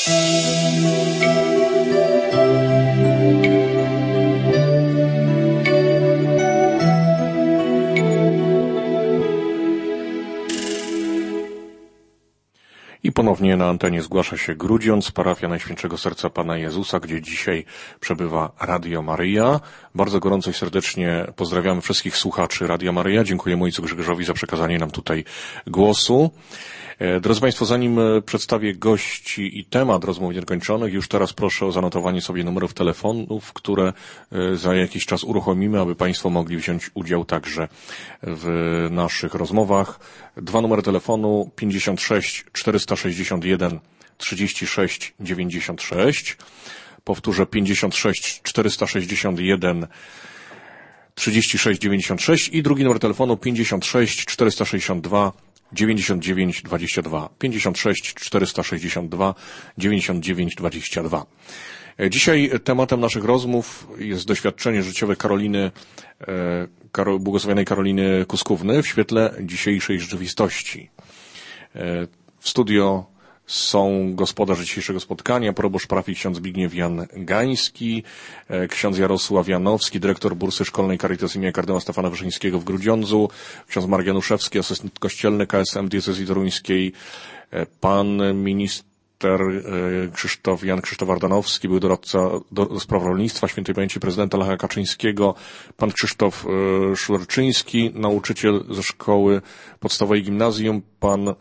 I ponownie na antenie zgłasza się Grudziądz, parafia Najświętszego Serca Pana Jezusa, gdzie dzisiaj przebywa Radio Maryja. Bardzo gorąco i serdecznie pozdrawiamy wszystkich słuchaczy Radia Maryja. Dziękujemy ojcu Grzegorzowi za przekazanie nam tutaj głosu. Drodzy Państwo, zanim przedstawię gości i temat rozmów niedokończonych, już teraz proszę o zanotowanie sobie numerów telefonów, które za jakiś czas uruchomimy, aby Państwo mogli wziąć udział także w naszych rozmowach. Dwa numery telefonu: 56 461 36 96. Powtórzę: 56 461 36 96 i drugi numer telefonu: 56 462 99 22. 56 462 99 22. Dzisiaj tematem naszych rozmów jest doświadczenie życiowe błogosławionej Karoliny Kuskówny w świetle dzisiejszej rzeczywistości. W studio są gospodarz dzisiejszego spotkania, proboszcz parafii ksiądz Zbigniew Jan Gański, ksiądz Jarosław Janowski, dyrektor bursy szkolnej Caritas imienia kardynała Stefana Wyszyńskiego w Grudziądzu, ksiądz Marek Januszewski, asystent kościelny KSM diecezji toruńskiej, pan minister Jan Krzysztof Ardanowski, był doradca do spraw rolnictwa świętej pamięci prezydenta Lecha Kaczyńskiego, pan Krzysztof Szurczyński, nauczyciel ze szkoły podstawowej gimnazjum, pan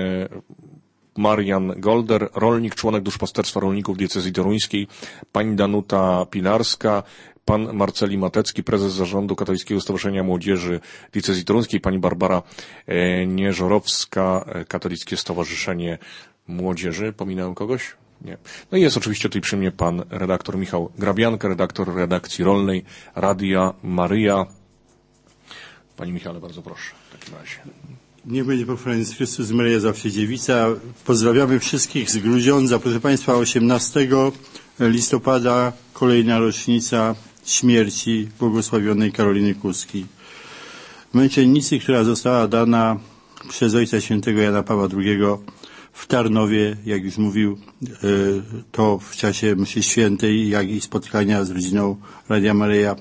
Marian Golder, rolnik, członek duszpasterstwa rolników diecezji toruńskiej, pani Danuta Pilarska, pan Marceli Matecki, prezes zarządu Katolickiego Stowarzyszenia Młodzieży diecezji toruńskiej, pani Barbara Nieżorowska, Katolickie Stowarzyszenie Młodzieży. Pominąłem kogoś? Nie. No i jest oczywiście tutaj przy mnie pan redaktor Michał Grabianka, redaktor redakcji rolnej Radia Maryja. Panie Michale, bardzo proszę w takim razie. Niech będzie pochwalony Jezus Chrystus, Maryja zawsze dziewica. Pozdrawiamy wszystkich z Grudziądza. Proszę Państwa, 18 listopada kolejna rocznica śmierci błogosławionej Karoliny Kuski. Męczennicy, która została dana przez Ojca Świętego Jana Pawła II w Tarnowie, jak już mówił, to w czasie mszy świętej, jak i spotkania z rodziną Radia Maryja,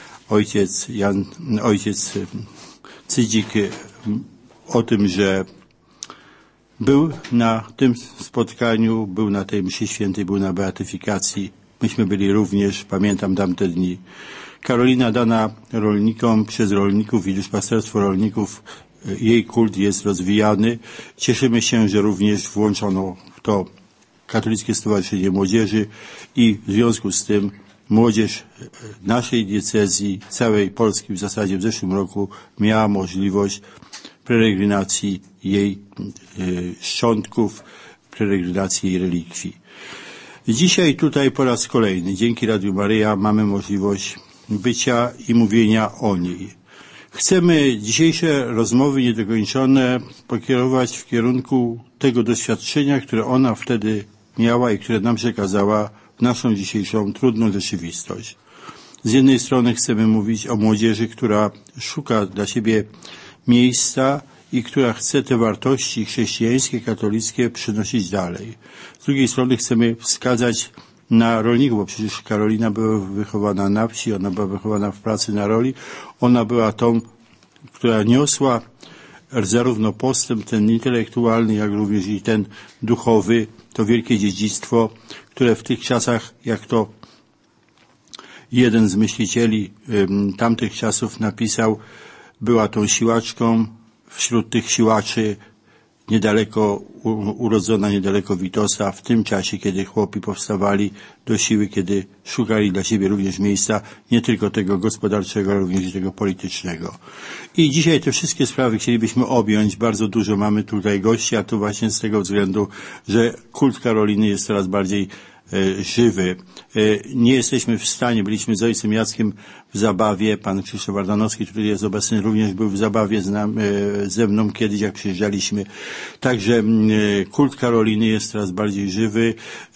ojciec Cydzik o tym, że był na tym spotkaniu, był na tej mszy świętej, był na beatyfikacji. Myśmy byli również, pamiętam tamte dni. Karolina dana rolnikom przez rolników i duszpasterstwo rolników, jej kult jest rozwijany. Cieszymy się, że również włączono w to Katolickie Stowarzyszenie Młodzieży i w związku z tym młodzież naszej diecezji, całej Polski w zasadzie w zeszłym roku miała możliwość peregrinacji jej szczątków, peregrinacji jej relikwii. Dzisiaj tutaj po raz kolejny, dzięki Radiu Maryja, mamy możliwość bycia i mówienia o niej. Chcemy dzisiejsze rozmowy niedokończone pokierować w kierunku tego doświadczenia, które ona wtedy miała i które nam przekazała w naszą dzisiejszą trudną rzeczywistość. Z jednej strony chcemy mówić o młodzieży, która szuka dla siebie miejsca i która chce te wartości chrześcijańskie, katolickie przynosić dalej. Z drugiej strony chcemy wskazać na rolników, bo przecież Karolina była wychowana na wsi, ona była wychowana w pracy na roli, ona była tą, która niosła zarówno postęp ten intelektualny, jak również i ten duchowy, to wielkie dziedzictwo, które w tych czasach, jak to jeden z myślicieli tamtych czasów napisał, była tą siłaczką wśród tych siłaczy, niedaleko urodzona, niedaleko Witosa, w tym czasie, kiedy chłopi powstawali do siły, kiedy szukali dla siebie również miejsca, nie tylko tego gospodarczego, ale również i tego politycznego. I dzisiaj te wszystkie sprawy chcielibyśmy objąć. Bardzo dużo mamy tutaj gości, a to właśnie z tego względu, że kult Karoliny jest coraz bardziej żywy. Nie jesteśmy w stanie, byliśmy z ojcem Jackiem w zabawie, pan Krzysztof Ardanowski, który jest obecny, również był w zabawie ze mną kiedyś, jak przyjeżdżaliśmy. Także kult Karoliny jest coraz bardziej żywy.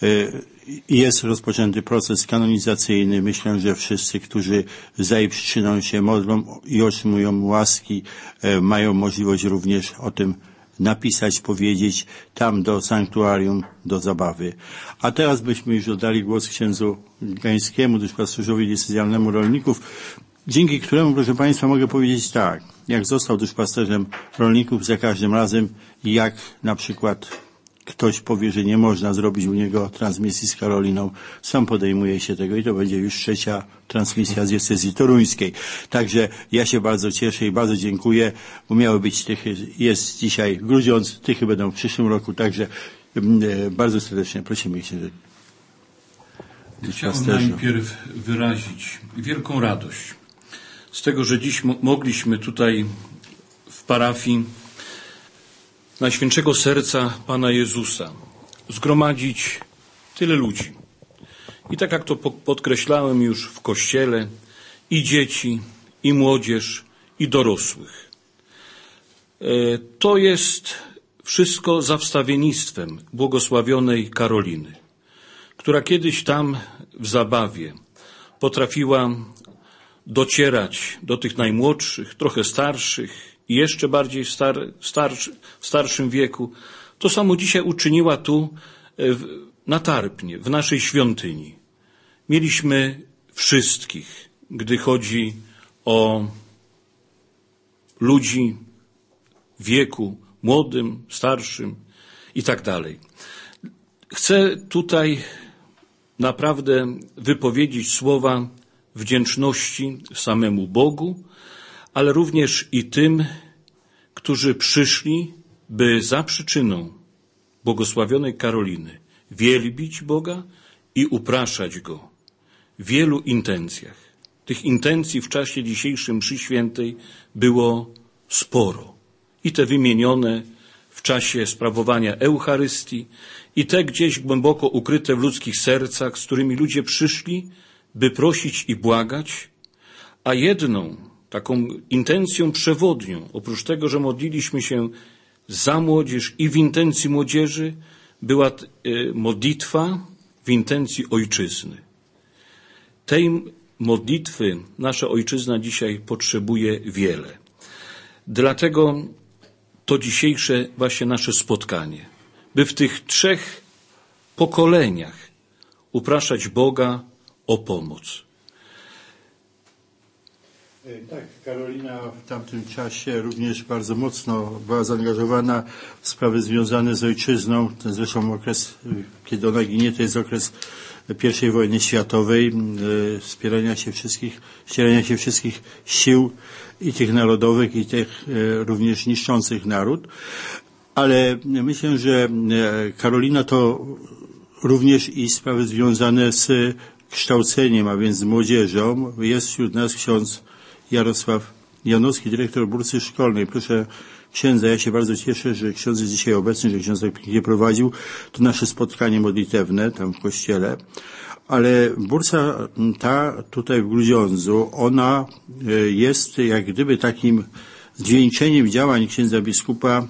Jest rozpoczęty proces kanonizacyjny. Myślę, że wszyscy, którzy za jej przyczyną się modlą i otrzymują łaski, mają możliwość również o tym napisać, powiedzieć tam do sanktuarium, do zabawy. A teraz byśmy już oddali głos księdzu Gańskiemu, duszpasterzowi diecezjalnemu rolników, dzięki któremu, proszę Państwa, mogę powiedzieć tak, jak został duszpasterzem rolników, za każdym razem, jak na przykład ktoś powie, że nie można zrobić u niego transmisji z Karoliną, sam podejmuje się tego i to będzie już 3. transmisja z diecezji toruńskiej. Także ja się bardzo cieszę i bardzo dziękuję, bo miały być tychy, jest dzisiaj Grudziądz, tychy będą w przyszłym roku, także bardzo serdecznie prosimy się. Chciałem najpierw wyrazić wielką radość z tego, że dziś mogliśmy tutaj w parafii Najświętszego Serca Pana Jezusa zgromadzić tyle ludzi. I tak jak to podkreślałem już w kościele, i dzieci, i młodzież, i dorosłych. To jest wszystko za wstawiennictwem błogosławionej Karoliny, która kiedyś tam w zabawie potrafiła docierać do tych najmłodszych, trochę starszych i jeszcze bardziej w starszym wieku. To samo dzisiaj uczyniła tu na Tarpnie, w naszej świątyni. Mieliśmy wszystkich, gdy chodzi o ludzi w wieku młodym, starszym i tak dalej. Chcę tutaj naprawdę wypowiedzieć słowa wdzięczności samemu Bogu, ale również i tym, którzy przyszli, by za przyczyną błogosławionej Karoliny wielbić Boga i upraszać Go w wielu intencjach. Tych intencji w czasie dzisiejszym mszy świętej było sporo. I te wymienione w czasie sprawowania Eucharystii, i te gdzieś głęboko ukryte w ludzkich sercach, z którymi ludzie przyszli, by prosić i błagać, a jedną taką intencją przewodnią, oprócz tego, że modliliśmy się za młodzież i w intencji młodzieży, była modlitwa w intencji ojczyzny. Tej modlitwy nasza ojczyzna dzisiaj potrzebuje wiele. Dlatego to dzisiejsze właśnie nasze spotkanie, by w tych 3 pokoleniach upraszać Boga o pomoc. Tak, Karolina w tamtym czasie również bardzo mocno była zaangażowana w sprawy związane z ojczyzną. Ten zresztą okres, kiedy ona ginie, to jest okres I wojny światowej, ścierania się wszystkich sił i tych narodowych, i tych również niszczących naród. Ale myślę, że Karolina to również i sprawy związane z kształceniem, a więc z młodzieżą. Jest wśród nas ksiądz Jarosław Janowski, dyrektor bursy szkolnej. Proszę księdza, ja się bardzo cieszę, że ksiądz jest dzisiaj obecny, że ksiądz tak pięknie prowadził to nasze spotkanie modlitewne tam w kościele. Ale bursa ta tutaj w Grudziądzu, ona jest jak gdyby takim zwieńczeniem działań księdza biskupa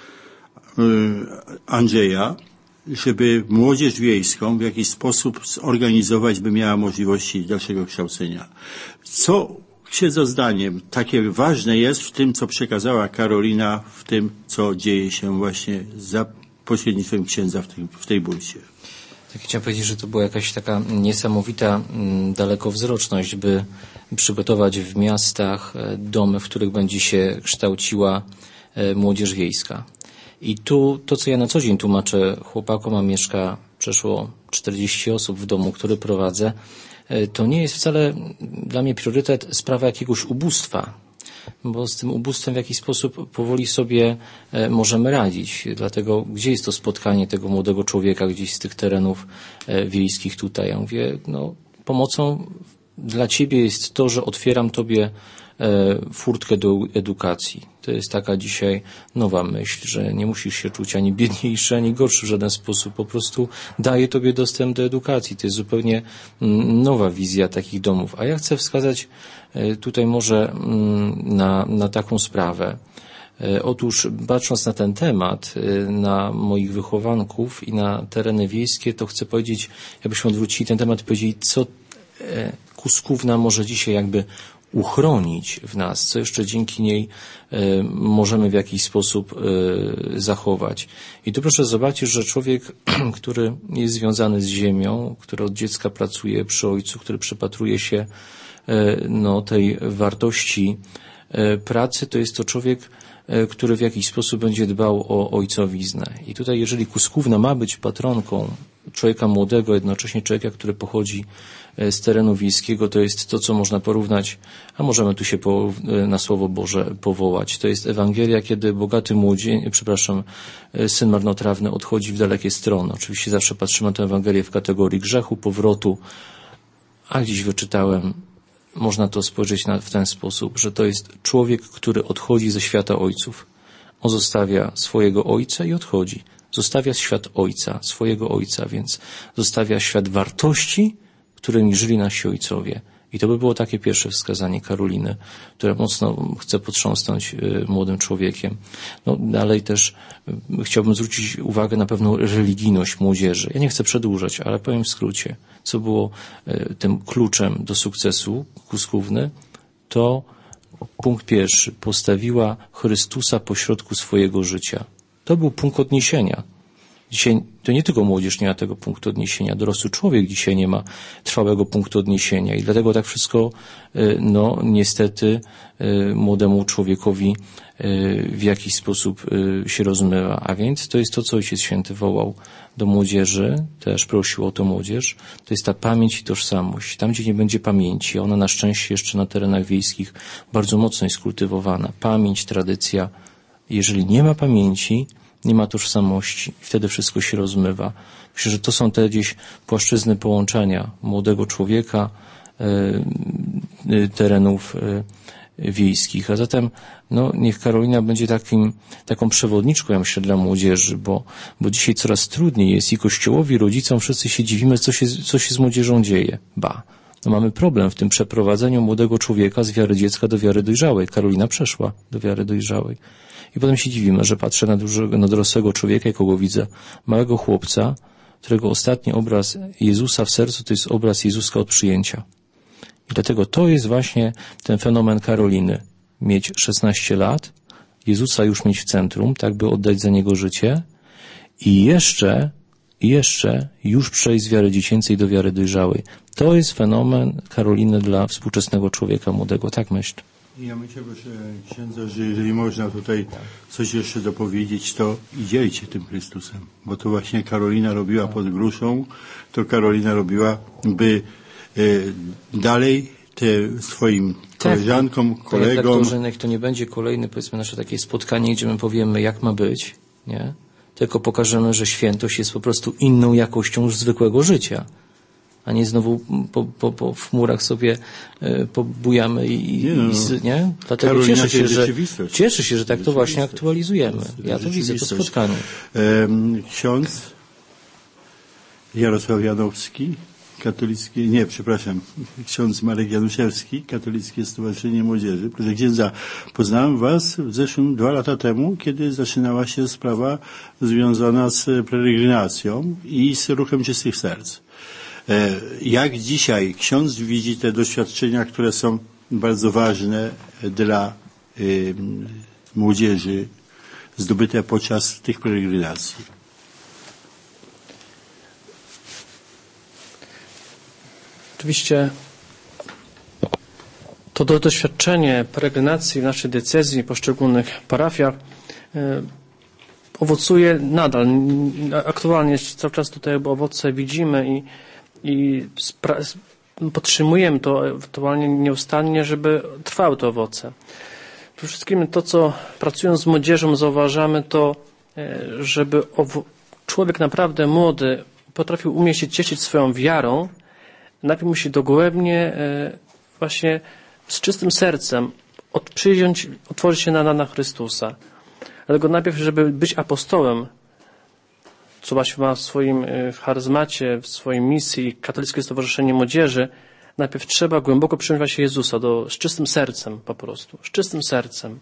Andrzeja, żeby młodzież wiejską w jakiś sposób zorganizować, by miała możliwości dalszego kształcenia. Co księdza zdaniem takie ważne jest w tym, co przekazała Karolina, w tym, co dzieje się właśnie za pośrednictwem księdza w tej bursie? Tak, chciałem powiedzieć, że to była jakaś taka niesamowita dalekowzroczność, by przygotować w miastach domy, w których będzie się kształciła młodzież wiejska. I tu, to co ja na co dzień tłumaczę chłopakom, a mieszka przeszło 40 osób w domu, który prowadzę, to nie jest wcale dla mnie priorytet sprawa jakiegoś ubóstwa, bo z tym ubóstwem w jakiś sposób powoli sobie możemy radzić. Dlatego gdzie jest to spotkanie tego młodego człowieka gdzieś z tych terenów wiejskich tutaj? Ja mówię, pomocą dla ciebie jest to, że otwieram tobie furtkę do edukacji. To jest taka dzisiaj nowa myśl, że nie musisz się czuć ani biedniejszy, ani gorszy w żaden sposób. Po prostu daje tobie dostęp do edukacji. To jest zupełnie nowa wizja takich domów. A ja chcę wskazać tutaj może na taką sprawę. Otóż patrząc na ten temat, na moich wychowanków i na tereny wiejskie, to chcę powiedzieć, jakbyśmy odwrócili ten temat i powiedzieli, co Kuskówna może dzisiaj jakby uchronić w nas, co jeszcze dzięki niej możemy w jakiś sposób zachować. I tu proszę zobaczyć, że człowiek, który jest związany z ziemią, który od dziecka pracuje przy ojcu, który przypatruje się tej wartości pracy, to jest to człowiek, który w jakiś sposób będzie dbał o ojcowiznę. I tutaj, jeżeli Kuskówna ma być patronką człowieka młodego, jednocześnie człowieka, który pochodzi z terenu wiejskiego, to jest to, co można porównać, a możemy tu się na Słowo Boże powołać. To jest Ewangelia, kiedy bogaty syn marnotrawny odchodzi w dalekie strony. Oczywiście zawsze patrzymy na tę Ewangelię w kategorii grzechu, powrotu, a gdzieś wyczytałem, można to spojrzeć w ten sposób, że to jest człowiek, który odchodzi ze świata ojców. On zostawia swojego ojca i odchodzi. Zostawia świat ojca, swojego ojca, więc zostawia świat wartości, którymi żyli nasi ojcowie. I to by było takie pierwsze wskazanie Karoliny, które mocno chce potrząsnąć młodym człowiekiem. Dalej też chciałbym zwrócić uwagę na pewną religijność młodzieży. Ja nie chcę przedłużać, ale powiem w skrócie, co było tym kluczem do sukcesu Kuskówny, to punkt pierwszy. Postawiła Chrystusa pośrodku swojego życia. To był punkt odniesienia. Dzisiaj to nie tylko młodzież nie ma tego punktu odniesienia, dorosły człowiek dzisiaj nie ma trwałego punktu odniesienia i dlatego tak wszystko, niestety młodemu człowiekowi w jakiś sposób się rozmywa. A więc to jest to, co Ojciec Święty wołał do młodzieży, też prosił o to młodzież, to jest ta pamięć i tożsamość. Tam, gdzie nie będzie pamięci, ona na szczęście jeszcze na terenach wiejskich bardzo mocno jest kultywowana. Pamięć, tradycja. Jeżeli nie ma pamięci, nie ma tożsamości. Wtedy wszystko się rozmywa. Myślę, że to są te gdzieś płaszczyzny połączenia młodego człowieka, terenów wiejskich. A zatem niech Karolina będzie taką przewodniczką, ja myślę, dla młodzieży, bo dzisiaj coraz trudniej jest i Kościołowi, i rodzicom, wszyscy się dziwimy, co się z młodzieżą dzieje. Mamy problem w tym przeprowadzeniu młodego człowieka z wiary dziecka do wiary dojrzałej. Karolina przeszła do wiary dojrzałej. I potem się dziwimy, że patrzę na dorosłego człowieka, jakiego widzę, małego chłopca, którego ostatni obraz Jezusa w sercu to jest obraz Jezuska od przyjęcia. I dlatego to jest właśnie ten fenomen Karoliny. Mieć 16 lat, Jezusa już mieć w centrum, tak by oddać za Niego życie i jeszcze już przejść z wiary dziecięcej do wiary dojrzałej. To jest fenomen Karoliny dla współczesnego człowieka młodego, tak myślę. Ja myślę, że księdza, że jeżeli można tutaj coś jeszcze dopowiedzieć, to idziecie tym Chrystusem. Bo to właśnie Karolina robiła pod Gruszą, to Karolina robiła, by dalej swoim koleżankom, kolegom... Niech to nie będzie kolejne, powiedzmy, nasze takie spotkanie, gdzie my powiemy, jak ma być, nie? Tylko pokażemy, że świętość jest po prostu inną jakością już zwykłego życia. A nie znowu w chmurach sobie pobujamy nie? Dlatego cieszę się, że tak to właśnie aktualizujemy. Ja to widzę, to spotkanie. Ksiądz Jarosław Janowski, ksiądz Marek Januszewski, Katolickie Stowarzyszenie Młodzieży. Proszę księdza, poznałem was w zeszłym 2 lata temu, kiedy zaczynała się sprawa związana z peregrinacją i z ruchem czystych serc. Jak dzisiaj ksiądz widzi te doświadczenia, które są bardzo ważne dla młodzieży, zdobyte podczas tych peregrinacji? Oczywiście to doświadczenie peregrinacji w naszej diecezji, w poszczególnych parafiach owocuje nadal. Aktualnie cały czas tutaj owoce widzimy i podtrzymujemy to aktualnie nieustannie, żeby trwały te owoce. Przede wszystkim to, co pracując z młodzieżą zauważamy, to żeby człowiek naprawdę młody potrafił umieć się cieszyć swoją wiarą, najpierw musi dogłębnie właśnie z czystym sercem otworzyć się na Chrystusa. Dlatego najpierw, żeby być apostołem, co właśnie ma w swoim charyzmacie, w swojej misji Katolickie Stowarzyszenie Młodzieży, najpierw trzeba głęboko przyjąć właśnie Jezusa, z czystym sercem po prostu, z czystym sercem.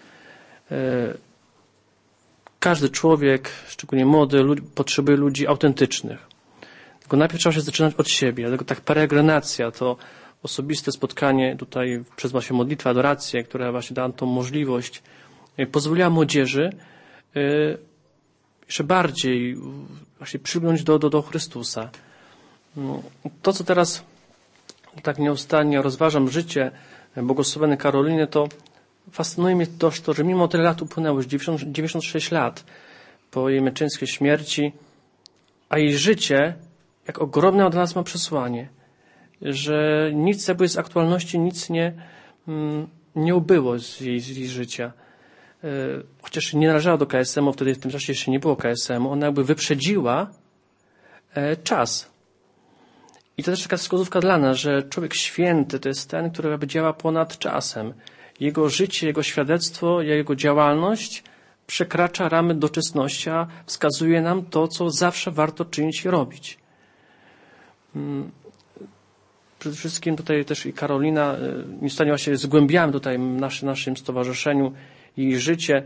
Każdy człowiek, szczególnie młody, potrzebuje ludzi autentycznych. Tylko najpierw trzeba się zaczynać od siebie, dlatego tak peregrinacja to osobiste spotkanie tutaj przez właśnie modlitwę, adorację, która właśnie dała tą możliwość, pozwoliła młodzieży jeszcze bardziej właśnie przygnąć do Chrystusa. To, co teraz tak nieustannie rozważam życie błogosławionej Karoliny, to fascynuje mnie to, że mimo tyle lat upłynęło, już 96 lat po jej męczeńskiej śmierci, a jej życie, jak ogromne dla nas ma przesłanie, że nic jakby z aktualności, nic nie ubyło z jej życia. Chociaż nie należała do KSM-u, wtedy w tym czasie jeszcze nie było KSM-u, ona jakby wyprzedziła czas. I to też taka wskazówka dla nas, że człowiek święty to jest ten, który jakby działa ponad czasem. Jego życie, jego świadectwo, jego działalność przekracza ramy doczesności, a wskazuje nam to, co zawsze warto czynić i robić. Przede wszystkim tutaj też i Karolina, nieustannie właśnie zgłębiamy tutaj w naszym stowarzyszeniu jej życie.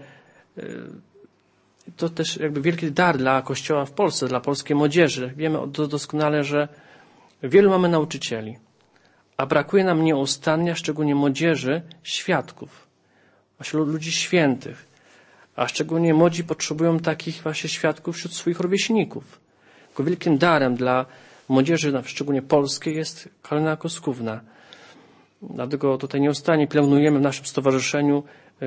To też jakby wielki dar dla Kościoła w Polsce, dla polskiej młodzieży. Wiemy doskonale, że wielu mamy nauczycieli, a brakuje nam nieustannie, a szczególnie młodzieży, świadków, właśnie ludzi świętych, a szczególnie młodzi potrzebują takich właśnie świadków wśród swoich rówieśników. Tylko wielkim darem dla młodzieży, szczególnie polskiej, jest Karolina Koskówna. Dlatego tutaj nieustannie pielęgnujemy w naszym stowarzyszeniu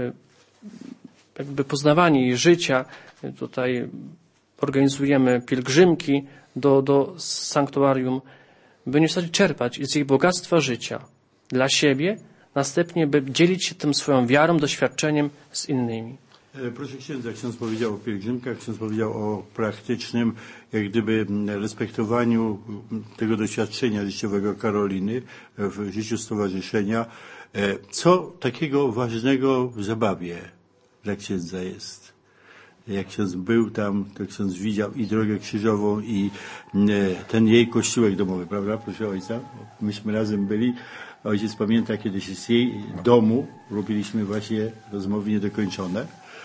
jakby poznawanie jej życia. Tutaj organizujemy pielgrzymki do sanktuarium, by nieustannie czerpać z jej bogactwa życia dla siebie, następnie by dzielić się tym swoją wiarą, doświadczeniem z innymi. Proszę księdza, ksiądz powiedział o pielgrzymkach, ksiądz powiedział o praktycznym, jak gdyby respektowaniu tego doświadczenia życiowego Karoliny w życiu stowarzyszenia. Co takiego ważnego w zabawie dla księdza jest? Jak ksiądz był tam, to ksiądz widział i drogę krzyżową, i ten jej kościółek domowy, prawda, proszę ojca? Myśmy razem byli. Ojciec pamięta, kiedyś z jej domu robiliśmy właśnie rozmowy niedokończone.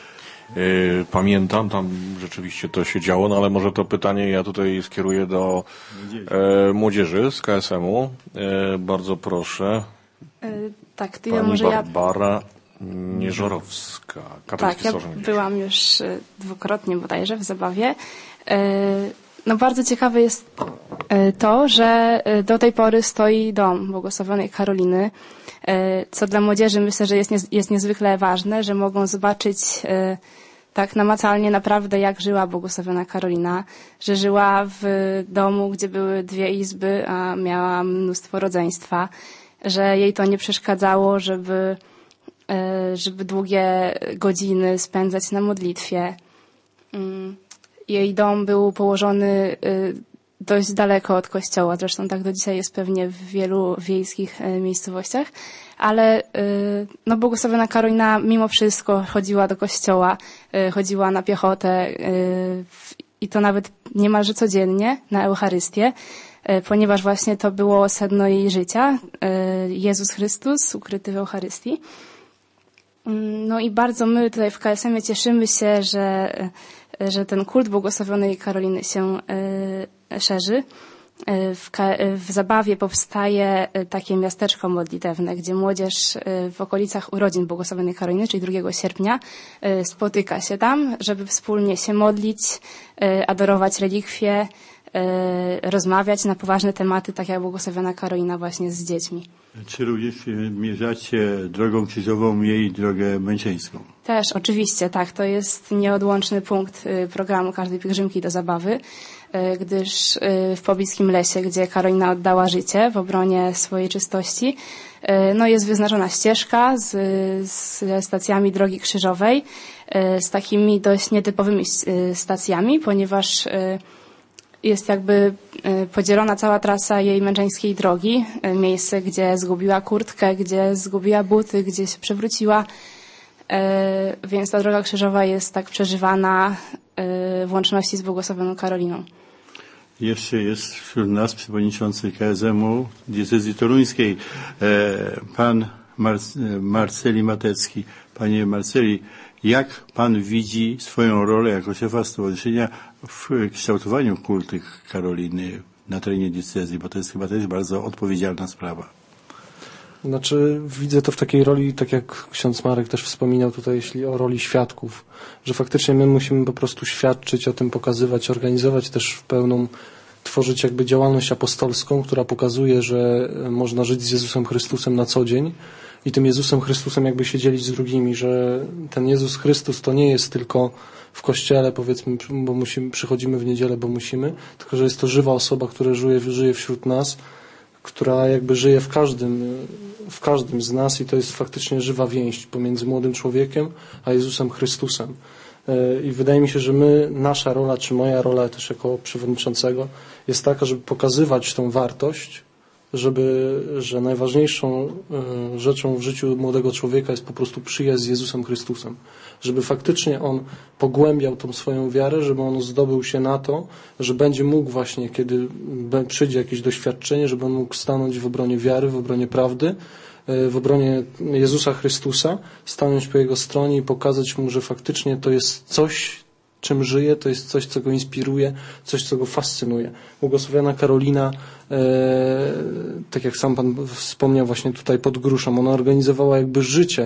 Pamiętam, tam rzeczywiście to się działo, no ale może to pytanie ja tutaj skieruję do młodzieży z KSM-u. Bardzo proszę. Tak, to Pani ja może Barbara Nieżorowska. Tak, ja byłam już dwukrotnie bodajże w zabawie. No bardzo ciekawe jest to, że do tej pory stoi dom błogosławionej Karoliny, co dla młodzieży myślę, że jest niezwykle ważne, że mogą zobaczyć tak namacalnie naprawdę, jak żyła błogosławiona Karolina, że żyła w domu, gdzie były 2 izby, a miała mnóstwo rodzeństwa, że jej to nie przeszkadzało, żeby długie godziny spędzać na modlitwie. Jej dom był położony dość daleko od kościoła, zresztą tak do dzisiaj jest pewnie w wielu wiejskich miejscowościach, ale no, błogosławiona Karolina mimo wszystko chodziła do kościoła, chodziła na piechotę i to nawet niemalże codziennie na Eucharystię, ponieważ właśnie to było sedno jej życia, Jezus Chrystus ukryty w Eucharystii. No i bardzo my tutaj w KSM-ie cieszymy się, że ten kult błogosławionej Karoliny się szerzy. W Zabawie powstaje takie miasteczko modlitewne, gdzie młodzież w okolicach urodzin błogosławionej Karoliny, czyli 2 sierpnia, spotyka się tam, żeby wspólnie się modlić, adorować relikwie, rozmawiać na poważne tematy, tak jak błogosławiona Karolina właśnie z dziećmi. Czy również mierzacie drogą krzyżową jej drogę męczeńską? Też, oczywiście, tak. To jest nieodłączny punkt programu każdej pielgrzymki do Zabawy, gdyż w pobliskim lesie, gdzie Karolina oddała życie w obronie swojej czystości, no jest wyznaczona ścieżka ze stacjami drogi krzyżowej, z takimi dość nietypowymi stacjami, ponieważ jest jakby podzielona cała trasa jej męczeńskiej drogi. Miejsce, gdzie zgubiła kurtkę, gdzie zgubiła buty, gdzie się przewróciła. Więc ta droga krzyżowa jest tak przeżywana w łączności z błogosławioną Karoliną. Jeszcze jest wśród nas przewodniczący KSM-u diecezji toruńskiej, pan Marceli Matecki. Panie Marceli, jak pan widzi swoją rolę jako szefa stowarzyszenia w kształtowaniu kultu Karoliny na terenie diecezji, bo to jest chyba też bardzo odpowiedzialna sprawa. Znaczy widzę to w takiej roli, tak jak ksiądz Marek też wspominał tutaj, jeśli o roli świadków, że faktycznie my musimy po prostu świadczyć o tym, pokazywać, organizować też w pełną, tworzyć jakby działalność apostolską, która pokazuje, że można żyć z Jezusem Chrystusem na co dzień i tym Jezusem Chrystusem jakby się dzielić z drugimi, że ten Jezus Chrystus to nie jest tylko w kościele, powiedzmy, bo przychodzimy w niedzielę, bo musimy, tylko że jest to żywa osoba, która żyje wśród nas, która jakby żyje w każdym z nas i to jest faktycznie żywa więź pomiędzy młodym człowiekiem a Jezusem Chrystusem. I wydaje mi się, że nasza rola, czy moja rola też jako przewodniczącego jest taka, żeby pokazywać tą wartość, że najważniejszą rzeczą w życiu młodego człowieka jest po prostu przyjaźń z Jezusem Chrystusem. Żeby faktycznie on pogłębiał tą swoją wiarę, żeby on zdobył się na to, że będzie mógł właśnie, kiedy przyjdzie jakieś doświadczenie, żeby on mógł stanąć w obronie wiary, w obronie prawdy, w obronie Jezusa Chrystusa, stanąć po Jego stronie i pokazać Mu, że faktycznie to jest coś, czym żyje, to jest coś, co go inspiruje, coś, co go fascynuje. Błogosławiona Karolina, tak jak sam Pan wspomniał właśnie tutaj pod Gruszą, ona organizowała jakby życie,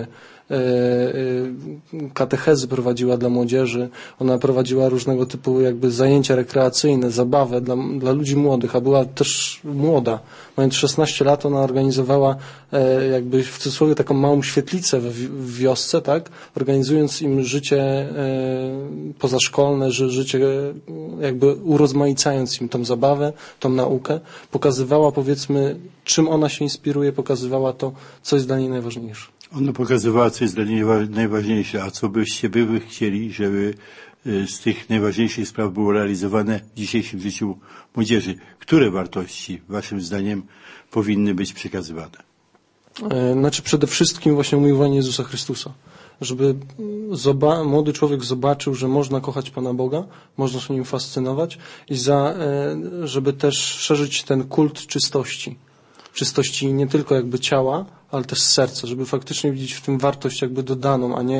katechezy prowadziła dla młodzieży, ona prowadziła różnego typu jakby zajęcia rekreacyjne, zabawę dla ludzi młodych, a była też młoda. Mając 16 lat ona organizowała jakby w cudzysłowie taką małą świetlicę w wiosce, tak? Organizując im życie pozaszkolne, życie jakby urozmaicając im tą zabawę, tą naukę, pokazywała powiedzmy, czym ona się inspiruje, pokazywała to, co jest dla niej najważniejsze. Ona pokazywała, co jest dla niej najważniejsze, a co byście by chcieli, żeby z tych najważniejszych spraw było realizowane w dzisiejszym życiu młodzieży? Które wartości, waszym zdaniem, powinny być przekazywane? Znaczy przede wszystkim właśnie umiłowanie Jezusa Chrystusa. Żeby młody człowiek zobaczył, że można kochać Pana Boga, można się nim fascynować i żeby też szerzyć ten kult czystości. Czystości nie tylko jakby ciała, ale też serca, żeby faktycznie widzieć w tym wartość jakby dodaną, a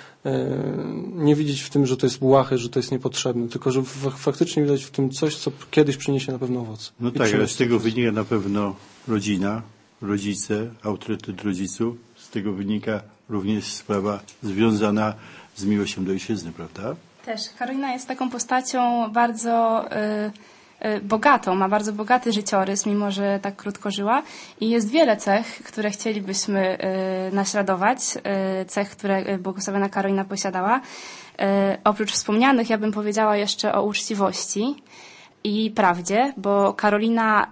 nie widzieć w tym, że to jest błahe, że to jest niepotrzebne, tylko żeby faktycznie widać w tym coś, co kiedyś przyniesie na pewno owoce. No tak, ale z tego wynika na pewno rodzina, rodzice, autorytet rodziców, z tego wynika również sprawa związana z miłością do ojczyzny, prawda? Też. Karolina jest taką postacią bardzo bogatą, ma bardzo bogaty życiorys, mimo że tak krótko żyła i jest wiele cech, które chcielibyśmy naśladować, cech, które błogosławiona Karolina posiadała. Oprócz wspomnianych, ja bym powiedziała jeszcze o uczciwości i prawdzie, bo Karolina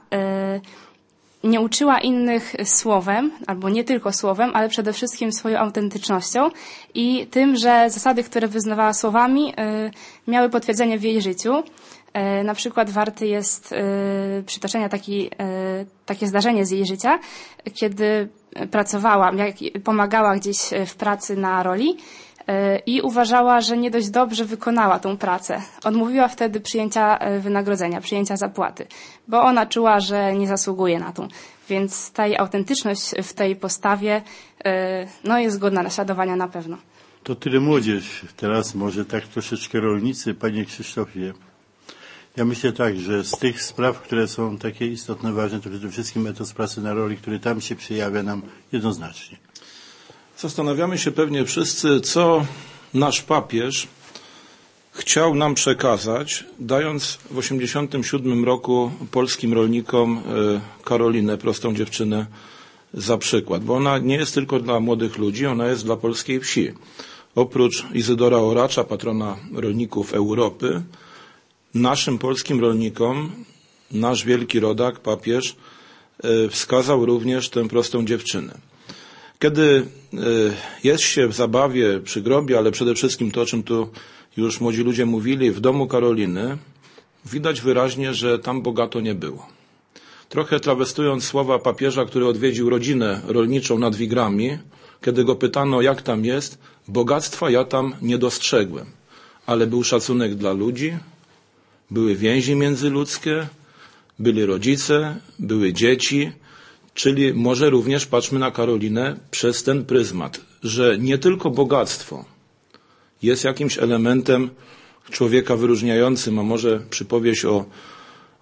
nie uczyła innych słowem, albo nie tylko słowem, ale przede wszystkim swoją autentycznością i tym, że zasady, które wyznawała słowami, miały potwierdzenie w jej życiu. Na przykład warte jest przytoczenia takie zdarzenie z jej życia, kiedy pracowała, pomagała gdzieś w pracy na roli i uważała, że nie dość dobrze wykonała tą pracę. Odmówiła wtedy przyjęcia wynagrodzenia, przyjęcia zapłaty, bo ona czuła, że nie zasługuje na tą. Więc ta jej autentyczność w tej postawie jest godna naśladowania na pewno. To tyle młodzież. Teraz może tak troszeczkę rolnicy. Panie Krzysztofie, ja myślę tak, że z tych spraw, które są takie istotne, ważne, to przede wszystkim etos pracy na roli, który tam się przejawia nam jednoznacznie. Zastanawiamy się pewnie wszyscy, co nasz papież chciał nam przekazać, dając w 1987 roku polskim rolnikom Karolinę, prostą dziewczynę, za przykład. Bo ona nie jest tylko dla młodych ludzi, ona jest dla polskiej wsi. Oprócz Izydora Oracza, patrona rolników Europy, naszym polskim rolnikom nasz wielki rodak, papież, wskazał również tę prostą dziewczynę. Kiedy jest się w zabawie przy grobie, ale przede wszystkim to, o czym tu już młodzi ludzie mówili, w domu Karoliny, widać wyraźnie, że tam bogato nie było. Trochę trawestując słowa papieża, który odwiedził rodzinę rolniczą nad Wigrami, kiedy go pytano, jak tam jest, bogactwa ja tam nie dostrzegłem, ale był szacunek dla ludzi, były więzi międzyludzkie, byli rodzice, były dzieci, czyli może również patrzmy na Karolinę przez ten pryzmat, że nie tylko bogactwo jest jakimś elementem człowieka wyróżniającym, a może przypowieść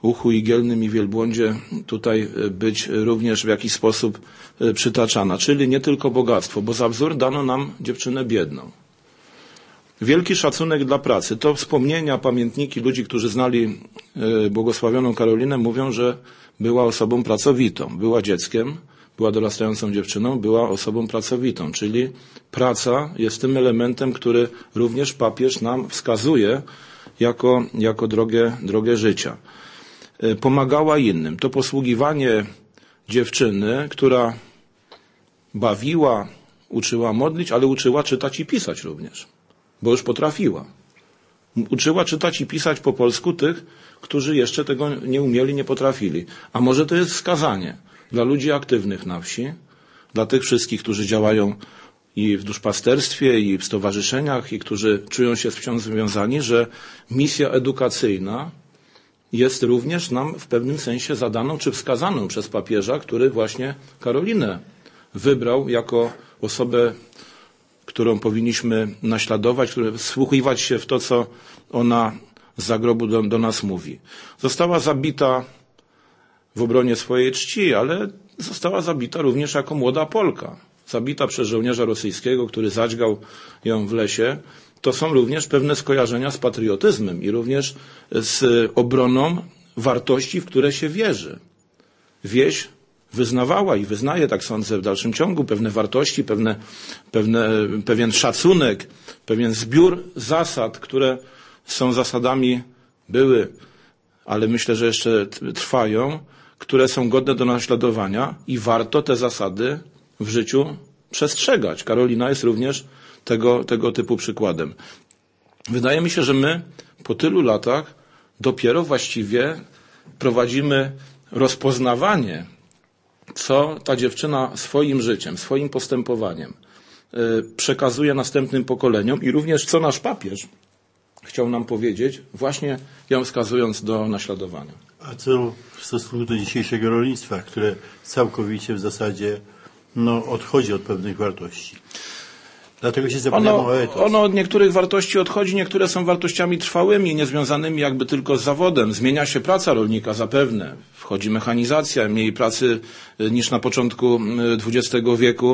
Uchu Igielnym i Wielbłądzie tutaj być również w jakiś sposób przytaczana. Czyli nie tylko bogactwo, bo za wzór dano nam dziewczynę biedną. Wielki szacunek dla pracy. To wspomnienia, pamiętniki ludzi, którzy znali błogosławioną Karolinę, mówią, że była osobą pracowitą. Była dzieckiem, była dorastającą dziewczyną, była osobą pracowitą. Czyli praca jest tym elementem, który również papież nam wskazuje jako drogę życia. Pomagała innym. To posługiwanie dziewczyny, która bawiła, uczyła modlić, ale uczyła czytać i pisać również, bo już potrafiła. Uczyła czytać i pisać po polsku tych, którzy jeszcze tego nie umieli, nie potrafili. A może to jest wskazanie dla ludzi aktywnych na wsi, dla tych wszystkich, którzy działają i w duszpasterstwie, i w stowarzyszeniach, i którzy czują się wciąż związani, że misja edukacyjna jest również nam w pewnym sensie zadaną czy wskazaną przez papieża, który właśnie Karolinę wybrał jako osobę, którą powinniśmy naśladować, wsłuchiwać się w to, co ona z zagrobu do nas mówi. Została zabita w obronie swojej czci, ale została zabita również jako młoda Polka. Zabita przez żołnierza rosyjskiego, który zadźgał ją w lesie. To są również pewne skojarzenia z patriotyzmem i również z obroną wartości, w które się wierzy. Wieś wyznawała i wyznaje, tak sądzę, w dalszym ciągu pewne wartości, pewien szacunek, pewien zbiór zasad, które są zasadami, były, ale myślę, że jeszcze trwają, które są godne do naśladowania i warto te zasady w życiu przestrzegać. Karolina jest również tego typu przykładem. Wydaje mi się, że my po tylu latach dopiero właściwie prowadzimy rozpoznawanie, co ta dziewczyna swoim życiem, swoim postępowaniem przekazuje następnym pokoleniom i również co nasz papież chciał nam powiedzieć, właśnie ją wskazując do naśladowania. A co w stosunku do dzisiejszego rolnictwa, które całkowicie w zasadzie odchodzi od pewnych wartości? Dlatego się zapytam o etos. Ono od niektórych wartości odchodzi, niektóre są wartościami trwałymi, niezwiązanymi jakby tylko z zawodem. Zmienia się praca rolnika zapewne. Wchodzi mechanizacja, mniej pracy niż na początku XX wieku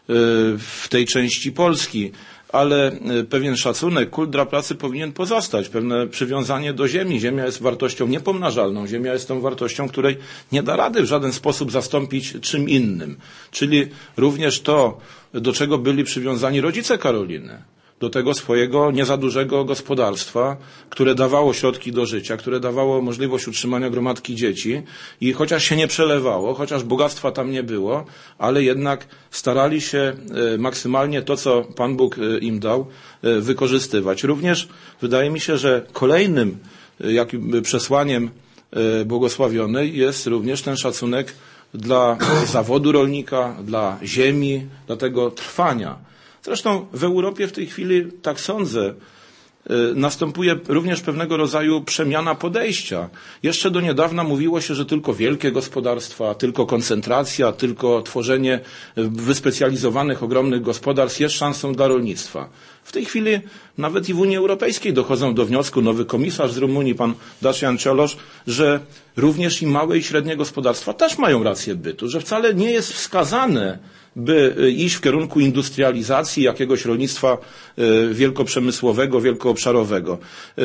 w tej części Polski. Ale pewien szacunek, kult dla pracy powinien pozostać, pewne przywiązanie do ziemi. Ziemia jest wartością niepomnażalną, ziemia jest tą wartością, której nie da rady w żaden sposób zastąpić czym innym. Czyli również to, do czego byli przywiązani rodzice Karoliny, do tego swojego nie za dużego gospodarstwa, które dawało środki do życia, które dawało możliwość utrzymania gromadki dzieci i chociaż się nie przelewało, chociaż bogactwa tam nie było, ale jednak starali się maksymalnie to, co Pan Bóg im dał, wykorzystywać. Również wydaje mi się, że kolejnym jakby przesłaniem błogosławionej jest również ten szacunek dla zawodu rolnika, dla ziemi, dla tego trwania. Zresztą w Europie w tej chwili, tak sądzę, następuje również pewnego rodzaju przemiana podejścia. Jeszcze do niedawna mówiło się, że tylko wielkie gospodarstwa, tylko koncentracja, tylko tworzenie wyspecjalizowanych, ogromnych gospodarstw jest szansą dla rolnictwa. W tej chwili nawet i w Unii Europejskiej dochodzą do wniosku, nowy komisarz z Rumunii, pan Dacian Ciolosz, że również i małe i średnie gospodarstwa też mają rację bytu, że wcale nie jest wskazane, by iść w kierunku industrializacji jakiegoś rolnictwa wielkoprzemysłowego, wielkoobszarowego.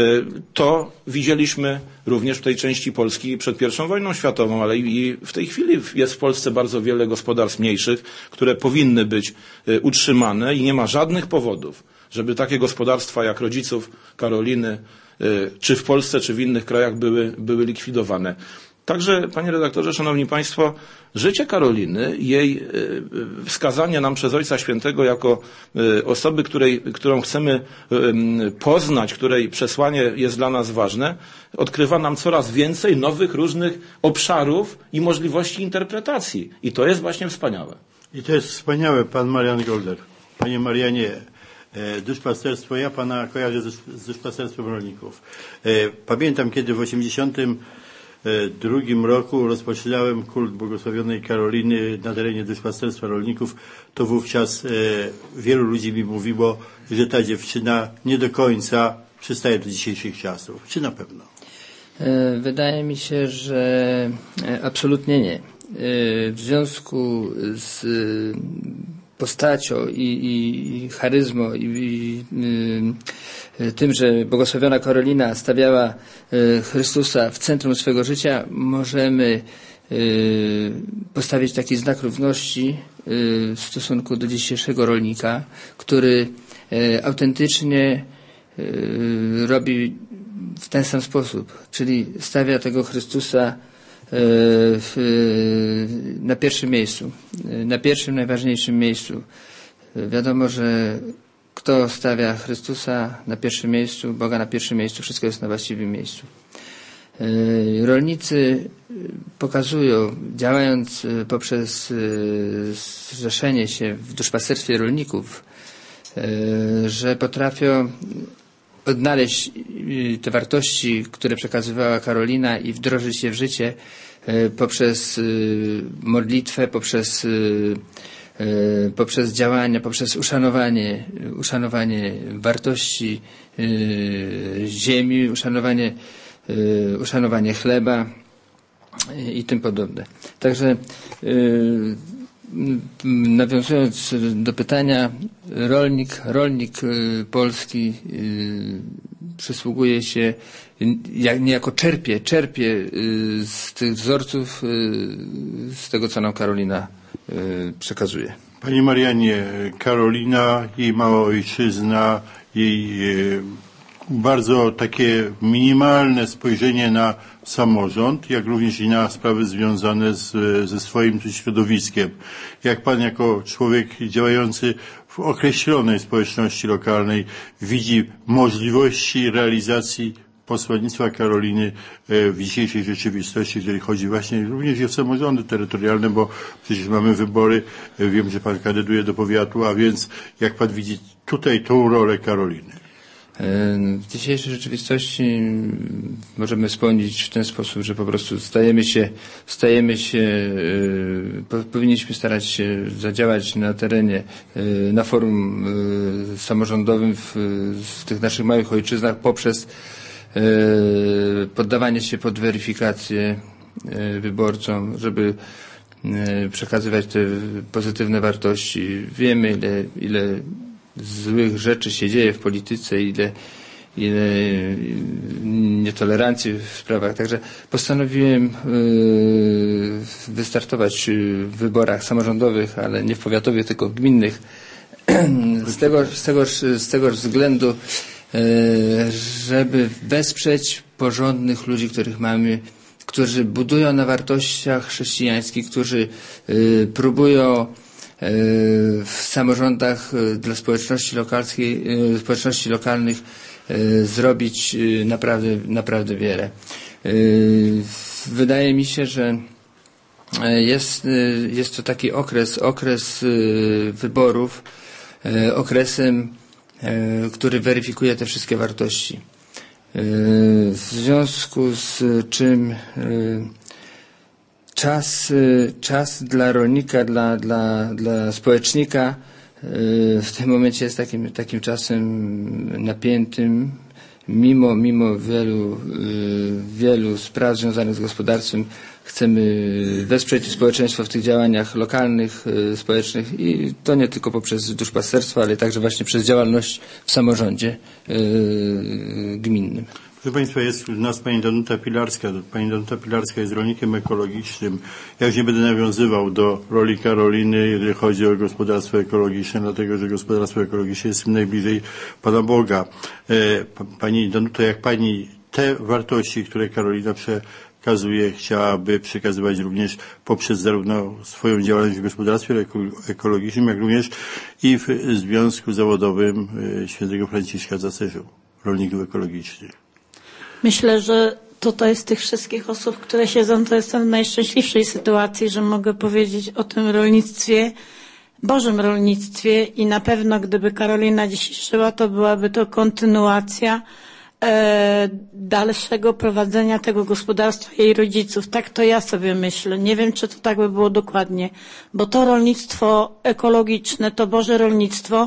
To widzieliśmy również w tej części Polski przed I wojną światową, ale i w tej chwili jest w Polsce bardzo wiele gospodarstw mniejszych, które powinny być utrzymane i nie ma żadnych powodów, żeby takie gospodarstwa jak rodziców Karoliny, czy w Polsce, czy w innych krajach były likwidowane. Także, panie redaktorze, szanowni państwo, życie Karoliny, jej wskazanie nam przez Ojca Świętego jako osoby, którą chcemy poznać, której przesłanie jest dla nas ważne, odkrywa nam coraz więcej nowych, różnych obszarów i możliwości interpretacji. I to jest właśnie wspaniałe. I to jest wspaniałe, pan Marian Golder. Panie Marianie, duszpasterstwo, ja pana kojarzę z duszpasterstwem rolników. Pamiętam, kiedy w 1982 roku rozpoczynałem kult błogosławionej Karoliny na terenie duszpasterstwa rolników, to wówczas wielu ludzi mi mówiło, że ta dziewczyna nie do końca przystaje do dzisiejszych czasów. Czy na pewno? Wydaje mi się, że absolutnie nie. W związku z postacią i charyzmą i tym, że błogosławiona Karolina stawiała Chrystusa w centrum swego życia, możemy postawić taki znak równości w stosunku do dzisiejszego rolnika, który autentycznie robi w ten sam sposób, czyli stawia tego Chrystusa na pierwszym miejscu, na pierwszym, najważniejszym miejscu. Wiadomo, że kto stawia Chrystusa na pierwszym miejscu, Boga na pierwszym miejscu, wszystko jest na właściwym miejscu. Rolnicy pokazują, działając poprzez zrzeszenie się w duszpasterstwie rolników, że potrafią odnaleźć te wartości, które przekazywała Karolina i wdrożyć je w życie poprzez modlitwę, poprzez działania, poprzez uszanowanie wartości ziemi, uszanowanie chleba i tym podobne. Także nawiązując do pytania, rolnik polski przysługuje się, niejako czerpie z tych wzorców, z tego, co nam Karolina przekazuje. Panie Marianie, Karolina, jej mała ojczyzna, jej bardzo takie minimalne spojrzenie na samorząd, jak również i na sprawy związane ze swoim środowiskiem. Jak pan jako człowiek działający w określonej społeczności lokalnej widzi możliwości realizacji posłannictwa Karoliny w dzisiejszej rzeczywistości, jeżeli chodzi właśnie również o samorządy terytorialne, bo przecież mamy wybory, wiem, że pan kandyduje do powiatu, a więc jak pan widzi tutaj tą rolę Karoliny? W dzisiejszej rzeczywistości możemy wspomnieć w ten sposób, że po prostu powinniśmy starać się zadziałać na terenie, na forum samorządowym w tych naszych małych ojczyznach poprzez poddawanie się pod weryfikację wyborcom, żeby przekazywać te pozytywne wartości. Wiemy, ile złych rzeczy się dzieje w polityce, ile nietolerancji w sprawach. Także postanowiłem wystartować w wyborach samorządowych, ale nie w powiatowych, tylko gminnych. Z tego względu, żeby wesprzeć porządnych ludzi, których mamy, którzy budują na wartościach chrześcijańskich, którzy próbują w samorządach dla społeczności lokalnych zrobić naprawdę wiele. Wydaje mi się, że jest to taki okres wyborów, okresem, który weryfikuje te wszystkie wartości. W związku z czym czas dla rolnika, dla społecznika w tym momencie jest takim czasem napiętym, mimo wielu spraw związanych z gospodarstwem. Chcemy wesprzeć społeczeństwo w tych działaniach lokalnych, społecznych i to nie tylko poprzez duszpasterstwo, ale także właśnie przez działalność w samorządzie gminnym. Proszę Państwa, jest u nas pani Danuta Pilarska. Pani Danuta Pilarska jest rolnikiem ekologicznym. Ja już nie będę nawiązywał do roli Karoliny, jeżeli chodzi o gospodarstwo ekologiczne, dlatego że gospodarstwo ekologiczne jest najbliżej Pana Boga. Pani Danuto, jak Pani te wartości, które Karolina przekazuje, chciałaby przekazywać również poprzez zarówno swoją działalność w gospodarstwie ekologicznym, jak również i w Związku Zawodowym Świętego Franciszka z Asyżu, rolników ekologicznych? Myślę, że tutaj z tych wszystkich osób, które siedzą, to jestem w najszczęśliwszej sytuacji, że mogę powiedzieć o tym rolnictwie, Bożym rolnictwie i na pewno gdyby Karolina dziś żyła, to byłaby to kontynuacja dalszego prowadzenia tego gospodarstwa jej rodziców. Tak to ja sobie myślę. Nie wiem, czy to tak by było dokładnie, bo to rolnictwo ekologiczne, to Boże rolnictwo,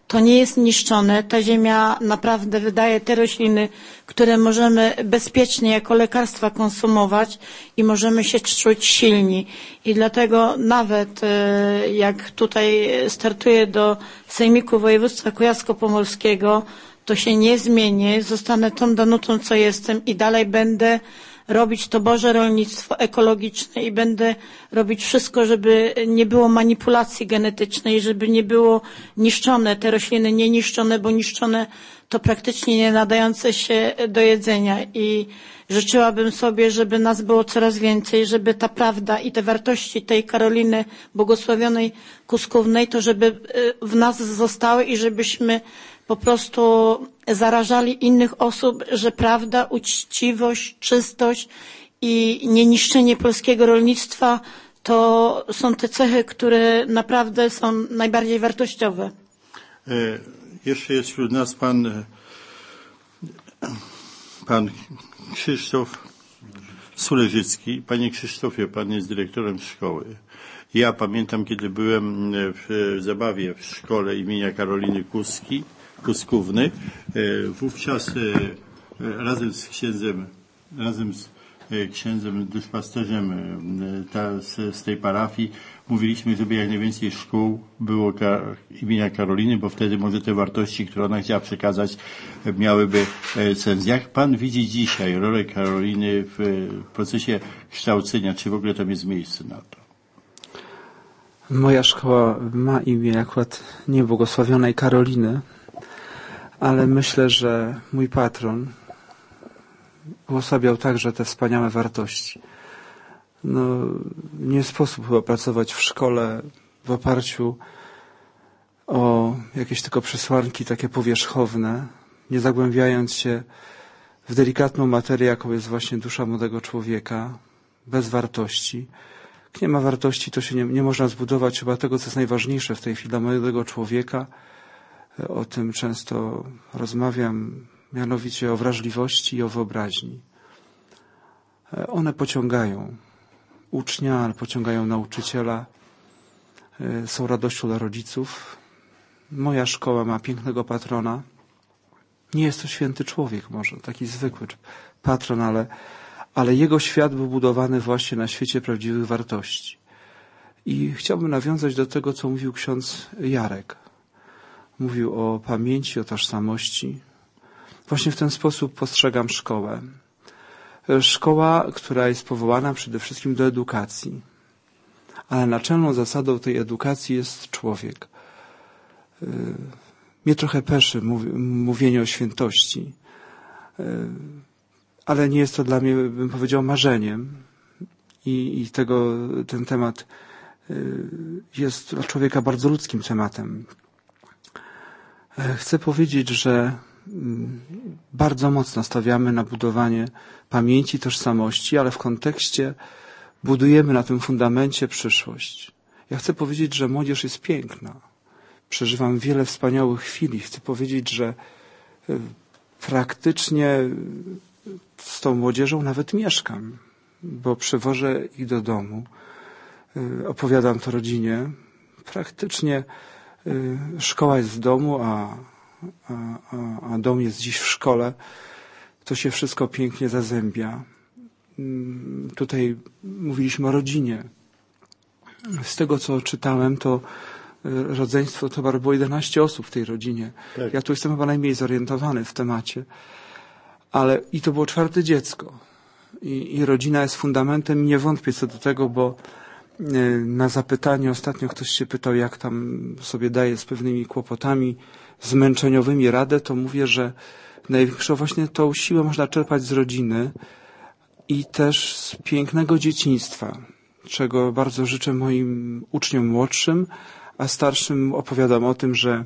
to nie jest niszczone. Ta ziemia naprawdę wydaje te rośliny, które możemy bezpiecznie jako lekarstwa konsumować i możemy się czuć silni. I dlatego nawet jak tutaj startuję do Sejmiku Województwa Kujawsko-Pomorskiego, to się nie zmienię, zostanę tą Danutą, co jestem i dalej będę robić to Boże rolnictwo ekologiczne i będę robić wszystko, żeby nie było manipulacji genetycznej, żeby nie było niszczone, te rośliny nie niszczone, bo niszczone to praktycznie nie nadające się do jedzenia i życzyłabym sobie, żeby nas było coraz więcej, żeby ta prawda i te wartości tej Karoliny Błogosławionej Kuskównej, to żeby w nas zostały i żebyśmy po prostu zarażali innych osób, że prawda, uczciwość, czystość i nieniszczenie polskiego rolnictwa to są te cechy, które naprawdę są najbardziej wartościowe. Jeszcze jest wśród nas pan Krzysztof Suleżycki. Panie Krzysztofie, pan jest dyrektorem szkoły. Ja pamiętam, kiedy byłem w zabawie w szkole imienia Karoliny Kuskówny. Wówczas razem z księdzem duszpasterzem z tej parafii mówiliśmy, żeby jak najwięcej szkół było imienia Karoliny, bo wtedy może te wartości, które ona chciała przekazać, miałyby sens. Jak pan widzi dzisiaj rolę Karoliny w procesie kształcenia? Czy w ogóle tam jest miejsce na to? Moja szkoła ma imię akurat niebłogosławionej Karoliny, ale myślę, że mój patron uosabiał także te wspaniałe wartości. Nie sposób chyba pracować w szkole w oparciu o jakieś tylko przesłanki takie powierzchowne, nie zagłębiając się w delikatną materię, jaką jest właśnie dusza młodego człowieka, bez wartości. Jak nie ma wartości, to się nie można zbudować chyba tego, co jest najważniejsze w tej chwili dla młodego człowieka. O tym często rozmawiam, mianowicie o wrażliwości i o wyobraźni. One pociągają ucznia, ale pociągają nauczyciela, są radością dla rodziców. Moja szkoła ma pięknego patrona. Nie jest to święty człowiek może, taki zwykły patron, ale jego świat był budowany właśnie na świecie prawdziwych wartości. I chciałbym nawiązać do tego, co mówił ksiądz Jarek. Mówił o pamięci, o tożsamości. Właśnie w ten sposób postrzegam szkołę. Szkoła, która jest powołana przede wszystkim do edukacji. Ale naczelną zasadą tej edukacji jest człowiek. Mnie trochę peszy mówienie o świętości. Ale nie jest to dla mnie, bym powiedział, marzeniem. I ten temat jest dla człowieka bardzo ludzkim tematem. Chcę powiedzieć, że bardzo mocno stawiamy na budowanie pamięci, tożsamości, ale w kontekście budujemy na tym fundamencie przyszłość. Ja chcę powiedzieć, że młodzież jest piękna. Przeżywam wiele wspaniałych chwil. Chcę powiedzieć, że praktycznie z tą młodzieżą nawet mieszkam, bo przywożę ich do domu. Opowiadam to rodzinie. Praktycznie szkoła jest w domu, a dom jest dziś w szkole. To się wszystko pięknie zazębia. Tutaj mówiliśmy o rodzinie. Z tego, co czytałem, to rodzeństwo to było 11 osób w tej rodzinie. Tak. Ja tu jestem chyba najmniej zorientowany w temacie. I to było 4. dziecko. I rodzina jest fundamentem i nie wątpię co do tego, bo na zapytanie ostatnio ktoś się pytał, jak tam sobie daje z pewnymi kłopotami zmęczeniowymi radę, to mówię, że największą właśnie tą siłę można czerpać z rodziny i też z pięknego dzieciństwa, czego bardzo życzę moim uczniom młodszym, a starszym opowiadam o tym, że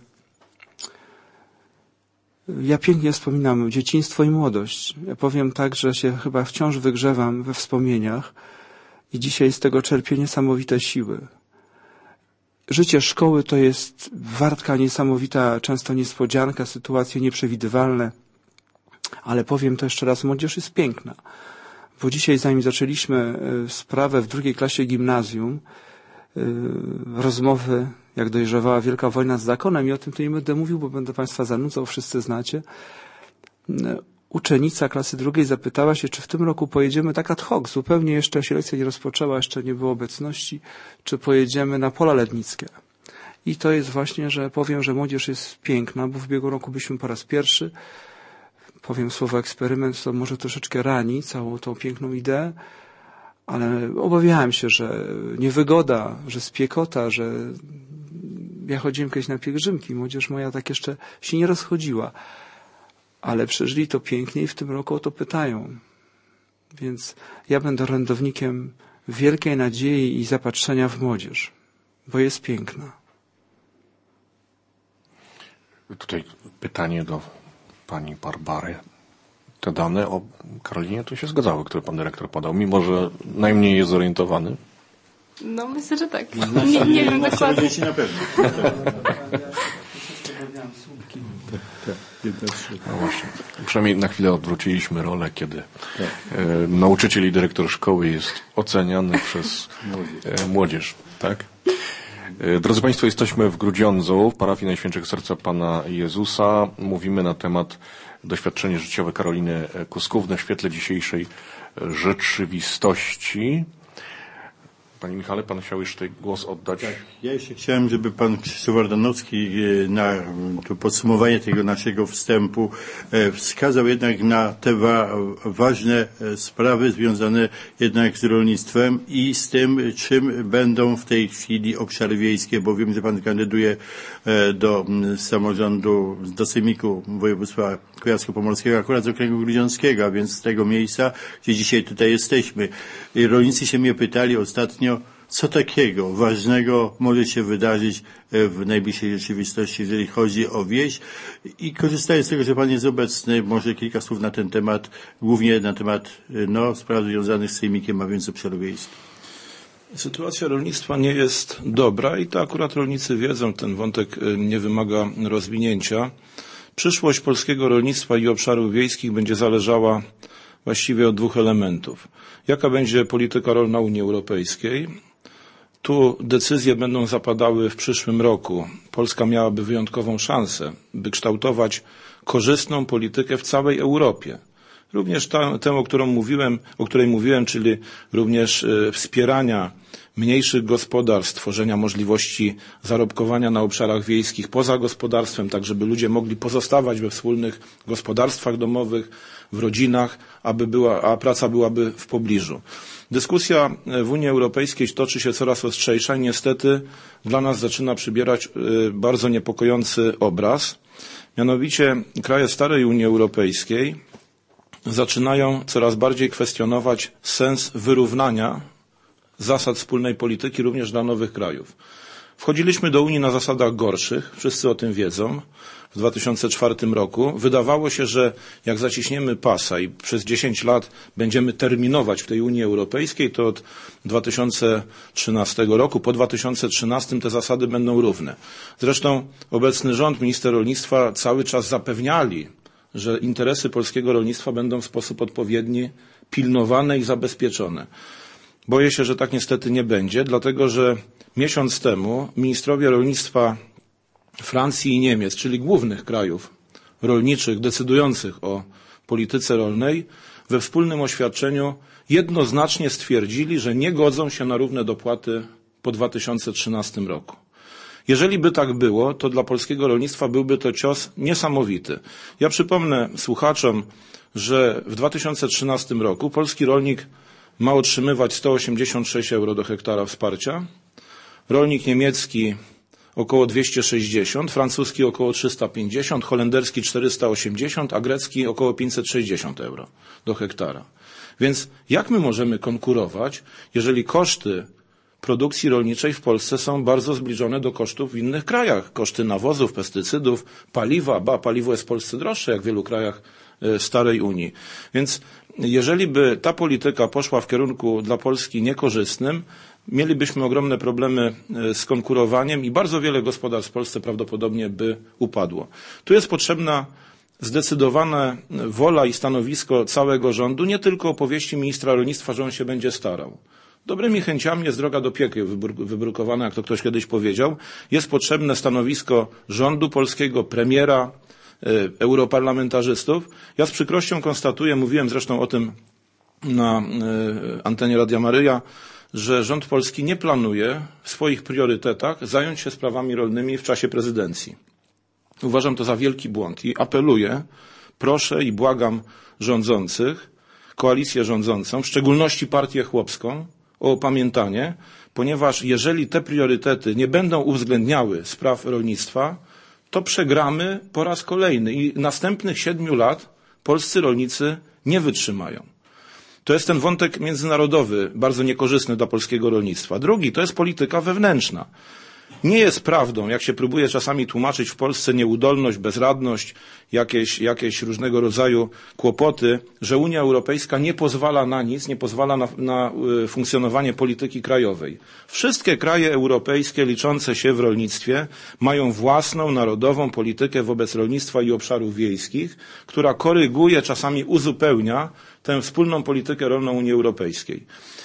ja pięknie wspominam dzieciństwo i młodość. Ja powiem tak, że się chyba wciąż wygrzewam we wspomnieniach i dzisiaj z tego czerpię niesamowite siły. Życie szkoły to jest wartka niesamowita, często niespodzianka, sytuacje nieprzewidywalne, ale powiem to jeszcze raz, młodzież jest piękna. Bo dzisiaj, zanim zaczęliśmy sprawę w 2. klasie gimnazjum, rozmowy jak dojrzewała wielka wojna z zakonem i o tym tu nie będę mówił, bo będę Państwa zanudzał, wszyscy znacie. Uczennica klasy 2 zapytała się, czy w tym roku pojedziemy tak ad hoc, zupełnie jeszcze się lekcja nie rozpoczęła, jeszcze nie było obecności, czy pojedziemy na Pola Lednickie. I to jest właśnie, że powiem, że młodzież jest piękna, bo w ubiegłym roku byliśmy po raz pierwszy. Powiem słowo eksperyment, to może troszeczkę rani całą tą piękną ideę, ale obawiałem się, że niewygoda, że spiekota, że ja chodziłem kiedyś na pielgrzymki, młodzież moja tak jeszcze się nie rozchodziła, ale przeżyli to pięknie i w tym roku o to pytają. Więc ja będę orędownikiem wielkiej nadziei i zapatrzenia w młodzież, bo jest piękna. Tutaj pytanie do pani Barbary. Te dane o Karolinie to się zgadzały, które pan dyrektor podał, mimo że najmniej jest zorientowany. No myślę, że tak. Nie wiem dokładnie. Na pewno. No właśnie. Przynajmniej na chwilę odwróciliśmy rolę, kiedy nauczyciel i dyrektor szkoły jest oceniany przez młodzież. Tak? Drodzy Państwo, jesteśmy w Grudziądzu, w parafii Najświętszego Serca Pana Jezusa. Mówimy na temat doświadczenie życiowe Karoliny Kuskówny w świetle dzisiejszej rzeczywistości. Panie Michale, pan chciał jeszcze głos oddać? Tak, ja jeszcze chciałem, żeby pan Krzysztof Ardanowski na to podsumowanie tego naszego wstępu wskazał jednak na te ważne sprawy związane jednak z rolnictwem i z tym, czym będą w tej chwili obszary wiejskie, bo wiem, że pan kandyduje do samorządu, do Sejmiku Województwa Kujawsko-Pomorskiego, akurat z okręgu grudziąckiego, a więc z tego miejsca, gdzie dzisiaj tutaj jesteśmy. Rolnicy się mnie pytali ostatnio, co takiego ważnego może się wydarzyć w najbliższej rzeczywistości, jeżeli chodzi o wieś. I korzystając z tego, że pan jest obecny, może kilka słów na ten temat, głównie na temat spraw związanych z Sejmikiem, a więc obszarów wiejskich. Sytuacja rolnictwa nie jest dobra i to akurat rolnicy wiedzą, ten wątek nie wymaga rozwinięcia. Przyszłość polskiego rolnictwa i obszarów wiejskich będzie zależała właściwie od dwóch elementów. Jaka będzie polityka rolna Unii Europejskiej? Tu decyzje będą zapadały w przyszłym roku. Polska miałaby wyjątkową szansę, by kształtować korzystną politykę w całej Europie. Również tę, o której mówiłem, czyli również wspierania mniejszych gospodarstw, tworzenia możliwości zarobkowania na obszarach wiejskich poza gospodarstwem, tak żeby ludzie mogli pozostawać we wspólnych gospodarstwach domowych, w rodzinach, a praca byłaby w pobliżu. Dyskusja w Unii Europejskiej toczy się coraz ostrzejsza i niestety dla nas zaczyna przybierać bardzo niepokojący obraz. Mianowicie kraje starej Unii Europejskiej zaczynają coraz bardziej kwestionować sens wyrównania zasad wspólnej polityki również dla nowych krajów. Wchodziliśmy do Unii na zasadach gorszych, wszyscy o tym wiedzą, w 2004 roku. Wydawało się, że jak zaciśniemy pasa i przez 10 lat będziemy terminować w tej Unii Europejskiej, to od 2013 roku, po 2013 te zasady będą równe. Zresztą obecny rząd, minister rolnictwa cały czas zapewniali, że interesy polskiego rolnictwa będą w sposób odpowiedni pilnowane i zabezpieczone. Boję się, że tak niestety nie będzie, dlatego że miesiąc temu ministrowie rolnictwa Francji i Niemiec, czyli głównych krajów rolniczych decydujących o polityce rolnej, we wspólnym oświadczeniu jednoznacznie stwierdzili, że nie godzą się na równe dopłaty po 2013 roku. Jeżeli by tak było, to dla polskiego rolnictwa byłby to cios niesamowity. Ja przypomnę słuchaczom, że w 2013 roku polski rolnik ma otrzymywać 186 euro do hektara wsparcia, rolnik niemiecki około 260, francuski około 350, holenderski 480, a grecki około 560 euro do hektara. Więc jak my możemy konkurować, jeżeli koszty produkcji rolniczej w Polsce są bardzo zbliżone do kosztów w innych krajach? Koszty nawozów, pestycydów, paliwa, paliwo jest w Polsce droższe jak w wielu krajach starej Unii. Więc jeżeli by ta polityka poszła w kierunku dla Polski niekorzystnym, mielibyśmy ogromne problemy z konkurowaniem i bardzo wiele gospodarstw w Polsce prawdopodobnie by upadło. Tu jest potrzebna zdecydowana wola i stanowisko całego rządu, nie tylko opowieści ministra rolnictwa, że on się będzie starał. Dobrymi chęciami jest droga do piekieł wybrukowana, jak to ktoś kiedyś powiedział. Jest potrzebne stanowisko rządu polskiego, premiera, europarlamentarzystów. Ja z przykrością konstatuję, mówiłem zresztą o tym na antenie Radia Maryja, że rząd polski nie planuje w swoich priorytetach zająć się sprawami rolnymi w czasie prezydencji. Uważam to za wielki błąd i apeluję, proszę i błagam rządzących, koalicję rządzącą, w szczególności partię chłopską, o opamiętanie, ponieważ jeżeli te priorytety nie będą uwzględniały spraw rolnictwa, to przegramy po raz kolejny i następnych 7 lat polscy rolnicy nie wytrzymają. To jest ten wątek międzynarodowy, bardzo niekorzystny dla polskiego rolnictwa. Drugi to jest polityka wewnętrzna. Nie jest prawdą, jak się próbuje czasami tłumaczyć w Polsce nieudolność, bezradność, jakieś różnego rodzaju kłopoty, że Unia Europejska nie pozwala na nic, nie pozwala na funkcjonowanie polityki krajowej. Wszystkie kraje europejskie liczące się w rolnictwie mają własną narodową politykę wobec rolnictwa i obszarów wiejskich, która koryguje, czasami uzupełnia tę wspólną politykę rolną Unii Europejskiej.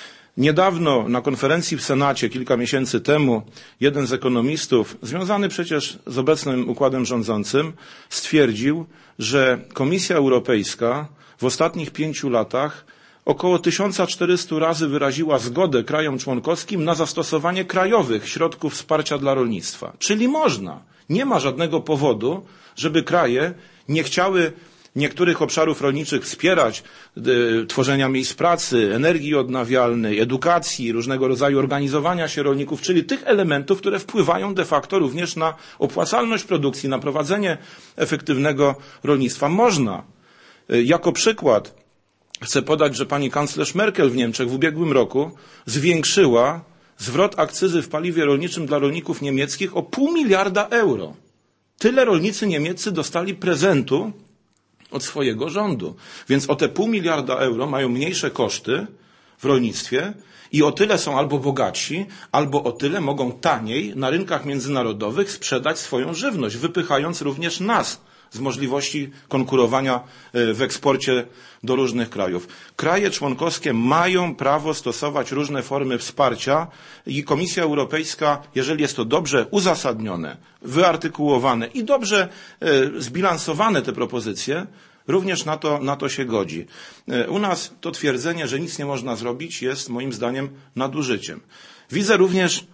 Niedawno na konferencji w Senacie, kilka miesięcy temu, jeden z ekonomistów, związany przecież z obecnym układem rządzącym, stwierdził, że Komisja Europejska w ostatnich 5 latach około 1400 razy wyraziła zgodę krajom członkowskim na zastosowanie krajowych środków wsparcia dla rolnictwa. Czyli można. Nie ma żadnego powodu, żeby kraje nie chciały niektórych obszarów rolniczych wspierać, tworzenia miejsc pracy, energii odnawialnej, edukacji, różnego rodzaju organizowania się rolników, czyli tych elementów, które wpływają de facto również na opłacalność produkcji, na prowadzenie efektywnego rolnictwa. Można. Jako przykład chcę podać, że pani kanclerz Merkel w Niemczech w ubiegłym roku zwiększyła zwrot akcyzy w paliwie rolniczym dla rolników niemieckich o 0,5 miliarda euro. Tyle rolnicy niemieccy dostali prezentu od swojego rządu. Więc o te 0,5 miliarda euro mają mniejsze koszty w rolnictwie i o tyle są albo bogatsi, albo o tyle mogą taniej na rynkach międzynarodowych sprzedać swoją żywność, wypychając również nas z możliwości konkurowania w eksporcie do różnych krajów. Kraje członkowskie mają prawo stosować różne formy wsparcia i Komisja Europejska, jeżeli jest to dobrze uzasadnione, wyartykułowane i dobrze zbilansowane te propozycje, również na to się godzi. U nas to twierdzenie, że nic nie można zrobić, jest moim zdaniem nadużyciem. Widzę również,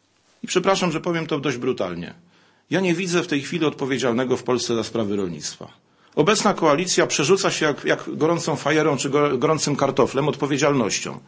i przepraszam, że powiem to dość brutalnie, ja nie widzę w tej chwili odpowiedzialnego w Polsce za sprawy rolnictwa. Obecna koalicja przerzuca się jak gorącą fajerą czy gorącym kartoflem odpowiedzialnością.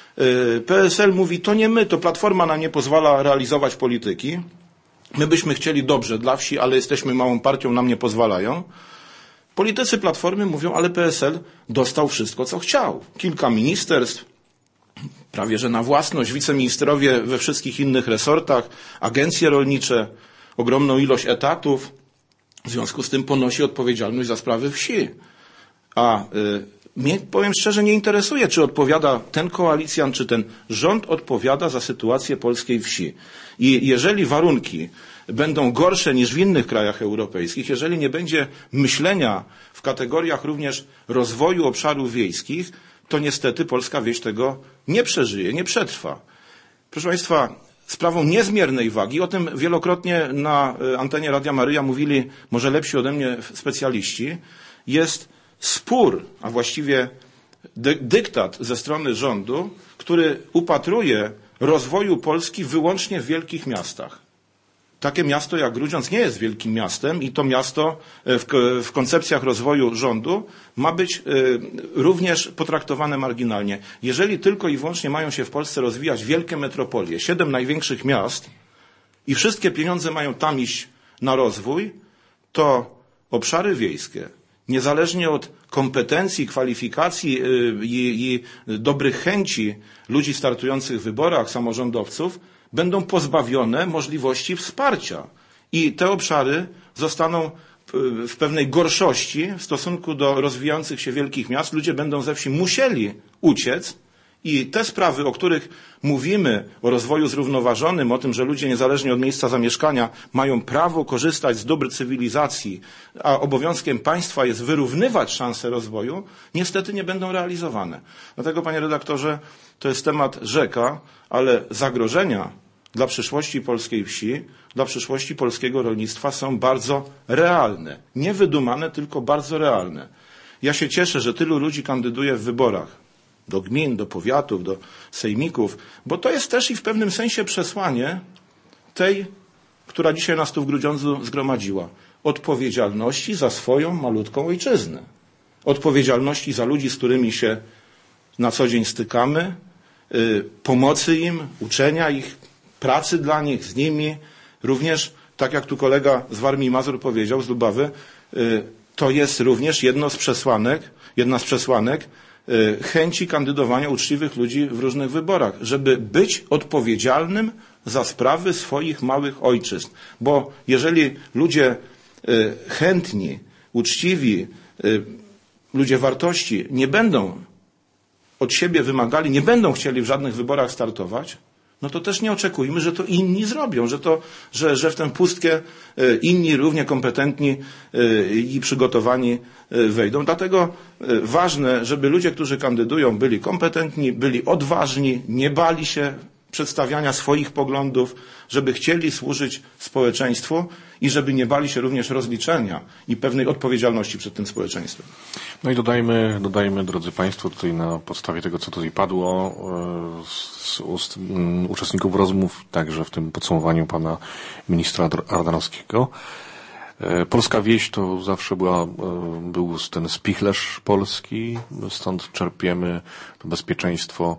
PSL mówi, to nie my, to Platforma nam nie pozwala realizować polityki. My byśmy chcieli dobrze dla wsi, ale jesteśmy małą partią, nam nie pozwalają. Politycy Platformy mówią, ale PSL dostał wszystko, co chciał. Kilka ministerstw, prawie że na własność, wiceministrowie we wszystkich innych resortach, agencje rolnicze, ogromną ilość etatów, w związku z tym ponosi odpowiedzialność za sprawy wsi. A mnie, powiem szczerze, nie interesuje, czy odpowiada ten koalicjant, czy ten rząd odpowiada za sytuację polskiej wsi. I jeżeli warunki będą gorsze niż w innych krajach europejskich, jeżeli nie będzie myślenia w kategoriach również rozwoju obszarów wiejskich, to niestety polska wieś tego nie przeżyje, nie przetrwa. Proszę Państwa, sprawą niezmiernej wagi, o tym wielokrotnie na antenie Radia Maryja mówili może lepsi ode mnie specjaliści, jest spór, a właściwie dyktat ze strony rządu, który upatruje rozwoju Polski wyłącznie w wielkich miastach. Takie miasto jak Grudziądz nie jest wielkim miastem i to miasto w koncepcjach rozwoju rządu ma być również potraktowane marginalnie. Jeżeli tylko i wyłącznie mają się w Polsce rozwijać wielkie metropolie, 7 największych miast i wszystkie pieniądze mają tam iść na rozwój, to obszary wiejskie, niezależnie od kompetencji, kwalifikacji i dobrych chęci ludzi startujących w wyborach, samorządowców, będą pozbawione możliwości wsparcia. I te obszary zostaną w pewnej gorszości w stosunku do rozwijających się wielkich miast. Ludzie będą ze wsi musieli uciec I te sprawy, o których mówimy, o rozwoju zrównoważonym, o tym, że ludzie niezależnie od miejsca zamieszkania mają prawo korzystać z dóbr cywilizacji, a obowiązkiem państwa jest wyrównywać szanse rozwoju, niestety nie będą realizowane. Dlatego, panie redaktorze, to jest temat rzeka, ale zagrożenia dla przyszłości polskiej wsi, dla przyszłości polskiego rolnictwa są bardzo realne. Nie wydumane, tylko bardzo realne. Ja się cieszę, że tylu ludzi kandyduje w wyborach do gmin, do powiatów, do sejmików, bo to jest też i w pewnym sensie przesłanie tej, która dzisiaj nas tu w Grudziądzu zgromadziła. Odpowiedzialności za swoją malutką ojczyznę. Odpowiedzialności za ludzi, z którymi się na co dzień stykamy, pomocy im, uczenia ich, pracy dla nich, z nimi. Również, tak jak tu kolega z Warmii i Mazur powiedział, z Lubawy, to jest również jedna z przesłanek chęci kandydowania uczciwych ludzi w różnych wyborach, żeby być odpowiedzialnym za sprawy swoich małych ojczyzn. Bo jeżeli ludzie chętni, uczciwi, ludzie wartości nie będą od siebie wymagali, nie będą chcieli w żadnych wyborach startować, no to też nie oczekujmy, że to inni zrobią, że w tę pustkę inni równie kompetentni i przygotowani wejdą. Dlatego ważne, żeby ludzie, którzy kandydują, byli kompetentni, byli odważni, nie bali się przedstawiania swoich poglądów, żeby chcieli służyć społeczeństwu i żeby nie bali się również rozliczenia i pewnej odpowiedzialności przed tym społeczeństwem. No i dodajmy, drodzy Państwo, tutaj na podstawie tego, co tutaj padło z ust uczestników rozmów, także w tym podsumowaniu pana ministra Ardanowskiego. Polska wieś to zawsze był ten spichlerz polski, stąd czerpiemy to bezpieczeństwo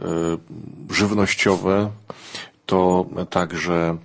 żywnościowe, to także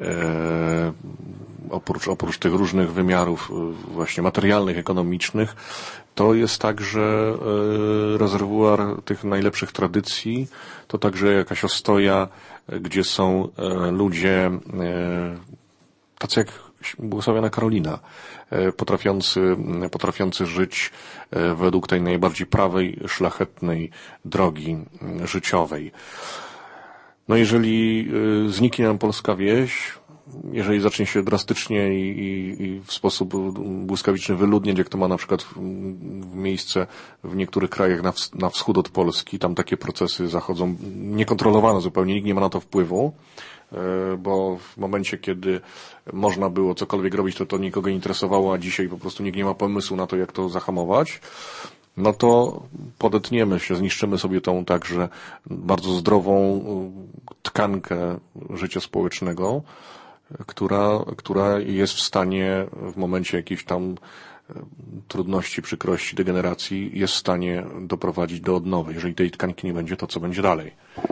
oprócz tych różnych wymiarów właśnie materialnych, ekonomicznych, to jest także rezerwuar tych najlepszych tradycji, to także jakaś ostoja, gdzie są ludzie tacy jak błogosławiona Karolina, potrafiący żyć według tej najbardziej prawej, szlachetnej drogi życiowej. No jeżeli zniknie nam polska wieś, jeżeli zacznie się drastycznie i w sposób błyskawiczny wyludniać, jak to ma na przykład miejsce w niektórych krajach na wschód od Polski, tam takie procesy zachodzą niekontrolowane zupełnie, nikt nie ma na to wpływu, bo w momencie, kiedy można było cokolwiek robić, to nikogo nie interesowało, a dzisiaj po prostu nikt nie ma pomysłu na to, jak to zahamować, no to podetniemy się, zniszczymy sobie tą także bardzo zdrową tkankę życia społecznego, która jest w stanie w momencie jakiejś tam trudności, przykrości, degeneracji, jest w stanie doprowadzić do odnowy. Jeżeli tej tkanki nie będzie, to co będzie dalej?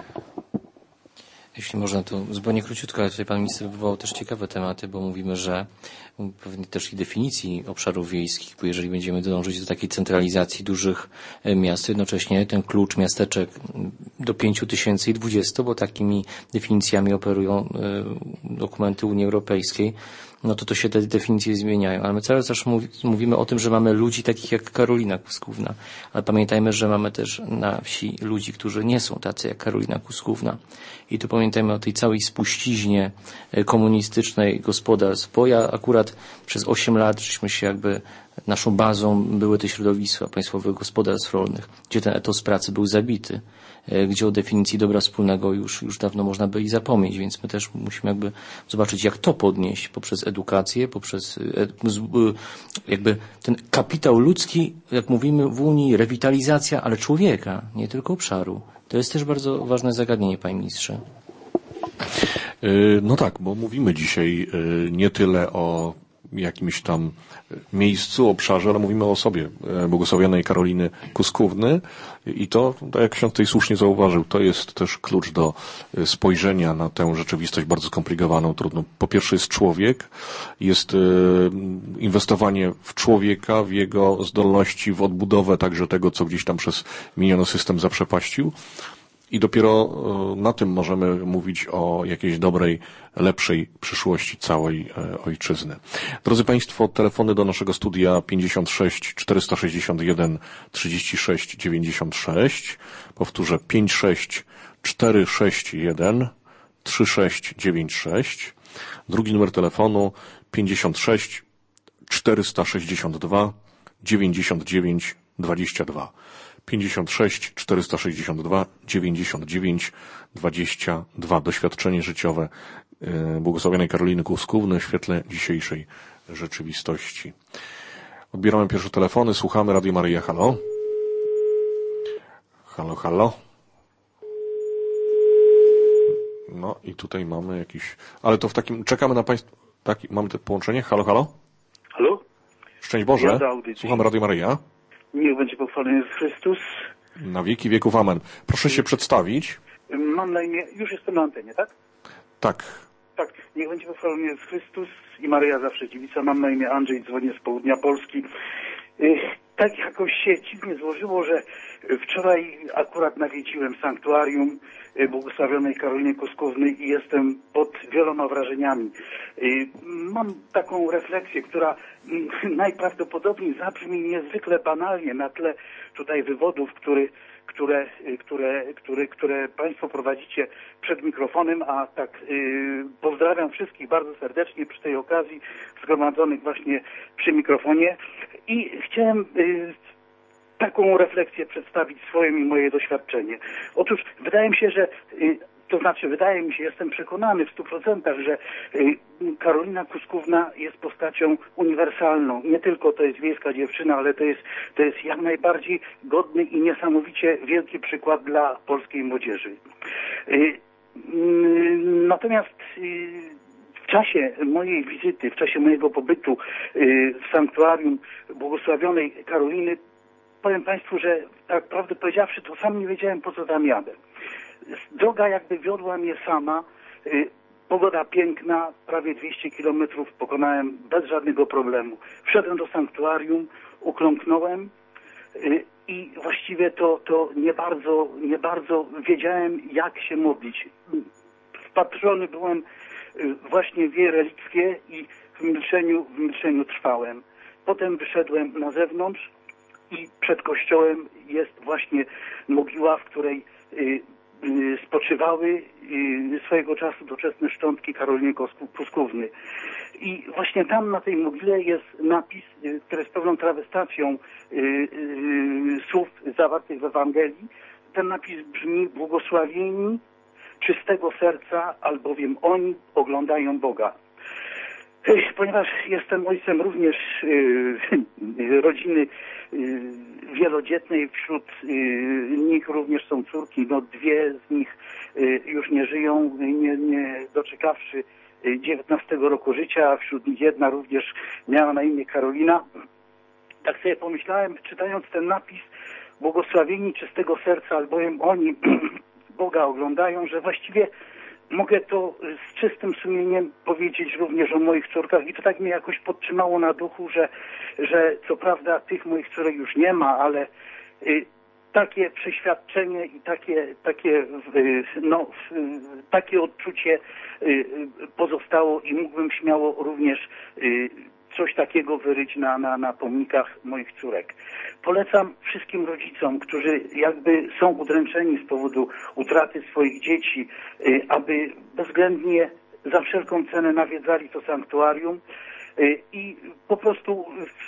Jeśli można, to zupełnie króciutko, ale tutaj pan minister wywołał też ciekawe tematy, bo mówimy, że pewnie też i definicji obszarów wiejskich, bo jeżeli będziemy dążyć do takiej centralizacji dużych miast, jednocześnie ten klucz miasteczek do 5020, bo takimi definicjami operują dokumenty Unii Europejskiej, no to się te definicje zmieniają. Ale my cały czas mówimy o tym, że mamy ludzi takich jak Karolina Kuskówna, ale pamiętajmy, że mamy też na wsi ludzi, którzy nie są tacy jak Karolina Kuskówna. I tu pamiętajmy o tej całej spuściźnie komunistycznej gospodarstw, bo ja akurat przez 8 lat żeśmy się naszą bazą były te środowiska państwowych gospodarstw rolnych, gdzie ten etos pracy był zabity, gdzie o definicji dobra wspólnego już dawno można by i zapomnieć, więc my też musimy zobaczyć, jak to podnieść poprzez edukację, poprzez ten kapitał ludzki, jak mówimy w Unii, rewitalizacja, ale człowieka, nie tylko obszaru. To jest też bardzo ważne zagadnienie, panie ministrze. No tak, bo mówimy dzisiaj nie tyle o jakimś tam miejscu, obszarze, ale mówimy o osobie błogosławionej Karoliny Kuskówny i to, tak jak ksiądz tutaj słusznie zauważył, to jest też klucz do spojrzenia na tę rzeczywistość bardzo skomplikowaną, trudną. Po pierwsze jest człowiek, jest inwestowanie w człowieka, w jego zdolności, w odbudowę także tego, co gdzieś tam przez miniony system zaprzepaścił. I dopiero na tym możemy mówić o jakiejś dobrej, lepszej przyszłości całej ojczyzny. Drodzy Państwo, telefony do naszego studia 56 461 36 96. Powtórzę 56 461 3696. Drugi numer telefonu 56 462 99 22. 56 462 99 22. Doświadczenie życiowe błogosławionej Karoliny Kuskówny w świetle dzisiejszej rzeczywistości. Odbieramy pierwsze telefony, słuchamy Radio Maryja. Halo? Halo, halo? No i tutaj mamy jakiś... Ale to w takim... Czekamy na Państwa... Mamy to połączenie? Halo, halo? Halo? Szczęść Boże. Słuchamy Radio Maryja. Niech będzie pochwalony Jezus Chrystus. Na wieki wieków amen. Proszę się przedstawić. Mam na imię... Już jestem na antenie, tak? Tak. Tak. Niech będzie pochwalony Jezus Chrystus i Maryja zawsze dziewica. Mam na imię Andrzej, dzwonię z południa Polski. Tak jakoś się dziwnie złożyło, że wczoraj akurat nawiedziłem sanktuarium błogosławionej Karoliny Kuskównej i jestem pod wieloma wrażeniami. Mam taką refleksję, która najprawdopodobniej zabrzmi niezwykle banalnie na tle tutaj wywodów, które Państwo prowadzicie przed mikrofonem, a tak pozdrawiam wszystkich bardzo serdecznie przy tej okazji zgromadzonych właśnie przy mikrofonie i chciałem taką refleksję przedstawić swoje i moje doświadczenie. Otóż wydaje mi się, że jestem przekonany w 100%, że Karolina Kuskówna jest postacią uniwersalną. Nie tylko to jest wiejska dziewczyna, ale to jest jak najbardziej godny i niesamowicie wielki przykład dla polskiej młodzieży. Natomiast w czasie mojej wizyty, w czasie mojego pobytu w sanktuarium błogosławionej Karoliny, powiem Państwu, że tak prawdę powiedziawszy, to sam nie wiedziałem, po co tam jadę. Droga jakby wiodła mnie sama. Pogoda piękna, prawie 200 kilometrów pokonałem bez żadnego problemu. Wszedłem do sanktuarium, ukląknąłem i właściwie to nie bardzo wiedziałem, jak się modlić. Wpatrzony byłem właśnie w jej relikwie i w milczeniu trwałem. Potem wyszedłem na zewnątrz i przed kościołem jest właśnie mogiła, w której spoczywały swojego czasu doczesne szczątki Karoliny Kuskówny. I właśnie tam na tej mogile jest napis, który jest pewną trawestacją słów zawartych w Ewangelii. Ten napis brzmi: błogosławieni czystego serca, albowiem oni oglądają Boga. Ponieważ jestem ojcem również rodziny wielodzietnej, wśród nich również są córki, dwie z nich już nie żyją, nie doczekawszy 19 roku życia, a wśród nich jedna również miała na imię Karolina. Tak sobie pomyślałem, czytając ten napis, błogosławieni czystego serca, albowiem oni Boga oglądają, że właściwie mogę to z czystym sumieniem powiedzieć również o moich córkach i to tak mnie jakoś podtrzymało na duchu, że co prawda tych moich córek już nie ma, ale takie przeświadczenie i takie odczucie pozostało i mógłbym śmiało również coś takiego wyryć na pomnikach moich córek. Polecam wszystkim rodzicom, którzy jakby są udręczeni z powodu utraty swoich dzieci, aby bezwzględnie za wszelką cenę nawiedzali to sanktuarium i po prostu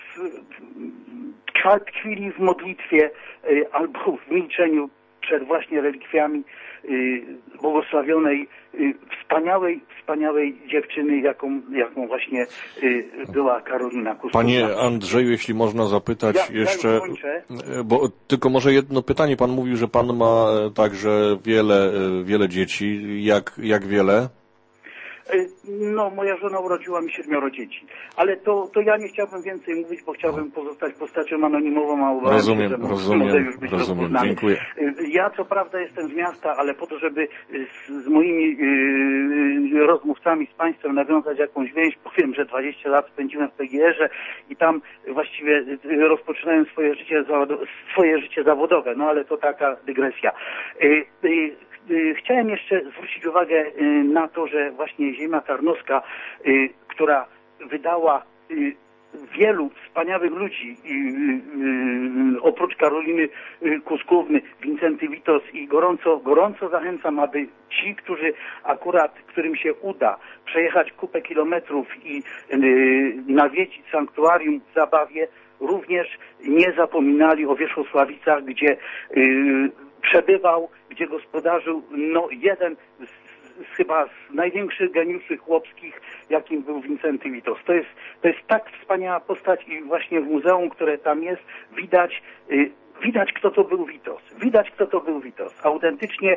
tkwili w modlitwie albo w milczeniu przed właśnie relikwiami błogosławionej, wspaniałej dziewczyny, jaką właśnie była Karolina Kuskówna. Panie Andrzeju, jeśli można zapytać jeszcze, bo tylko może jedno pytanie. Pan mówił, że pan ma także wiele dzieci. Jak wiele? No, moja żona urodziła mi 7 dzieci. Ale to ja nie chciałbym więcej mówić, bo chciałbym pozostać postacią anonimową, a uważam, Rozumiem, że mogę już być rozumiem. rozpoznany. Dziękuję. Ja co prawda jestem z miasta, ale po to, żeby z moimi rozmówcami, z państwem nawiązać jakąś więź, powiem, że 20 lat spędziłem w PGR-ze i tam właściwie rozpoczynałem swoje życie zawodowe, no ale to taka dygresja. Chciałem jeszcze zwrócić uwagę na to, że właśnie ziemia tarnowska, która wydała wielu wspaniałych ludzi, oprócz Karoliny Kuskówny, Wincenty Witos, i gorąco zachęcam, aby ci, którym się uda przejechać kupę kilometrów i nawiedzić sanktuarium w Zabawie, również nie zapominali o Wierzchosławicach, gdzie przebywał, gdzie gospodarzył jeden chyba z największych geniuszy chłopskich, jakim był Wincenty Witos. To jest tak wspaniała postać i właśnie w muzeum, które tam jest, widać, kto to był Witos. Widać, kto to był Witos. Autentycznie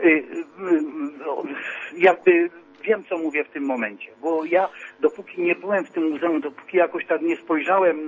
jakby wiem, co mówię w tym momencie, bo ja dopóki nie byłem w tym muzeum, dopóki jakoś tak nie spojrzałem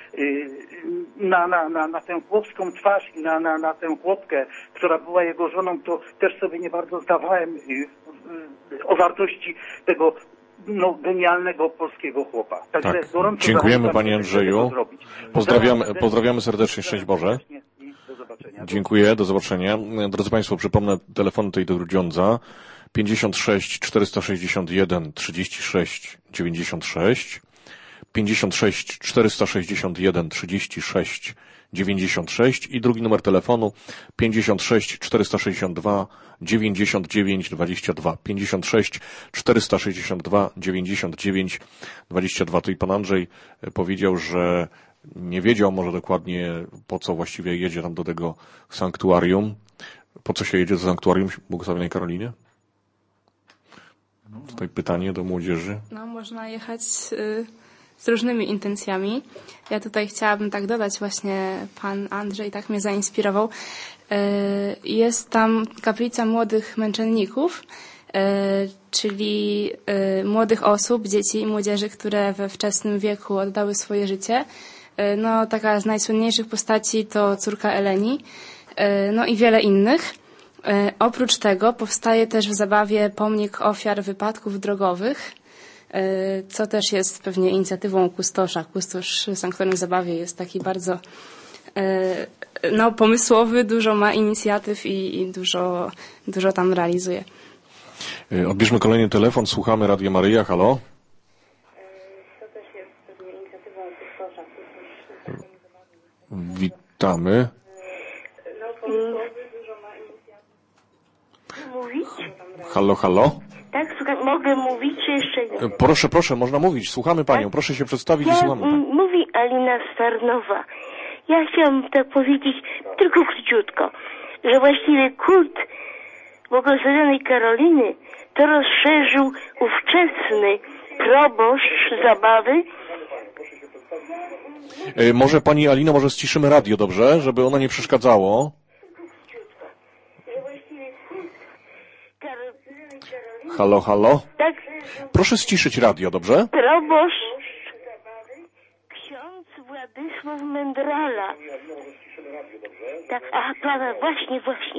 na tę chłopską twarz i na tę chłopkę, która była jego żoną, to też sobie nie bardzo zdawałem o wartości tego genialnego polskiego chłopa. Także tak. Dziękujemy panie Andrzeju. Pozdrawiamy serdecznie. Szczęść Boże. Dziękuję, do zobaczenia. Drodzy Państwo, przypomnę telefon tej do Grudziądza 56 461 36 96, 56 461 36 96 i drugi numer telefonu 56 462 99 22, 56 462 99 22. Tu i pan Andrzej powiedział, że nie wiedział może dokładnie, po co właściwie jedzie tam do tego sanktuarium. Po co się jedzie do sanktuarium Błogosławionej Karolinie? Tutaj pytanie do młodzieży. No, można jechać z różnymi intencjami. Ja tutaj chciałabym tak dodać, właśnie pan Andrzej tak mnie zainspirował. Jest tam kaplica młodych męczenników, czyli młodych osób, dzieci i młodzieży, które we wczesnym wieku oddały swoje życie. No, taka z najsłynniejszych postaci to córka Eleni, no i wiele innych. Oprócz tego powstaje też w Zabawie pomnik ofiar wypadków drogowych, co też jest pewnie inicjatywą kustosza. Kustosz Sanktuarium w Zabawie jest taki bardzo pomysłowy, dużo ma inicjatyw i dużo tam realizuje. Odbierzmy kolejny telefon, słuchamy Radia Maryja, halo? To też jest pewnie inicjatywą kustosza. Witamy. Mówić? Halo, halo? Tak, słucham, mogę mówić, czy jeszcze nie? Proszę, można mówić. Słuchamy panią. Proszę się przedstawić i słuchamy. Mówi Alina Starnowa. Ja chciałam tak powiedzieć, tylko króciutko, że właściwie kult Błogosławionej Karoliny to rozszerzył ówczesny proboszcz Zabawy. Może pani Alino, może ściszymy radio, dobrze? Żeby ono nie przeszkadzało. Halo, halo? Tak. Proszę ściszyć radio, dobrze? Proboszcz ksiądz Władysław Mędrala. Tak, właśnie.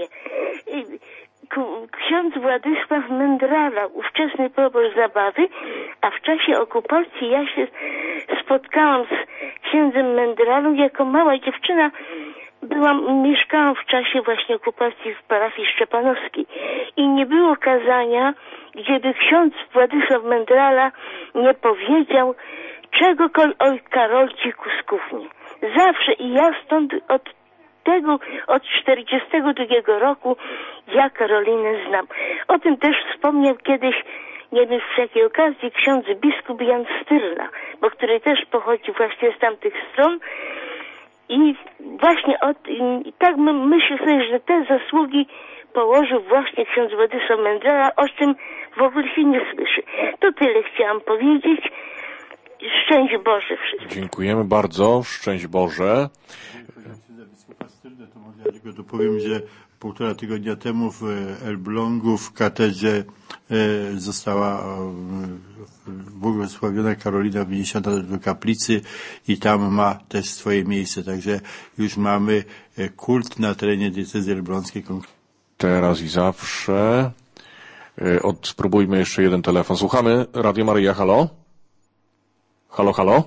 Ksiądz Władysław Mędrala, ówczesny proboszcz Zabawy, a w czasie okupacji ja się spotkałam z księdzem Mędralą jako mała dziewczyna. Mieszkałam w czasie właśnie okupacji w parafii szczepanowskiej i nie było kazania, gdzieby ksiądz Władysław Mędrala nie powiedział czegokolwiek o Karolci Kuskównie. Zawsze i ja stąd od 42 roku ja Karolinę znam. O tym też wspomniał kiedyś, nie wiem w jakiej okazji, ksiądz biskup Jan Styrla, bo który też pochodzi właśnie z tamtych stron. I właśnie tak myślę sobie, że te zasługi położył właśnie ksiądz Władysław Mędrala, o czym w ogóle się nie słyszy. To tyle chciałam powiedzieć. Szczęść Boże wszystkim. Dziękujemy bardzo. Szczęść Boże. To może ja tylko dopowiem, że Półtora tygodnia temu w Elblągu w katedrze została błogosławiona Karolina wyniesiona do kaplicy i tam ma też swoje miejsce. Także już mamy kult na terenie diecezji elbląskiej. Teraz i zawsze. Spróbujmy jeszcze jeden telefon. Słuchamy. Radio Maryja, halo? Halo, halo?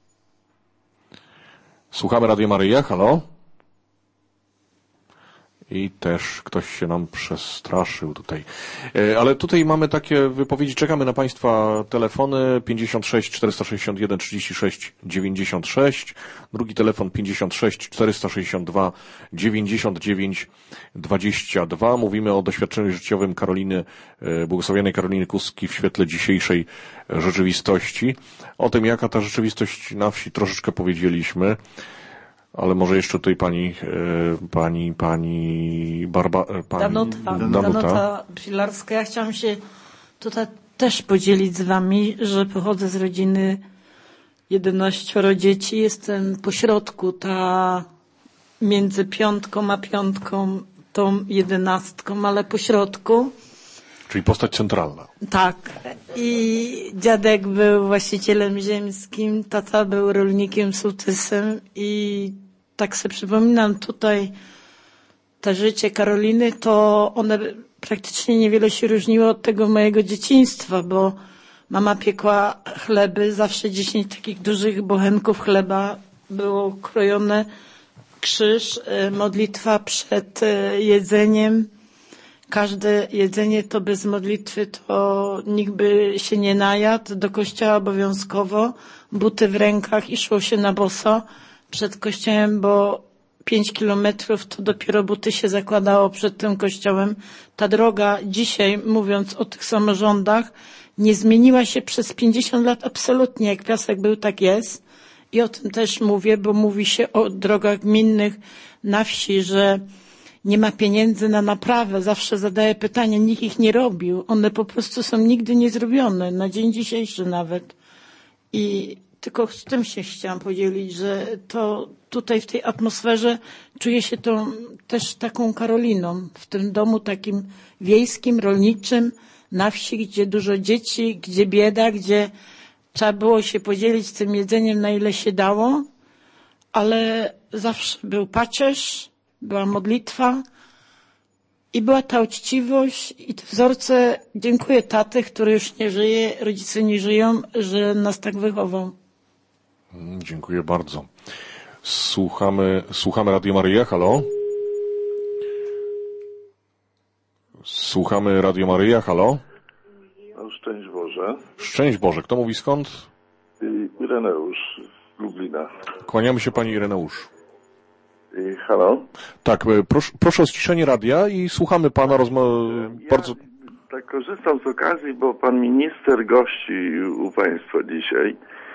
Słuchamy Radio Maryja, halo? I też ktoś się nam przestraszył tutaj. Ale tutaj mamy takie wypowiedzi. Czekamy na Państwa telefony 56 461 36 96. Drugi telefon 56 462 99 22. Mówimy o doświadczeniu życiowym błogosławionej Karoliny Kuski w świetle dzisiejszej rzeczywistości. O tym, jaka ta rzeczywistość na wsi, troszeczkę powiedzieliśmy. Ale może jeszcze tutaj Danuta Pilarska. Ja chciałam się tutaj też podzielić z wami, że pochodzę z rodziny 11 dzieci. Jestem pośrodku, między 5 a 5, tą 11, ale pośrodku. Czyli postać centralna. Tak. I dziadek był właścicielem ziemskim, tata był rolnikiem, sołtysem i tak sobie przypominam tutaj to życie Karoliny, to one praktycznie niewiele się różniło od tego mojego dzieciństwa, bo mama piekła chleby, zawsze 10 takich dużych bochenków chleba było krojone, krzyż, modlitwa przed jedzeniem. Każde jedzenie to bez modlitwy to nikt by się nie najadł, do kościoła obowiązkowo, buty w rękach i szło się na boso przed kościołem, bo 5 kilometrów to dopiero buty się zakładało przed tym kościołem. Ta droga dzisiaj, mówiąc o tych samorządach, nie zmieniła się przez 50 lat absolutnie. Jak piasek był, tak jest. I o tym też mówię, bo mówi się o drogach gminnych na wsi, że nie ma pieniędzy na naprawę. Zawsze zadaję pytania, nikt ich nie robił. One po prostu są nigdy nie zrobione, na dzień dzisiejszy nawet. I tylko z tym się chciałam podzielić, że to tutaj w tej atmosferze czuję się też taką Karoliną. W tym domu takim wiejskim, rolniczym, na wsi, gdzie dużo dzieci, gdzie bieda, gdzie trzeba było się podzielić tym jedzeniem, na ile się dało, ale zawsze był pacierz, była modlitwa i była ta uczciwość i te wzorce. Dziękuję taty, który już nie żyje, rodzice nie żyją, że nas tak wychował. Dziękuję bardzo. Słuchamy Radio Maryja, halo? Słuchamy Radio Maryja, halo? No, szczęść Boże. Szczęść Boże. Kto mówi skąd? Ireneusz z Lublina. Kłaniamy się Pani Ireneusz. Halo? Tak, proszę o ściszenie radia i słuchamy Pana rozmowy. Bardzo... Tak korzystam z okazji, bo Pan minister gości u Państwa dzisiaj.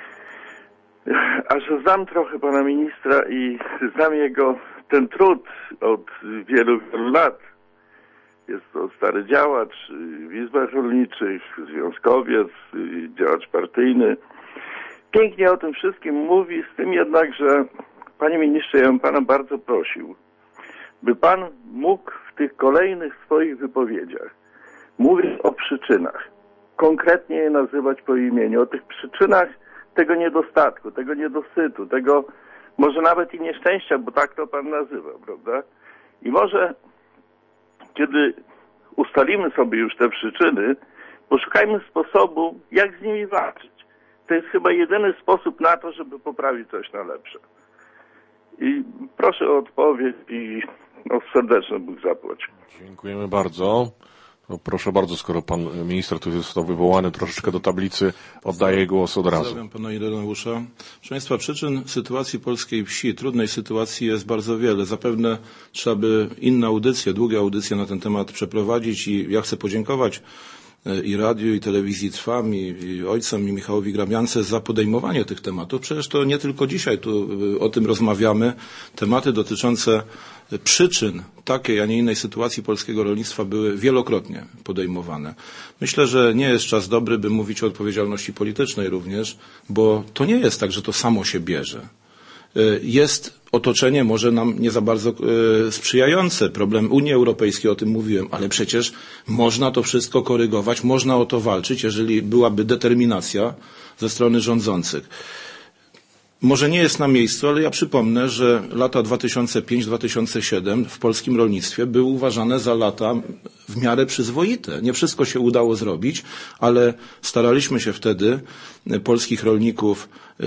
A że znam trochę Pana ministra i znam jego ten trud od wielu, wielu lat. Jest to stary działacz w izbach rolniczych, związkowiec, działacz partyjny. Pięknie o tym wszystkim mówi, z tym jednak, że Panie ministrze, ja bym Pana bardzo prosił, by Pan mógł w tych kolejnych swoich wypowiedziach mówić o przyczynach, konkretnie je nazywać po imieniu, o tych przyczynach tego niedostatku, tego niedosytu, tego może nawet i nieszczęścia, bo tak to Pan nazywa, prawda? I może kiedy ustalimy sobie już te przyczyny, poszukajmy sposobu, jak z nimi walczyć. To jest chyba jedyny sposób na to, żeby poprawić coś na lepsze. I proszę o odpowiedź i serdeczny Bóg zapłać. Dziękujemy bardzo. No, proszę bardzo, skoro Pan minister tu został wywołany troszeczkę do tablicy, oddaję głos od razu. Pozdrawiam Pana Ireneusza. Proszę Państwa, przyczyn sytuacji polskiej wsi, trudnej sytuacji jest bardzo wiele. Zapewne trzeba by inne audycje, długie audycje na ten temat przeprowadzić i ja chcę podziękować i radiu, i telewizji Trwam, i ojcom, i Michałowi Grabiance za podejmowanie tych tematów. Przecież to nie tylko dzisiaj tu o tym rozmawiamy. Tematy dotyczące przyczyn takiej, a nie innej sytuacji polskiego rolnictwa były wielokrotnie podejmowane. Myślę, że nie jest czas dobry, by mówić o odpowiedzialności politycznej również, bo to nie jest tak, że to samo się bierze. Jest otoczenie może nam nie za bardzo sprzyjające. Problem Unii Europejskiej, o tym mówiłem, ale przecież można to wszystko korygować, można o to walczyć, jeżeli byłaby determinacja ze strony rządzących. Może nie jest na miejscu, ale ja przypomnę, że lata 2005-2007 w polskim rolnictwie były uważane za lata w miarę przyzwoite. Nie wszystko się udało zrobić, ale staraliśmy się wtedy polskich rolników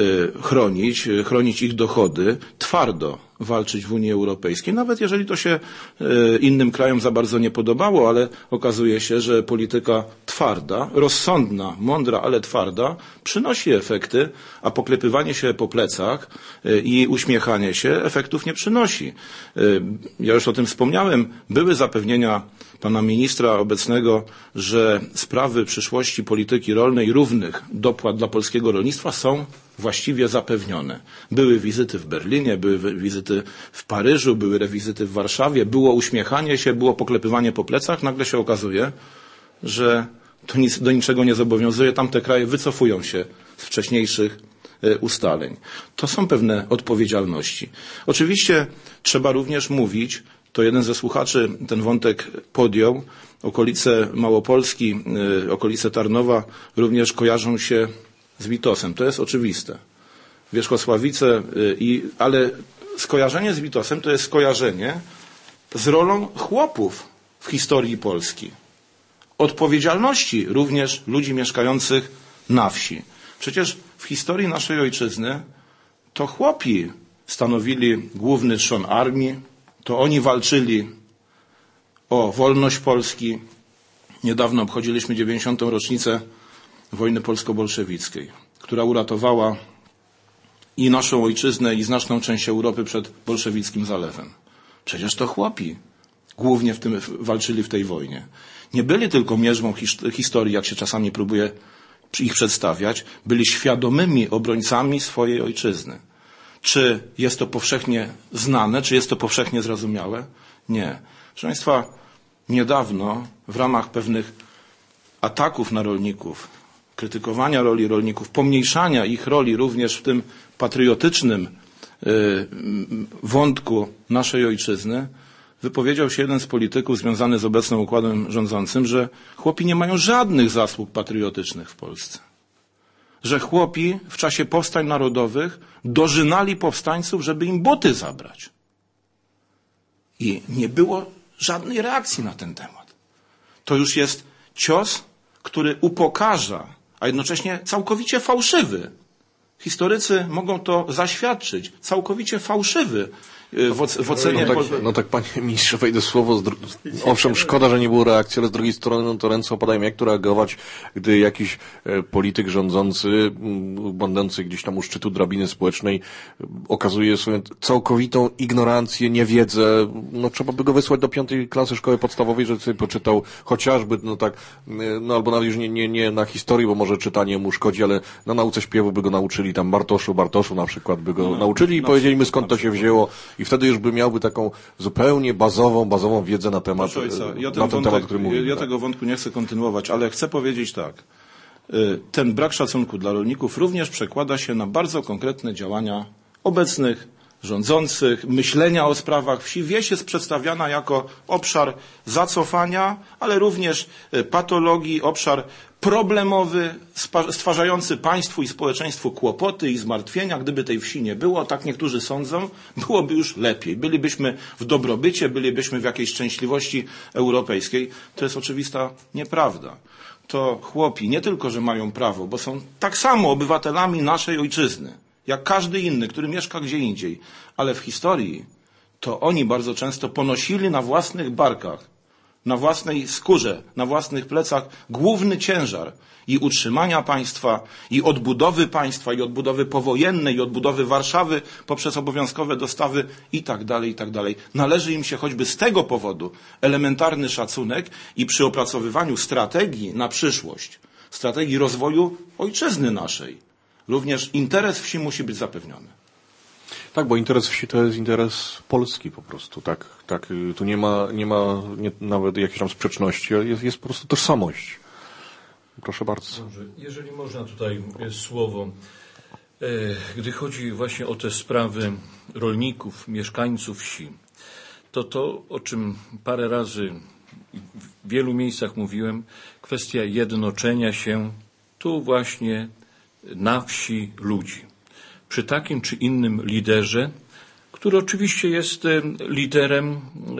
chronić ich dochody, twardo walczyć w Unii Europejskiej, nawet jeżeli to się innym krajom za bardzo nie podobało, ale okazuje się, że polityka twarda, rozsądna, mądra, ale twarda przynosi efekty, a poklepywanie się po plecach i uśmiechanie się efektów nie przynosi. Ja już o tym wspomniałem, były zapewnienia pana ministra obecnego, że sprawy przyszłości polityki rolnej równych dopłat dla polskiego rolnictwa są właściwie zapewnione. Były wizyty w Berlinie, były wizyty w Paryżu, były wizyty w Warszawie, było uśmiechanie się, było poklepywanie po plecach. Nagle się okazuje, że to nic do niczego nie zobowiązuje. Tamte kraje wycofują się z wcześniejszych ustaleń. To są pewne odpowiedzialności. Oczywiście trzeba również mówić, to jeden ze słuchaczy ten wątek podjął, okolice Małopolski, okolice Tarnowa również kojarzą się z Witosem. To jest oczywiste. Wierzchosławice, ale skojarzenie z Witosem to jest skojarzenie z rolą chłopów w historii Polski. Odpowiedzialności również ludzi mieszkających na wsi. Przecież w historii naszej ojczyzny to chłopi stanowili główny trzon armii, to oni walczyli o wolność Polski. Niedawno obchodziliśmy 90. rocznicę wojny polsko-bolszewickiej, która uratowała i naszą ojczyznę, i znaczną część Europy przed bolszewickim zalewem. Przecież to chłopi głównie walczyli w tej wojnie. Nie byli tylko mierzwą historii, jak się czasami próbuje ich przedstawiać, byli świadomymi obrońcami swojej ojczyzny. Czy jest to powszechnie znane, czy jest to powszechnie zrozumiałe? Nie. Proszę Państwa, niedawno w ramach pewnych ataków na rolników, krytykowania roli rolników, pomniejszania ich roli również w tym patriotycznym wątku naszej ojczyzny, wypowiedział się jeden z polityków związany z obecnym układem rządzącym, że chłopi nie mają żadnych zasług patriotycznych w Polsce. Że chłopi w czasie powstań narodowych dożynali powstańców, żeby im buty zabrać. I nie było żadnej reakcji na ten temat. To już jest cios, który upokarza, a jednocześnie całkowicie fałszywy. Historycy mogą to zaświadczyć. Całkowicie fałszywy w ocenie... No tak, panie ministrze, wejdę słowo. Owszem, szkoda, że nie było reakcji, ale z drugiej strony to ręce opadają. Jak tu reagować, gdy jakiś polityk rządzący, będący gdzieś tam u szczytu drabiny społecznej, okazuje swoją całkowitą ignorancję, niewiedzę. No trzeba by go wysłać do 5. klasy szkoły podstawowej, żeby sobie poczytał chociażby, albo nawet już nie na historii, bo może czytanie mu szkodzi, ale na nauce śpiewu by go nauczyli, tam Bartoszu na przykład by go nauczyli i powiedzieli mu, skąd to się wzięło. I wtedy już by miałby taką zupełnie bazową wiedzę na temat, temat, o którym mówimy. Ja tego wątku nie chcę kontynuować, ale chcę powiedzieć tak. Ten brak szacunku dla rolników również przekłada się na bardzo konkretne działania obecnych rządzących, myślenia o sprawach wsi. Wieś jest przedstawiana jako obszar zacofania, ale również patologii, obszar problemowy, stwarzający państwu i społeczeństwu kłopoty i zmartwienia. Gdyby tej wsi nie było, tak niektórzy sądzą, byłoby już lepiej. Bylibyśmy w dobrobycie, bylibyśmy w jakiejś szczęśliwości europejskiej. To jest oczywista nieprawda. To chłopi nie tylko, że mają prawo, bo są tak samo obywatelami naszej ojczyzny, jak każdy inny, który mieszka gdzie indziej, ale w historii to oni bardzo często ponosili na własnych barkach, na własnej skórze, na własnych plecach główny ciężar i utrzymania państwa, i odbudowy państwa, i odbudowy powojennej, i odbudowy Warszawy poprzez obowiązkowe dostawy i tak dalej, i tak dalej. Należy im się choćby z tego powodu elementarny szacunek i przy opracowywaniu strategii na przyszłość, strategii rozwoju ojczyzny naszej, również interes wsi musi być zapewniony. Tak, bo interes wsi to jest interes Polski po prostu, tak. Tu nie ma nawet jakiejś tam sprzeczności, ale jest po prostu tożsamość. Proszę bardzo. Dobrze. Jeżeli można tutaj słowo. Gdy chodzi właśnie o te sprawy rolników, mieszkańców wsi, to o czym parę razy w wielu miejscach mówiłem, kwestia jednoczenia się tu właśnie na wsi ludzi. Przy takim czy innym liderze, który oczywiście jest liderem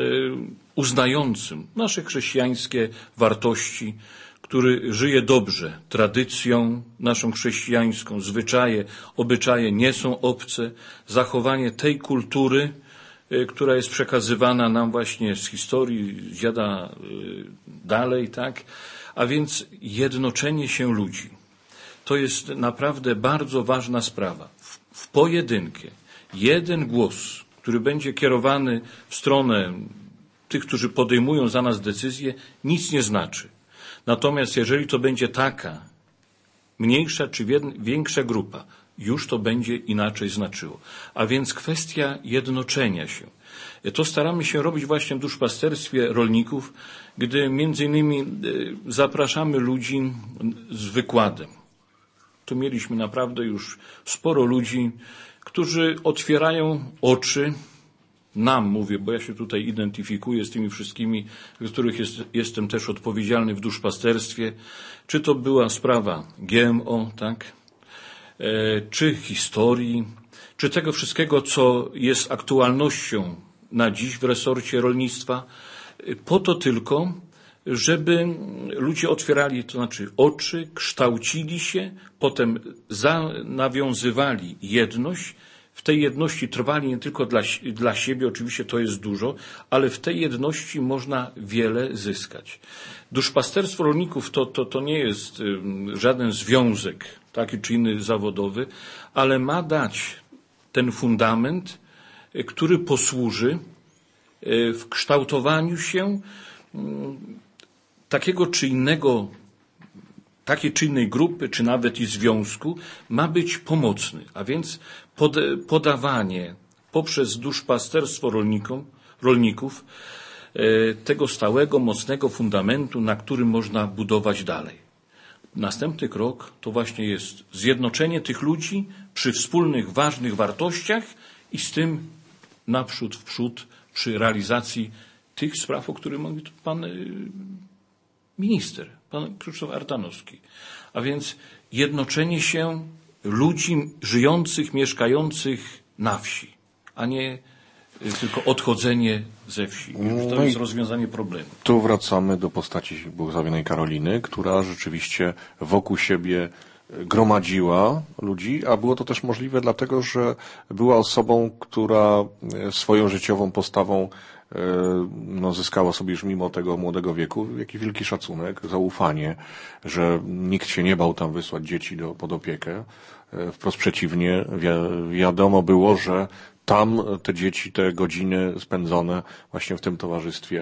uznającym nasze chrześcijańskie wartości, który żyje dobrze tradycją naszą chrześcijańską, zwyczaje, obyczaje nie są obce, zachowanie tej kultury, która jest przekazywana nam właśnie z historii, z dziada dalej, tak? A więc jednoczenie się ludzi. To jest naprawdę bardzo ważna sprawa. W pojedynkę. Jeden głos, który będzie kierowany w stronę tych, którzy podejmują za nas decyzje, nic nie znaczy. Natomiast jeżeli to będzie taka mniejsza czy większa grupa, już to będzie inaczej znaczyło. A więc kwestia jednoczenia się. To staramy się robić właśnie w duszpasterstwie rolników, gdy między innymi zapraszamy ludzi z wykładem. Tu mieliśmy naprawdę już sporo ludzi, którzy otwierają oczy nam, mówię, bo ja się tutaj identyfikuję z tymi wszystkimi, z których jestem też odpowiedzialny w duszpasterstwie. Czy to była sprawa GMO, tak? Czy historii, czy tego wszystkiego, co jest aktualnością na dziś w resorcie rolnictwa, po to tylko, żeby ludzie otwierali, to znaczy oczy, kształcili się, potem nawiązywali jedność, w tej jedności trwali nie tylko dla siebie, oczywiście to jest dużo, ale w tej jedności można wiele zyskać. Duszpasterstwo rolników to nie jest żaden związek, taki czy inny zawodowy, ale ma dać ten fundament, który posłuży w kształtowaniu się takiego czy innego, takiej czy innej grupy, czy nawet i związku, ma być pomocny. A więc podawanie poprzez duszpasterstwo rolników tego stałego, mocnego fundamentu, na którym można budować dalej. Następny krok to właśnie jest zjednoczenie tych ludzi przy wspólnych, ważnych wartościach i z tym naprzód, w przód przy realizacji tych spraw, o których mówi pan minister, pan Krzysztof Ardanowski. A więc jednoczenie się ludzi żyjących, mieszkających na wsi, a nie tylko odchodzenie ze wsi. To jest rozwiązanie problemu. Tu wracamy do postaci błogosławionej Karoliny, która rzeczywiście wokół siebie gromadziła ludzi, a było to też możliwe dlatego, że była osobą, która swoją życiową postawą zyskała sobie już mimo tego młodego wieku jakiś wielki szacunek, zaufanie, że nikt się nie bał tam wysłać dzieci pod opiekę. Wprost przeciwnie, wiadomo było, że tam te dzieci, te godziny spędzone właśnie w tym towarzystwie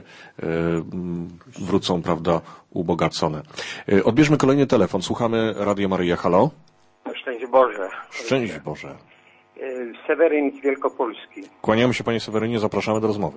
wrócą, prawda, ubogacone. Odbierzmy kolejny telefon. Słuchamy Radio Maryja. Halo? Szczęść Boże. Szczęść Boże. Seweryn z Wielkopolski. Kłaniamy się, panie Sewerynie, zapraszamy do rozmowy.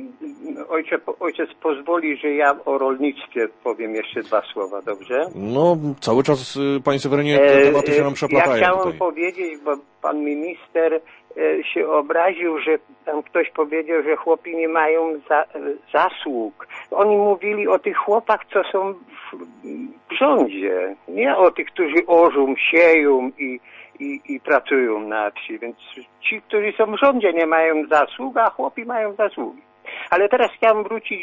Ojciec pozwoli, że ja o rolnictwie powiem jeszcze dwa słowa, dobrze? No, cały czas, panie Sewerynie, te tematy się nam przeplatają. Ja chciałem tutaj powiedzieć, bo pan minister się obraził, że tam ktoś powiedział, że chłopi nie mają zasług. Oni mówili o tych chłopach, co są w rządzie, nie o tych, którzy orzą, sieją i pracują na wsi. Więc ci, którzy są w rządzie, nie mają zasług, a chłopi mają zasługi. Ale teraz chciałem wrócić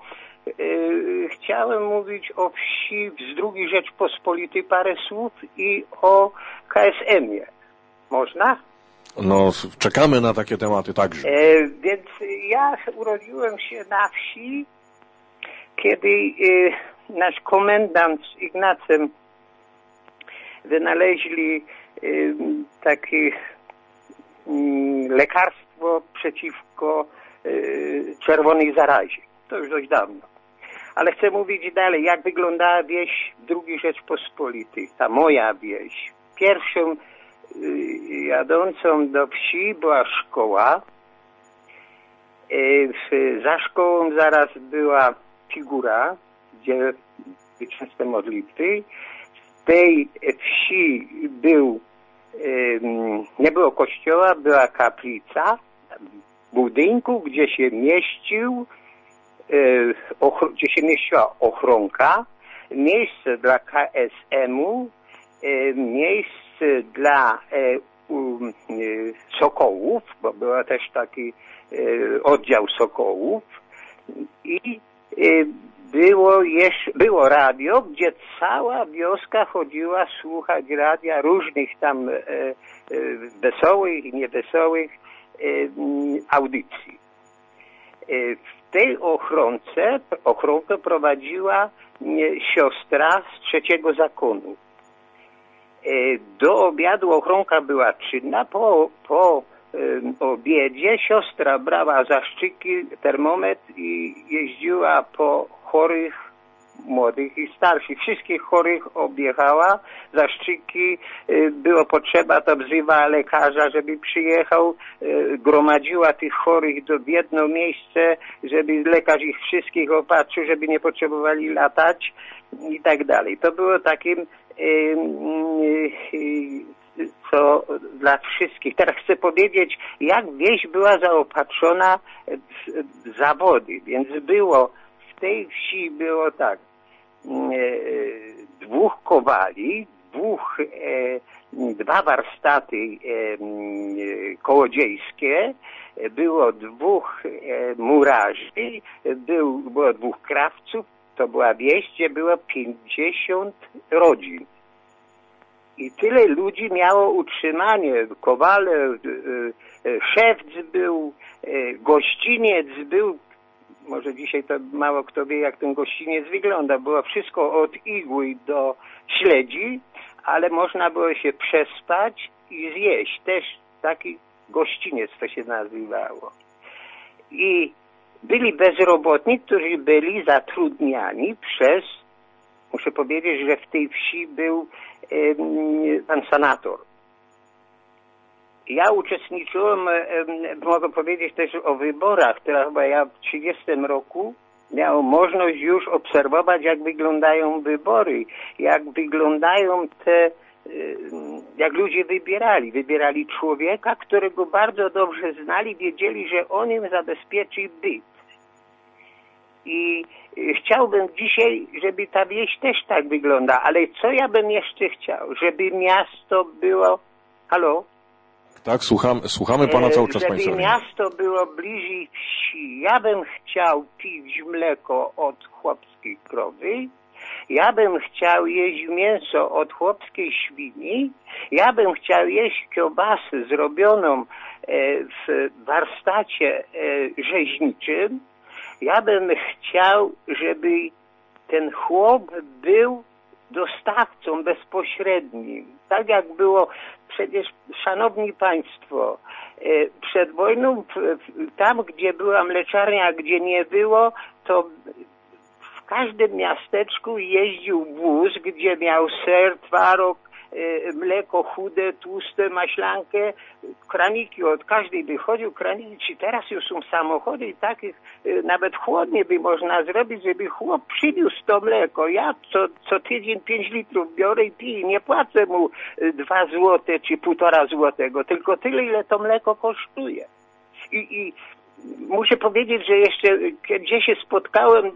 chciałem mówić o wsi z II Rzeczpospolitej parę słów i o KSM-ie. Można? No, czekamy na takie tematy także. Więc ja urodziłem się na wsi, kiedy nasz komendant z Ignacem wynaleźli takie lekarstwo przeciwko czerwonej zarazie. To już dość dawno. Ale chcę mówić dalej, jak wyglądała wieś II Rzeczpospolitej, ta moja wieś. Pierwszą jadącą do wsi była szkoła. Za szkołą zaraz była figura, gdzie były częste modlitwy. Z tej wsi był nie było kościoła, była kaplica w budynku, gdzie się mieściła ochronka, miejsce dla KSM-u, miejsce dla sokołów, bo był też taki oddział sokołów i było radio, gdzie cała wioska chodziła słuchać radia, różnych tam wesołych i niewesołych audycji. W tej ochronkę prowadziła siostra z trzeciego zakonu. Do obiadu ochronka była czynna, po obiedzie siostra brała zaszczyki, termometr i jeździła po chorych, młodych i starszych. Wszystkich chorych objechała, zaszczyki, było potrzeba, to wzywała lekarza, żeby przyjechał, gromadziła tych chorych w jedno miejsce, żeby lekarz ich wszystkich opatrzył, żeby nie potrzebowali latać i tak dalej. To było takim co dla wszystkich. Teraz chcę powiedzieć, jak wieś była zaopatrzona w zawody, więc w tej wsi było tak, 2 kowali, 2 warsztaty kołodziejskie, było 2 murarzy, było 2 krawców, to była wieś, gdzie było 50 rodzin. I tyle ludzi miało utrzymanie, kowale, szewc był, gościniec był, może dzisiaj to mało kto wie, jak ten gościniec wygląda, było wszystko od igły do śledzi, ale można było się przespać i zjeść, też taki gościniec to się nazywało. I byli bezrobotni, którzy byli zatrudniani przez, muszę powiedzieć, że w tej wsi był pan senator. Ja uczestniczyłem, mogę powiedzieć też o wyborach, które chyba ja w 30 roku miałem możliwość już obserwować, jak wyglądają wybory, jak wyglądają jak ludzie wybierali człowieka, którego bardzo dobrze znali, wiedzieli, że on im zabezpieczy byt. I chciałbym dzisiaj, żeby ta wieś też tak wygląda, ale co ja bym jeszcze chciał? Żeby miasto było... Halo? Tak, słuchamy pana cały czas, panie Żeby miasto było bliżej wsi. Ja bym chciał pić mleko od chłopskiej krowy, ja bym chciał jeść mięso od chłopskiej świni, ja bym chciał jeść kiełbasę zrobioną w warsztacie rzeźniczym, ja bym chciał, żeby ten chłop był dostawcą bezpośrednim. Tak jak było przecież, szanowni państwo, przed wojną, tam gdzie była mleczarnia, a gdzie nie było, to w każdym miasteczku jeździł wóz, gdzie miał ser, twaróg, mleko chude, tłuste, maślankę, kraniki od każdej wychodził, kraniki, czy teraz już są samochody i takich nawet chłodnie by można zrobić, żeby chłop przywiózł to mleko. Ja co tydzień 5 litrów biorę i piję, nie płacę mu 2 złote czy 1,5 złotego, tylko tyle, ile to mleko kosztuje. I muszę powiedzieć, że jeszcze gdzieś się spotkałem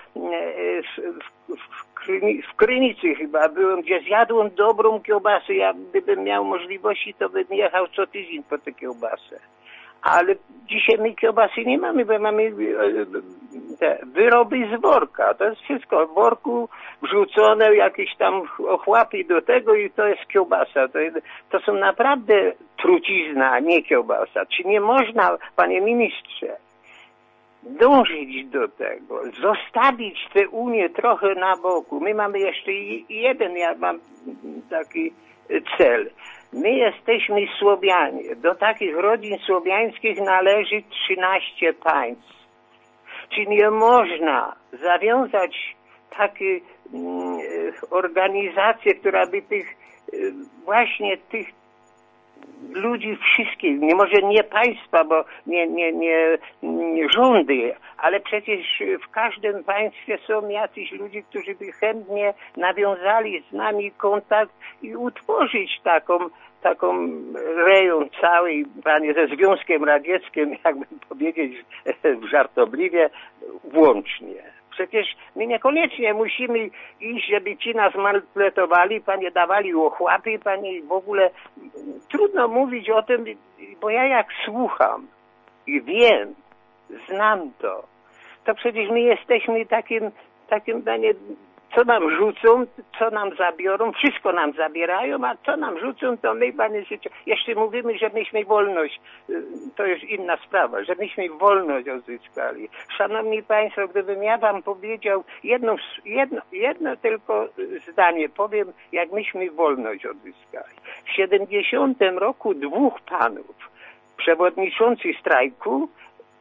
w Krynicy chyba byłem, gdzie zjadłem dobrą kiełbasę. Ja gdybym miał możliwości, to bym jechał co tydzień po tę kiełbasę. Ale dzisiaj my kiełbasy nie mamy, bo mamy te wyroby z worka. To jest wszystko w worku wrzucone, jakieś tam ochłapy do tego i to jest kiełbasa. To są naprawdę trucizna, a nie kiełbasa. Czy nie można, panie ministrze, dążyć do tego, zostawić tę Unię trochę na boku. My mamy jeszcze jeden, ja mam taki cel. My jesteśmy Słowianie. Do takich rodzin słowiańskich należy 13 państw. Czy nie można zawiązać takiej organizację, która by właśnie tych ludzi wszystkich, może nie państwa, bo nie rządy, ale przecież w każdym państwie są jacyś ludzie, którzy by chętnie nawiązali z nami kontakt i utworzyć taką taką rejon cały, panie, ze Związkiem Radzieckim, jakbym powiedzieć żartobliwie, włącznie. Przecież my niekoniecznie musimy iść, żeby ci nas maltretowali, panie, dawali ochłapy, panie, w ogóle trudno mówić o tym, bo ja jak słucham i wiem, znam to przecież my jesteśmy takim, panie, co nam rzucą, co nam zabiorą, wszystko nam zabierają, a co nam rzucą, to my, panie, jeszcze mówimy, że myśmy wolność, to już inna sprawa, że myśmy wolność odzyskali. Szanowni państwo, gdybym ja wam powiedział jedno tylko zdanie, powiem, jak myśmy wolność odzyskali. W 70 roku dwóch panów, przewodniczący strajku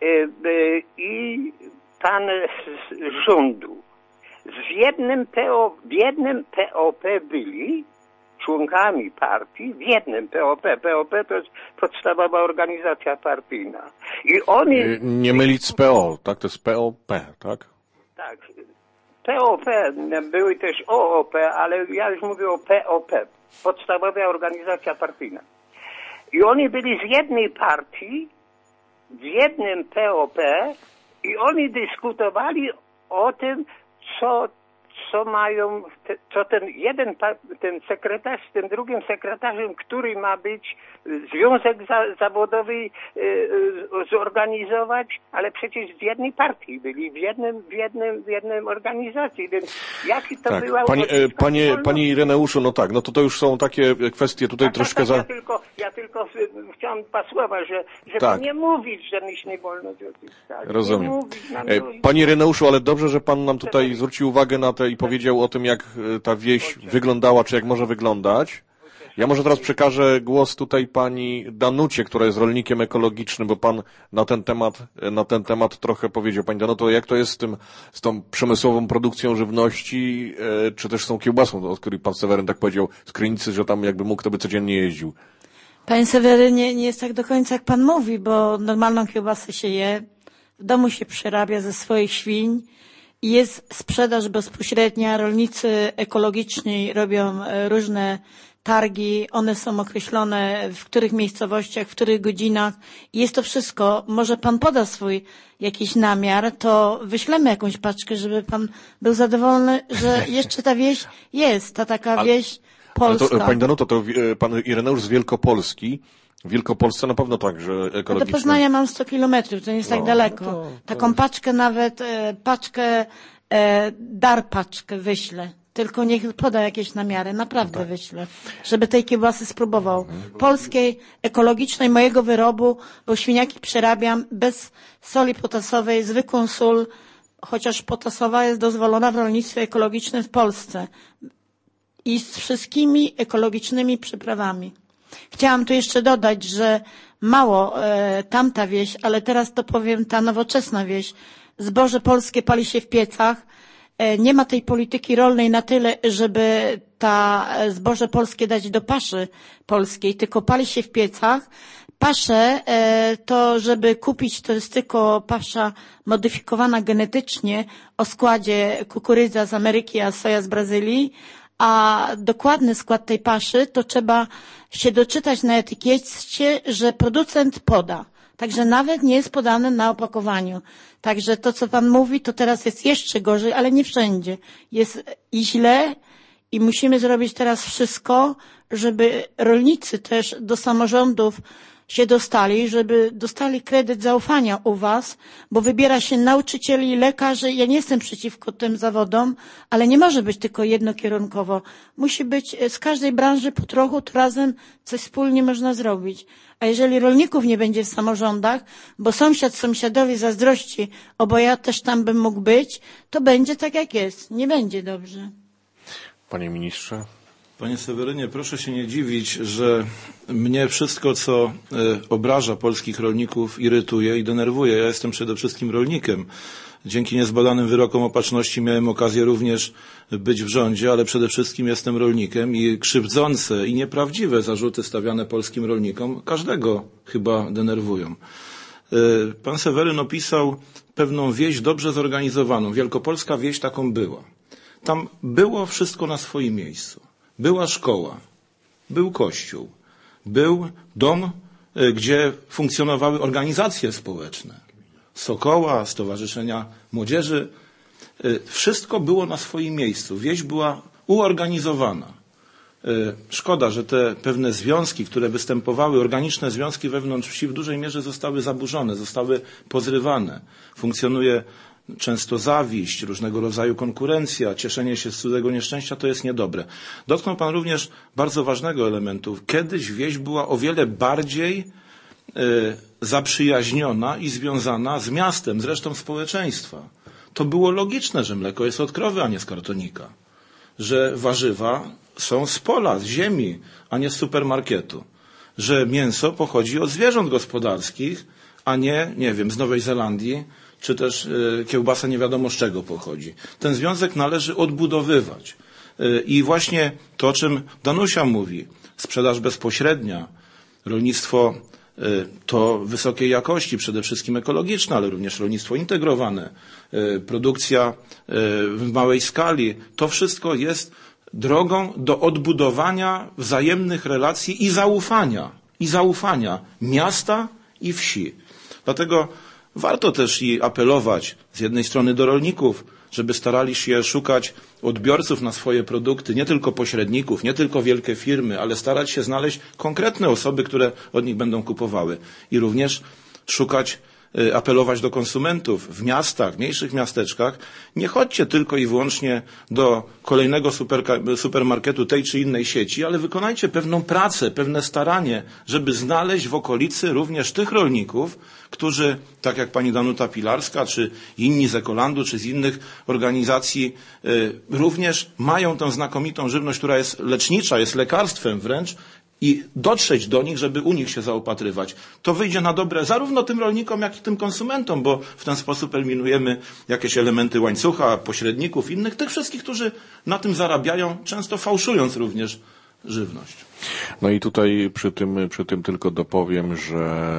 i pan z rządu, w jednym POP byli członkami partii, w jednym POP. POP to jest podstawowa organizacja partyjna. I oni... Nie mylić z PO, tak? To jest POP, tak? Tak. POP, były też OOP, ale ja już mówię o POP, podstawowa organizacja partyjna. I oni byli z jednej partii, w jednym POP i oni dyskutowali o tym, co mają, co ten sekretarz z tym drugim sekretarzem, który ma być związek zawodowy zorganizować, ale przecież z jednej partii byli, w jednym organizacji, więc jaki to tak. była... Panie Ireneuszu, no tak, no to już są takie kwestie tutaj troszkę za... Ja tylko chciałem dwa słowa, żeby tak. nie mówić, że myśmy wolność odzyskali. Rozumiem. Panie Ireneuszu, ale dobrze, że pan nam tutaj zwrócił uwagę na to i powiedział o tym, jak ta wieś wyglądała, czy jak może wyglądać. Ja może teraz przekażę głos tutaj pani Danucie, która jest rolnikiem ekologicznym, bo pan na ten temat trochę powiedział. Pani Danuto, jak to jest z tą przemysłową produkcją żywności, czy też z tą kiełbasą, o której pan Seweryn tak powiedział, z Krynicy, że tam jakby mógł, to by codziennie jeździł. Panie Sewerynie, nie jest tak do końca, jak pan mówi, bo normalną kiełbasę się je, w domu się przerabia ze swoich świń i jest sprzedaż bezpośrednia. Rolnicy ekologiczni robią różne targi, one są określone w których miejscowościach, w których godzinach i jest to wszystko. Może pan poda swój jakiś namiar, to wyślemy jakąś paczkę, żeby pan był zadowolony, że jeszcze ta wieś jest, ta taka wieś polska. Ale to, pani Danuto, to pan Ireneusz z Wielkopolski. W Wielkopolsce na pewno tak, że ekologiczne... Do Poznania mam 100 kilometrów, to nie jest tak daleko. Taką paczkę nawet, paczkę wyślę. Tylko niech poda jakieś namiary, naprawdę wyślę, żeby tej kiełbasy spróbował. Polskiej, ekologicznej, mojego wyrobu, bo świniaki przerabiam bez soli potasowej, zwykłą sól, chociaż potasowa jest dozwolona w rolnictwie ekologicznym w Polsce. I z wszystkimi ekologicznymi przyprawami. Chciałam tu jeszcze dodać, że mało tamta wieś, ale teraz to powiem ta nowoczesna wieś. Zboże polskie pali się w piecach. Nie ma tej polityki rolnej na tyle, żeby zboże polskie dać do paszy polskiej, tylko pali się w piecach. Pasze to, żeby kupić, to jest tylko pasza modyfikowana genetycznie o składzie kukurydza z Ameryki, a soja z Brazylii. A dokładny skład tej paszy to trzeba się doczytać na etykiecie, że producent poda. Także nawet nie jest podane na opakowaniu. Także to, co pan mówi, to teraz jest jeszcze gorzej, ale nie wszędzie. Jest i źle i musimy zrobić teraz wszystko, żeby rolnicy też do samorządów się dostali, żeby dostali kredyt zaufania u was, bo wybiera się nauczycieli, lekarzy. Ja nie jestem przeciwko tym zawodom, ale nie może być tylko jednokierunkowo. Musi być z każdej branży po trochu, to razem coś wspólnie można zrobić. A jeżeli rolników nie będzie w samorządach, bo sąsiad sąsiadowi zazdrości, bo ja też tam bym mógł być, to będzie tak jak jest. Nie będzie dobrze. Panie ministrze. Panie Sewerynie, proszę się nie dziwić, że mnie wszystko, co obraża polskich rolników, irytuje i denerwuje. Ja jestem przede wszystkim rolnikiem. Dzięki niezbadanym wyrokom opatrzności miałem okazję również być w rządzie, ale przede wszystkim jestem rolnikiem i krzywdzące i nieprawdziwe zarzuty stawiane polskim rolnikom każdego chyba denerwują. Pan Seweryn opisał pewną wieś dobrze zorganizowaną. Wielkopolska wieś taką była. Tam było wszystko na swoim miejscu. Była szkoła, był kościół, był dom, gdzie funkcjonowały organizacje społeczne. Sokoła, Stowarzyszenia Młodzieży. Wszystko było na swoim miejscu. Wieś była uorganizowana. Szkoda, że te pewne związki, które występowały, organiczne związki wewnątrz wsi w dużej mierze zostały zaburzone, zostały pozrywane. Funkcjonuje często zawiść, różnego rodzaju konkurencja, cieszenie się z cudzego nieszczęścia, to jest niedobre. Dotknął Pan również bardzo ważnego elementu. Kiedyś wieś była o wiele bardziej zaprzyjaźniona i związana z miastem, z resztą społeczeństwa. To było logiczne, że mleko jest od krowy, a nie z kartonika. Że warzywa są z pola, z ziemi, a nie z supermarketu. Że mięso pochodzi od zwierząt gospodarskich, a nie wiem, z Nowej Zelandii, czy też kiełbasa nie wiadomo z czego pochodzi. Ten związek należy odbudowywać. I właśnie to, o czym Danusia mówi, sprzedaż bezpośrednia, rolnictwo to wysokiej jakości, przede wszystkim ekologiczne, ale również rolnictwo integrowane, produkcja w małej skali, to wszystko jest drogą do odbudowania wzajemnych relacji i zaufania miasta i wsi. Dlatego warto też i apelować z jednej strony do rolników, żeby starali się szukać odbiorców na swoje produkty, nie tylko pośredników, nie tylko wielkie firmy, ale starać się znaleźć konkretne osoby, które od nich będą kupowały. I również apelować do konsumentów w miastach, mniejszych miasteczkach. Nie chodźcie tylko i wyłącznie do kolejnego supermarketu tej czy innej sieci, ale wykonajcie pewną pracę, pewne staranie, żeby znaleźć w okolicy również tych rolników, którzy, tak jak pani Danuta Pilarska, czy inni z Ekolandu, czy z innych organizacji, również mają tę znakomitą żywność, która jest lecznicza, jest lekarstwem wręcz, i dotrzeć do nich, żeby u nich się zaopatrywać. To wyjdzie na dobre zarówno tym rolnikom, jak i tym konsumentom, bo w ten sposób eliminujemy jakieś elementy łańcucha, pośredników, innych, tych wszystkich, którzy na tym zarabiają, często fałszując również żywność. No i tutaj przy tym tylko dopowiem, że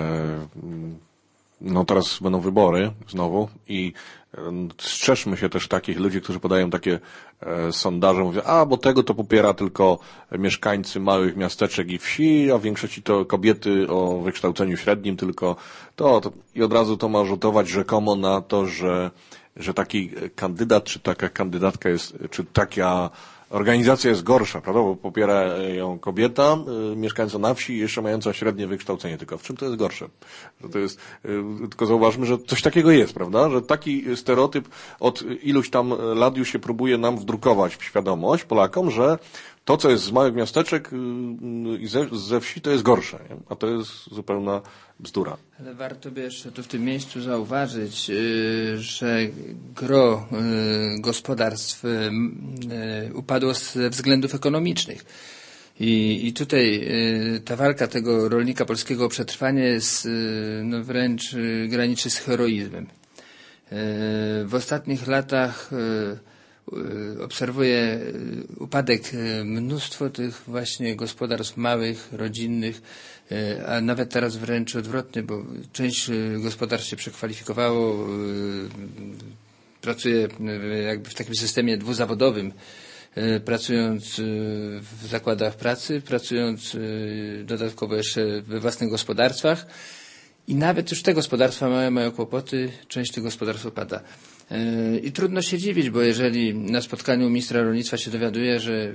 teraz będą wybory znowu i strzeżmy się też takich ludzi, którzy podają takie sondaże, mówią, bo tego to popiera tylko mieszkańcy małych miasteczek i wsi, a w większości to kobiety o wykształceniu średnim, tylko to i od razu to ma rzutować rzekomo na to, że taki kandydat, czy taka kandydatka jest, czy taka organizacja jest gorsza, prawda, bo popiera ją kobieta mieszkająca na wsi i jeszcze mająca średnie wykształcenie. Tylko w czym to jest gorsze? Że to jest, tylko zauważmy, że coś takiego jest, prawda, że taki stereotyp od iluś tam lat już się próbuje nam wdrukować w świadomość Polakom, że to, co jest z małych miasteczek i ze wsi, to jest gorsze, nie? A to jest zupełna bzdura. Ale warto by jeszcze tu w tym miejscu zauważyć, że gro gospodarstw upadło ze względów ekonomicznych. I tutaj ta walka tego rolnika polskiego o przetrwanie jest wręcz graniczy z heroizmem. W ostatnich latach obserwuję upadek mnóstwo tych właśnie gospodarstw małych, rodzinnych, a nawet teraz wręcz odwrotnie, bo część gospodarstw się przekwalifikowało, pracuje jakby w takim systemie dwuzawodowym, pracując w zakładach pracy, pracując dodatkowo jeszcze we własnych gospodarstwach i nawet już te gospodarstwa małe mają kłopoty, część tych gospodarstw upada. I trudno się dziwić, bo jeżeli na spotkaniu ministra rolnictwa się dowiaduje, że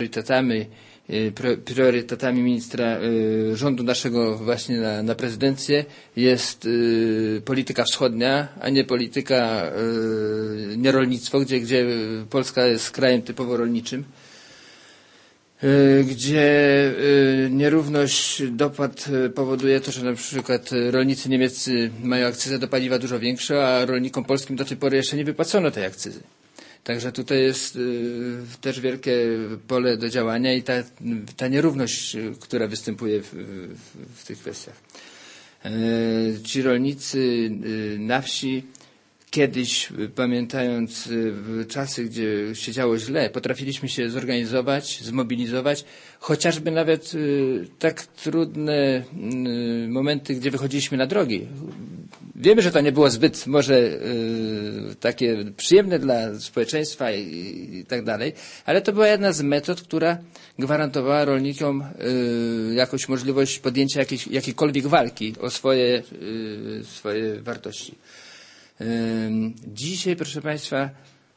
priorytetami ministra rządu naszego właśnie na prezydencję jest polityka wschodnia, a nie polityka, nie rolnictwo, gdzie Polska jest krajem typowo rolniczym, gdzie nierówność dopłat powoduje to, że na przykład rolnicy niemieccy mają akcyzę do paliwa dużo większą, a rolnikom polskim do tej pory jeszcze nie wypłacono tej akcyzy. Także tutaj jest też wielkie pole do działania i ta nierówność, która występuje w tych kwestiach. Ci rolnicy na wsi kiedyś, pamiętając czasy, gdzie się działo źle, potrafiliśmy się zorganizować, zmobilizować, chociażby nawet tak trudne momenty, gdzie wychodziliśmy na drogi. Wiemy, że to nie było zbyt może takie przyjemne dla społeczeństwa i tak dalej, ale to była jedna z metod, która gwarantowała rolnikom jakąś możliwość podjęcia jakiejkolwiek walki o swoje wartości. Dzisiaj, proszę Państwa,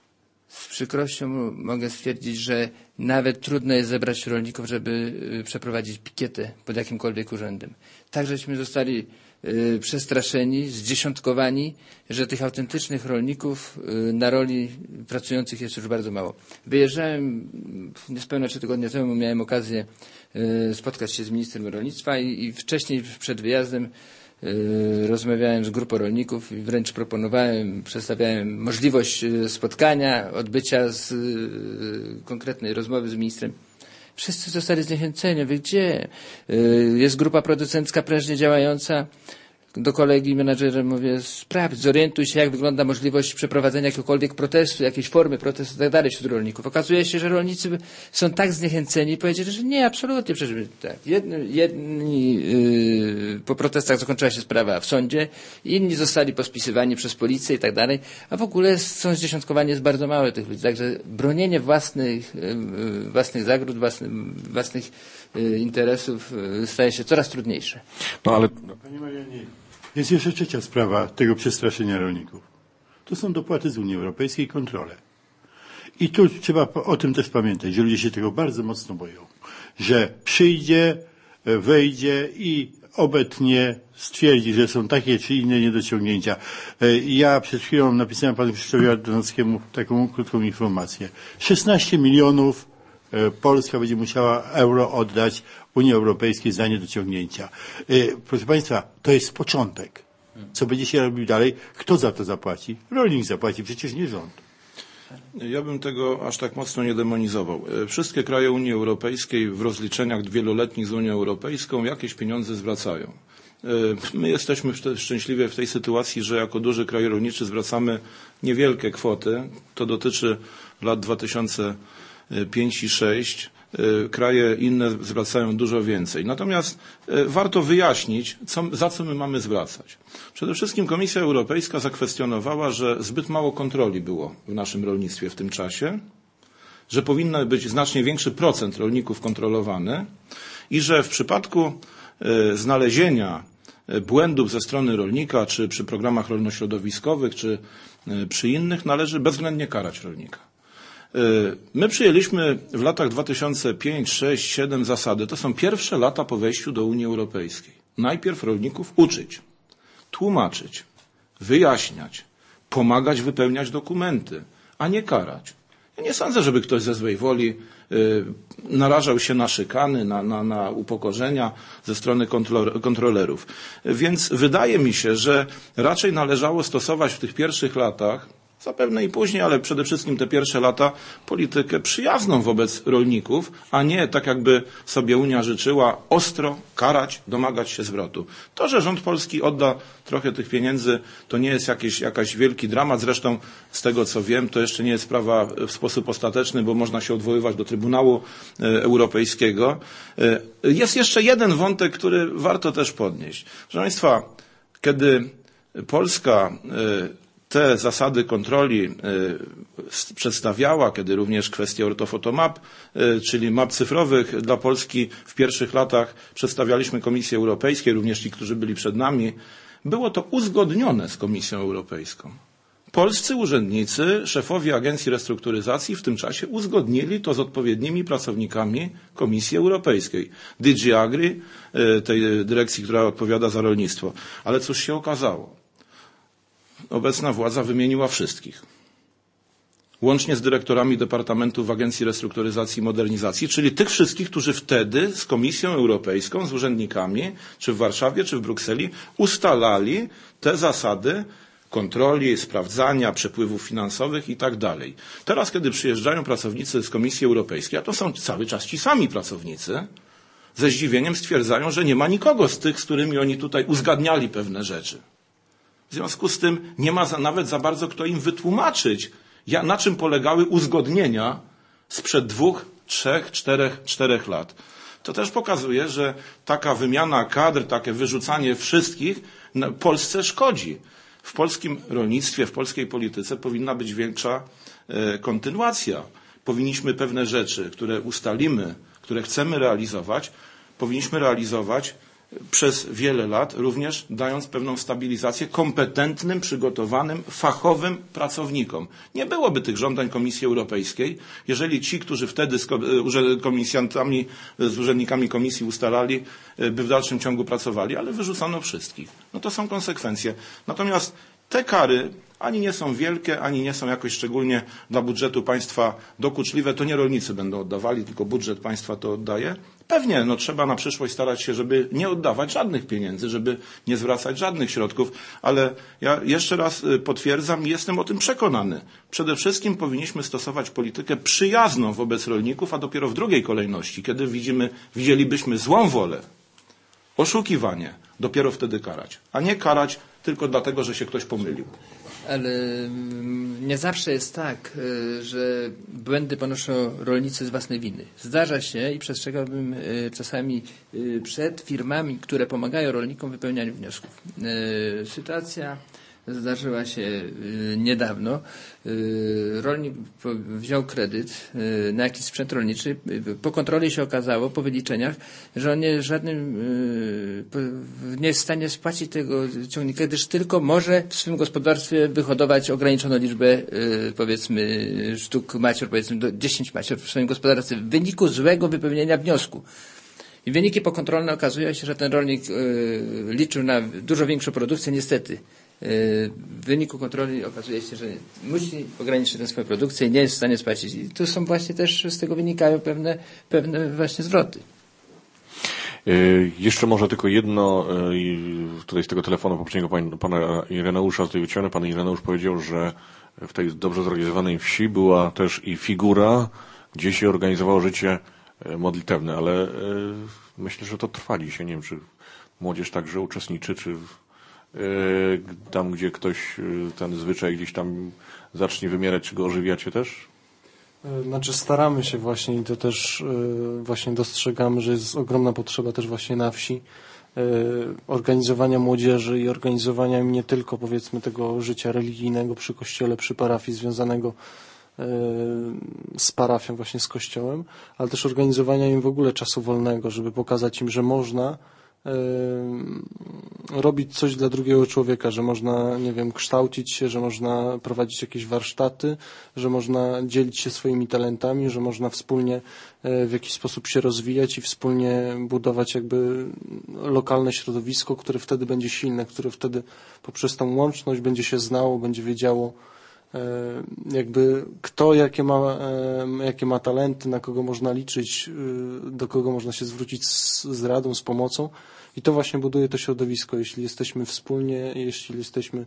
z przykrością mogę stwierdzić, że nawet trudno jest zebrać rolników, żeby przeprowadzić pikietę pod jakimkolwiek urzędem. Tak, żeśmy zostali przestraszeni, zdziesiątkowani, że tych autentycznych rolników na roli pracujących jest już bardzo mało. Wyjeżdżałem niespełna 3 tygodnie temu, miałem okazję spotkać się z ministrem rolnictwa i wcześniej przed wyjazdem rozmawiałem z grupą rolników i wręcz przedstawiałem możliwość spotkania, odbycia konkretnej rozmowy z ministrem. Wszyscy zostali zniechęceni. Wy gdzie? Jest grupa producencka prężnie działająca. Do kolegi menadżera mówię, sprawdź, zorientuj się, jak wygląda możliwość przeprowadzenia jakiegokolwiek protestu, jakiejś formy protestu i tak dalej wśród rolników. Okazuje się, że rolnicy są tak zniechęceni i powiedzieli, że nie, absolutnie, przecież tak. Jedni po protestach zakończyła się sprawa w sądzie, inni zostali pospisywani przez policję i tak dalej, a w ogóle są zdziesiątkowani, jest bardzo mało tych ludzi. Także bronienie własnych zagród, własnych interesów staje się coraz trudniejsze. No ale... Panie Marianie, jest jeszcze trzecia sprawa tego przestraszenia rolników. To są dopłaty z Unii Europejskiej, kontrole. I tu trzeba o tym też pamiętać, że ludzie się tego bardzo mocno boją. Że przyjdzie, wejdzie i obetnie stwierdzi, że są takie czy inne niedociągnięcia. Ja przed chwilą napisałem panu Krzysztofowi Ardanowskiemu taką krótką informację. 16 milionów Polska będzie musiała euro oddać Unii Europejskiej za niedociągnięcia. Proszę Państwa, to jest początek. Co będzie się robił dalej? Kto za to zapłaci? Rolnik zapłaci, przecież nie rząd. Ja bym tego aż tak mocno nie demonizował. Wszystkie kraje Unii Europejskiej w rozliczeniach wieloletnich z Unią Europejską jakieś pieniądze zwracają. My jesteśmy szczęśliwie w tej sytuacji, że jako duży kraj rolniczy zwracamy niewielkie kwoty. To dotyczy lat 2005 i 2006. Kraje inne zwracają dużo więcej. Natomiast warto wyjaśnić, za co my mamy zwracać. Przede wszystkim Komisja Europejska zakwestionowała, że zbyt mało kontroli było w naszym rolnictwie w tym czasie, że powinien być znacznie większy procent rolników kontrolowany i że w przypadku znalezienia błędów ze strony rolnika, czy przy programach rolnośrodowiskowych, czy przy innych, należy bezwzględnie karać rolnika. My przyjęliśmy w latach 2005, 6, 7 zasady. To są pierwsze lata po wejściu do Unii Europejskiej. Najpierw rolników uczyć, tłumaczyć, wyjaśniać, pomagać wypełniać dokumenty, a nie karać. Ja nie sądzę, żeby ktoś ze złej woli narażał się na szykany, na upokorzenia ze strony kontrolerów. Więc wydaje mi się, że raczej należało stosować w tych pierwszych latach, zapewne i później, ale przede wszystkim te pierwsze lata, politykę przyjazną wobec rolników, a nie tak jakby sobie Unia życzyła ostro karać, domagać się zwrotu. To, że rząd polski odda trochę tych pieniędzy, to nie jest jakaś wielki dramat. Zresztą z tego co wiem, to jeszcze nie jest sprawa w sposób ostateczny, bo można się odwoływać do Trybunału Europejskiego. Jest jeszcze jeden wątek, który warto też podnieść. Proszę Państwa, kiedy Polska te zasady kontroli przedstawiała, kiedy również kwestie ortofotomap, czyli map cyfrowych dla Polski w pierwszych latach przedstawialiśmy Komisji Europejskiej, również ci, którzy byli przed nami, było to uzgodnione z Komisją Europejską. Polscy urzędnicy, szefowie Agencji Restrukturyzacji w tym czasie uzgodnili to z odpowiednimi pracownikami Komisji Europejskiej, DG Agri, tej dyrekcji, która odpowiada za rolnictwo. Ale cóż się okazało? Obecna władza wymieniła wszystkich. Łącznie z dyrektorami departamentów w Agencji Restrukturyzacji i Modernizacji, czyli tych wszystkich, którzy wtedy z Komisją Europejską, z urzędnikami, czy w Warszawie, czy w Brukseli, ustalali te zasady kontroli, sprawdzania, przepływów finansowych i tak dalej. Teraz, kiedy przyjeżdżają pracownicy z Komisji Europejskiej, a to są cały czas ci sami pracownicy, ze zdziwieniem stwierdzają, że nie ma nikogo z tych, z którymi oni tutaj uzgadniali pewne rzeczy. W związku z tym nie ma nawet za bardzo kto im wytłumaczyć, na czym polegały uzgodnienia sprzed 2, 3, 4 lat. To też pokazuje, że taka wymiana kadr, takie wyrzucanie wszystkich Polsce szkodzi. W polskim rolnictwie, w polskiej polityce powinna być większa kontynuacja. Powinniśmy pewne rzeczy, które ustalimy, które chcemy realizować, powinniśmy realizować przez wiele lat, również dając pewną stabilizację kompetentnym, przygotowanym, fachowym pracownikom. Nie byłoby tych żądań Komisji Europejskiej, jeżeli ci, którzy wtedy z urzędnikami Komisji ustalali, by w dalszym ciągu pracowali, ale wyrzucono wszystkich. No to są konsekwencje. Natomiast te kary ani nie są wielkie, ani nie są jakoś szczególnie dla budżetu państwa dokuczliwe. To nie rolnicy będą oddawali, tylko budżet państwa to oddaje. Pewnie trzeba na przyszłość starać się, żeby nie oddawać żadnych pieniędzy, żeby nie zwracać żadnych środków, ale ja jeszcze raz potwierdzam i jestem o tym przekonany. Przede wszystkim powinniśmy stosować politykę przyjazną wobec rolników, a dopiero w drugiej kolejności, kiedy widzielibyśmy złą wolę, oszukiwanie, dopiero wtedy karać, a nie karać tylko dlatego, że się ktoś pomylił. Ale nie zawsze jest tak, że błędy ponoszą rolnicy z własnej winy. Zdarza się i przestrzegałbym czasami przed firmami, które pomagają rolnikom w wypełnianiu wniosków. Sytuacja zdarzyła się niedawno. Rolnik wziął kredyt na jakiś sprzęt rolniczy. Po kontroli się okazało, po wyliczeniach, że on nie jest w stanie spłacić tego ciągnika, gdyż tylko może w swym gospodarstwie wyhodować ograniczoną liczbę, powiedzmy, sztuk macior, powiedzmy do 10 macior w swoim gospodarstwie w wyniku złego wypełnienia wniosku. I wyniki pokontrolne okazują się, że ten rolnik liczył na dużo większą produkcję, niestety. W wyniku kontroli okazuje się, że musi ograniczyć tę swoją produkcję i nie jest w stanie spłacić. I tu są właśnie też, z tego wynikają pewne właśnie zwroty. Jeszcze może tylko jedno, tutaj z tego telefonu poprzedniego pana Ireneusza tutaj wyciągnę. Pan Ireneusz powiedział, że w tej dobrze zorganizowanej wsi była też i figura, gdzie się organizowało życie modlitewne, ale myślę, że to trwa dzisiaj. Nie wiem, czy młodzież także uczestniczy, czy tam, gdzie ktoś ten zwyczaj gdzieś tam zacznie wymierać, czy go ożywiacie też? Znaczy staramy się właśnie i to też właśnie dostrzegamy, że jest ogromna potrzeba też właśnie na wsi organizowania młodzieży i organizowania im nie tylko powiedzmy tego życia religijnego przy kościele, przy parafii związanego z parafią, właśnie z kościołem, ale też organizowania im w ogóle czasu wolnego, żeby pokazać im, że można robić coś dla drugiego człowieka, że można, nie wiem, kształcić się, że można prowadzić jakieś warsztaty, że można dzielić się swoimi talentami, że można wspólnie w jakiś sposób się rozwijać i wspólnie budować jakby lokalne środowisko, które wtedy będzie silne, które wtedy poprzez tą łączność będzie się znało, będzie wiedziało jakby kto jakie ma talenty, na kogo można liczyć, do kogo można się zwrócić z radą, z pomocą i to właśnie buduje to środowisko, jeśli jesteśmy wspólnie, jeśli jesteśmy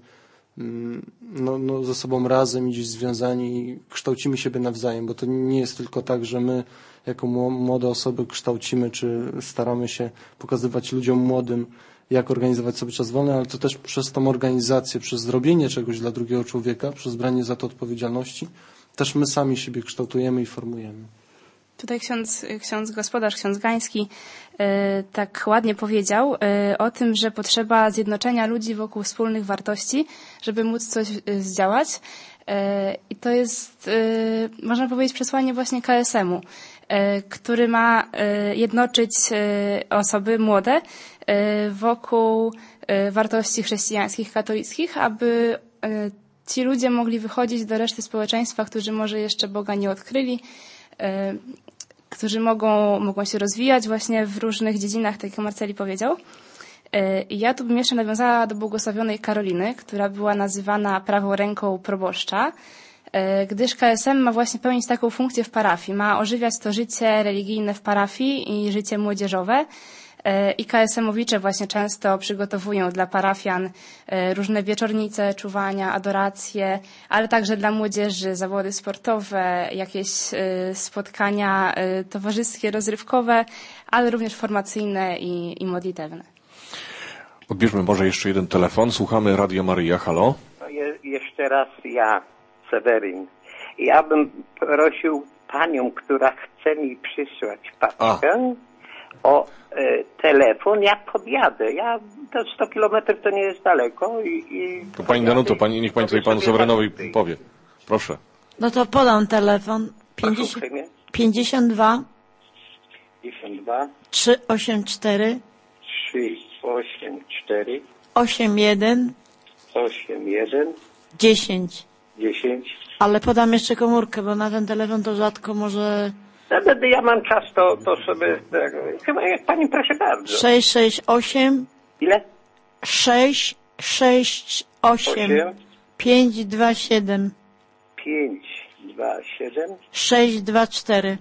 ze sobą razem i gdzieś związani i kształcimy siebie nawzajem, bo to nie jest tylko tak, że my jako młode osoby kształcimy, czy staramy się pokazywać ludziom młodym, jak organizować sobie czas wolny, ale to też przez tą organizację, przez zrobienie czegoś dla drugiego człowieka, przez branie za to odpowiedzialności, też my sami siebie kształtujemy i formujemy. Tutaj ksiądz gospodarz, ksiądz Gański tak ładnie powiedział o tym, że potrzeba zjednoczenia ludzi wokół wspólnych wartości, żeby móc coś zdziałać. I to jest, można powiedzieć, przesłanie właśnie KSM-u, który ma jednoczyć osoby młode wokół wartości chrześcijańskich, katolickich, aby ci ludzie mogli wychodzić do reszty społeczeństwa, którzy może jeszcze Boga nie odkryli, którzy mogą się rozwijać właśnie w różnych dziedzinach, tak jak Marceli powiedział. I ja tu bym jeszcze nawiązała do błogosławionej Karoliny, która była nazywana prawą ręką proboszcza, gdyż KSM ma właśnie pełnić taką funkcję w parafii. Ma ożywiać to życie religijne w parafii i życie młodzieżowe. I KSM-owicze właśnie często przygotowują dla parafian różne wieczornice, czuwania, adoracje, ale także dla młodzieży zawody sportowe, jakieś spotkania towarzyskie, rozrywkowe, ale również formacyjne i modlitewne. Odbierzmy może jeszcze jeden telefon. Słuchamy Radio Maryja. Halo? Jeszcze raz ja, Seweryn. Ja bym prosił panią, która chce mi przysłać paczkę, o telefon, jak podjadę. To 100 kilometrów to nie jest daleko. To pani Danuto, niech pani tutaj panu Sewerynowi powie. Proszę. No to podam telefon. 52 384 81 10. Ale podam jeszcze komórkę, bo na ten telefon to rzadko może... Ja mam czas, to sobie... Chyba jak pani, proszę bardzo. 668 Ile? 668 527 624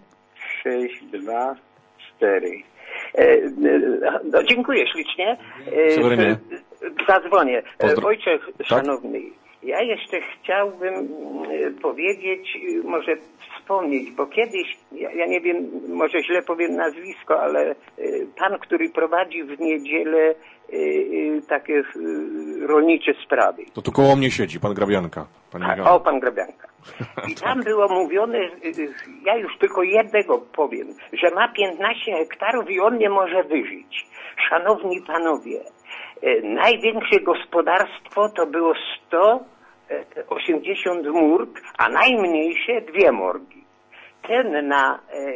No, dziękuję ślicznie. Zadzwonię. Ojcze szanowny, ja jeszcze chciałbym powiedzieć, może wspomnieć, bo kiedyś, ja nie wiem, może źle powiem nazwisko, ale pan, który prowadzi w niedzielę takie rolnicze sprawy. To tu koło mnie siedzi, pan Grabianka. Pan Grabianka. I tam było mówione, ja już tylko jednego powiem, że ma 15 hektarów i on nie może wyżyć. Szanowni panowie, największe gospodarstwo to było 180 mórg, a najmniejsze 2 morgi. Ten na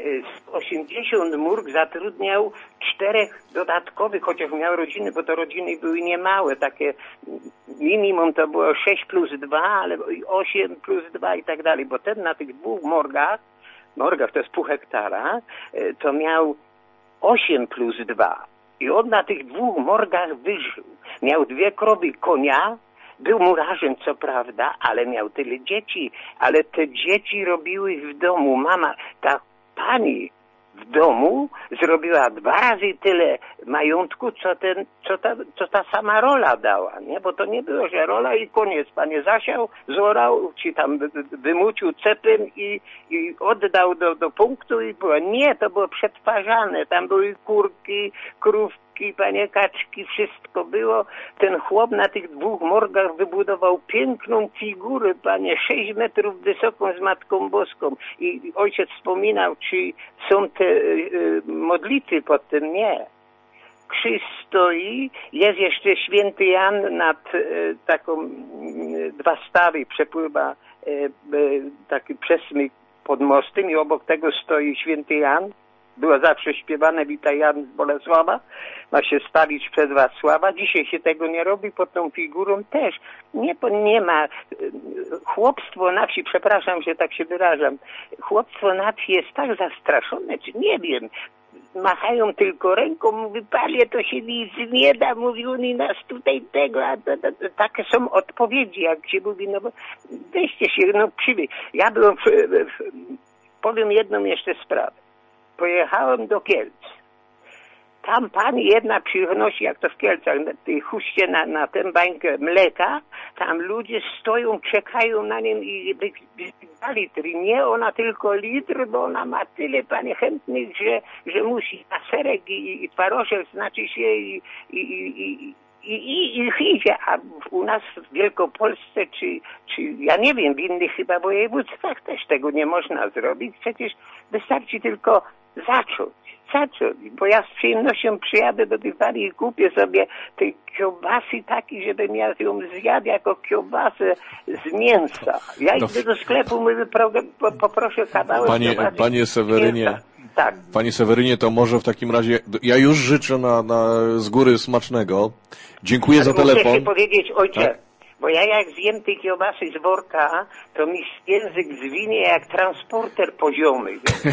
80 mórg zatrudniał 4 dodatkowych, chociaż miał rodziny, bo to rodziny były niemałe, takie minimum to było 6+2, ale 8+2 i tak dalej, bo ten na tych 2 morgach to jest 0,5 hektara, to miał 8+2 i on na tych 2 morgach wyżył. Miał 2 krowy, konia, był murarzem, co prawda, ale miał tyle dzieci, ale te dzieci robiły w domu. Mama, ta pani w domu zrobiła 2 razy tyle majątku, co ta sama rola dała, nie? Bo to nie było, że rola i koniec. Panie zasiał, zorał, czy tam wymucił cepem i oddał do punktu i było. Nie, to było przetwarzane. Tam były kurki, krówki, panie kaczki, wszystko było. Ten chłop na tych 2 morgach wybudował piękną figurę, panie, 6 metrów wysoką z Matką Boską. I ojciec wspominał, czy są te modlitwy pod tym? Nie. Krzyż stoi, jest jeszcze święty Jan nad taką 2 stawy, przepływa taki przesmyk pod mostem i obok tego stoi święty Jan. Było zawsze śpiewane Witaj Jan z Bolesława, ma się stawić przed Wacława. Dzisiaj się tego nie robi, pod tą figurą też. Nie ma. Chłopstwo na wsi, przepraszam, że tak się wyrażam, chłopstwo na wsi jest tak zastraszone, czy nie wiem, machają tylko ręką, mówi, panie, to się nic nie da, mówi, oni nas tutaj tego, a takie są odpowiedzi, jak się mówi, no bo weźcie się, no przybyć. Ja byłem, powiem jedną jeszcze sprawę. Pojechałem do Kielc. Tam pani jedna przynosi, jak to w Kielcach, na tej huście na tę bańkę mleka, tam ludzie stoją, czekają na nim i 2 litry. Nie ona tylko litr, bo ona ma tyle, panie, chętnych, że musi na serek i twarożek, znaczy się i idzie, a u nas w Wielkopolsce, czy ja nie wiem, w innych chyba województwach też tego nie można zrobić. Przecież wystarczy tylko zacząć, bo ja z przyjemnością przyjadę do tej pani i kupię sobie tej kiełbasy takiej, żebym ja ją zjadł jako kiełbasę z mięsa. Ja idę do sklepu, mówię, poproszę kawałek kiełbasy. Panie Sewerynie, tak. Panie Sewerynie, to może w takim razie, ja już życzę z góry smacznego. Dziękuję za telefon. Muszę powiedzieć, ojcze, tak? Bo ja jak zjem tej kiełbasy z worka, to mi język zwinie jak transporter poziomy.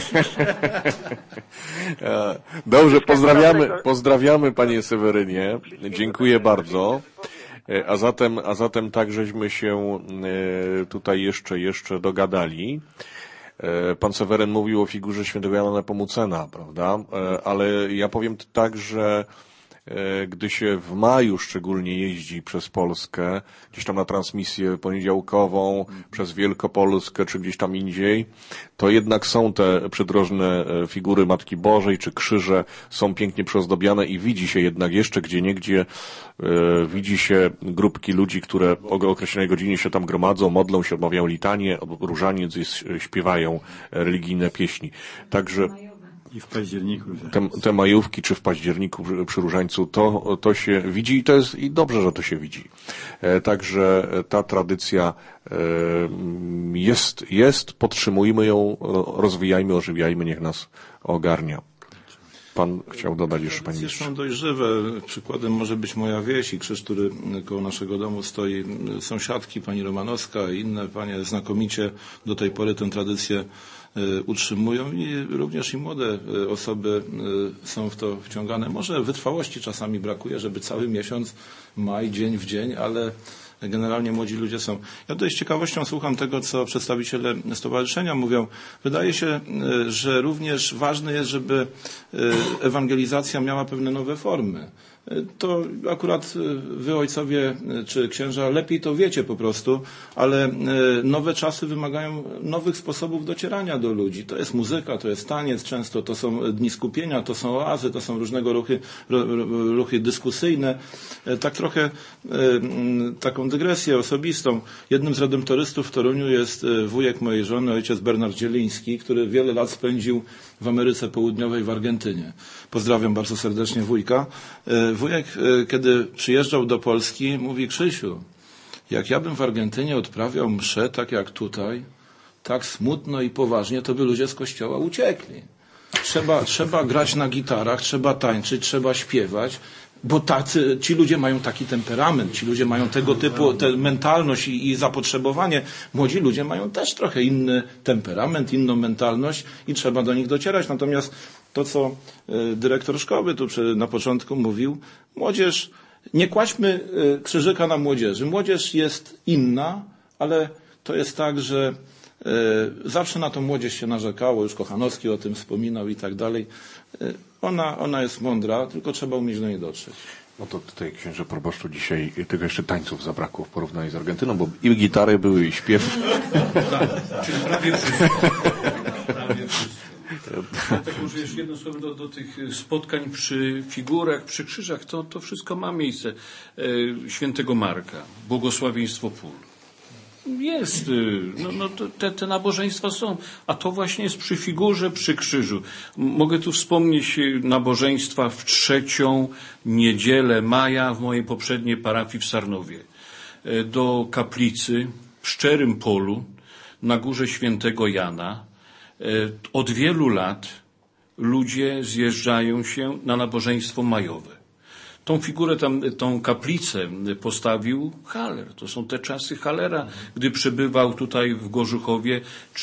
Dobrze, pozdrawiamy panie Sewerynie. Dziękuję bardzo. A zatem tak żeśmy się tutaj jeszcze dogadali. Pan Seweryn mówił o figurze świętego Jana Nepomucena, prawda? Ale ja powiem tak, że gdy się w maju szczególnie jeździ przez Polskę, gdzieś tam na transmisję poniedziałkową, przez Wielkopolskę, czy gdzieś tam indziej, to jednak są te przydrożne figury Matki Bożej, czy krzyże, są pięknie przyozdobiane i widzi się jednak jeszcze gdzieniegdzie, widzi się grupki ludzi, które o określonej godzinie się tam gromadzą, modlą się, odmawiają litanie, różaniec, śpiewają religijne pieśni. Także I w październiku. Te majówki, czy w październiku przy Różańcu, to się widzi i dobrze, że to się widzi. Także ta tradycja jest, podtrzymujmy ją, rozwijajmy, ożywiajmy, niech nas ogarnia. Pan chciał dodać jeszcze, panie ministrze. Są dość żywe. Przykładem może być moja wieś i krzyż, który koło naszego domu stoi. Sąsiadki, pani Romanowska i inne panie znakomicie do tej pory tę tradycję utrzymują i również i młode osoby są w to wciągane. Może wytrwałości czasami brakuje, żeby cały miesiąc, maj, dzień w dzień, ale generalnie młodzi ludzie są. Ja tutaj z ciekawością słucham tego, co przedstawiciele stowarzyszenia mówią. Wydaje się, że również ważne jest, żeby ewangelizacja miała pewne nowe formy. To akurat wy, ojcowie czy księża, lepiej to wiecie po prostu, ale nowe czasy wymagają nowych sposobów docierania do ludzi. To jest muzyka, to jest taniec często, to są dni skupienia, to są oazy, to są różnego ruchy dyskusyjne. Tak trochę taką dygresję osobistą. Jednym z redemptorystów w Toruniu jest wujek mojej żony, ojciec Bernard Zieliński, który wiele lat spędził w Ameryce Południowej, w Argentynie. Pozdrawiam bardzo serdecznie wujka. Wujek, kiedy przyjeżdżał do Polski, mówi: Krzysiu, jak ja bym w Argentynie odprawiał mszę tak jak tutaj, tak smutno i poważnie, to by ludzie z kościoła uciekli. Trzeba grać na gitarach, trzeba tańczyć, trzeba śpiewać, bo ci ludzie mają taki temperament, ci ludzie mają tego typu mentalność i zapotrzebowanie. Młodzi ludzie mają też trochę inny temperament, inną mentalność i trzeba do nich docierać. Natomiast to, co dyrektor szkoły tu na początku mówił, młodzież, nie kładźmy krzyżyka na młodzieży. Młodzież jest inna, ale to jest tak, że zawsze na tą młodzież się narzekało, już Kochanowski o tym wspominał i tak dalej. Ona jest mądra, tylko trzeba umieć do niej dotrzeć. No to tutaj, księże proboszczu, dzisiaj tylko jeszcze tańców zabrakło w porównaniu z Argentyną, bo i gitary były, i śpiew. Tak, czyli prawie wszystko. Dlatego, że jeszcze jedno słowo do tych spotkań przy figurach, przy krzyżach, to wszystko ma miejsce. Świętego Marka, błogosławieństwo pól. Jest, te nabożeństwa są, a to właśnie jest przy figurze, przy krzyżu. Mogę tu wspomnieć nabożeństwa w 3. niedzielę maja w mojej poprzedniej parafii w Sarnowie. Do kaplicy w Szczerym Polu na górze Świętego Jana. Od wielu lat ludzie zjeżdżają się na nabożeństwo majowe. Tą figurę, tą kaplicę postawił Haller. To są te czasy Hallera, gdy przebywał tutaj w Gorzuchowie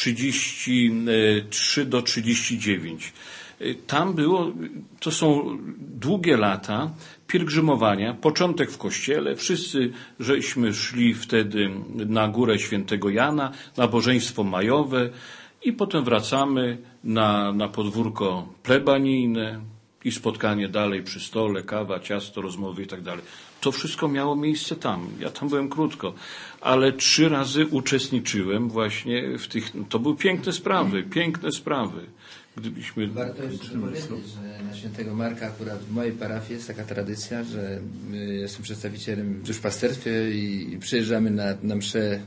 33 do 39. Tam to są długie lata pielgrzymowania, początek w kościele. Wszyscy żeśmy szli wtedy na górę Świętego Jana, nabożeństwo majowe i potem wracamy na podwórko plebanijne, i spotkanie dalej przy stole, kawa, ciasto, rozmowy i tak dalej. To wszystko miało miejsce tam. Ja tam byłem krótko, ale 3 razy uczestniczyłem właśnie w tych... To były piękne sprawy. Gdybyśmy... Warto jeszcze powiedzieć, że na Świętego Marka akurat w mojej parafii jest taka tradycja, że jestem przedstawicielem w duszpasterstwie i przyjeżdżamy na mszę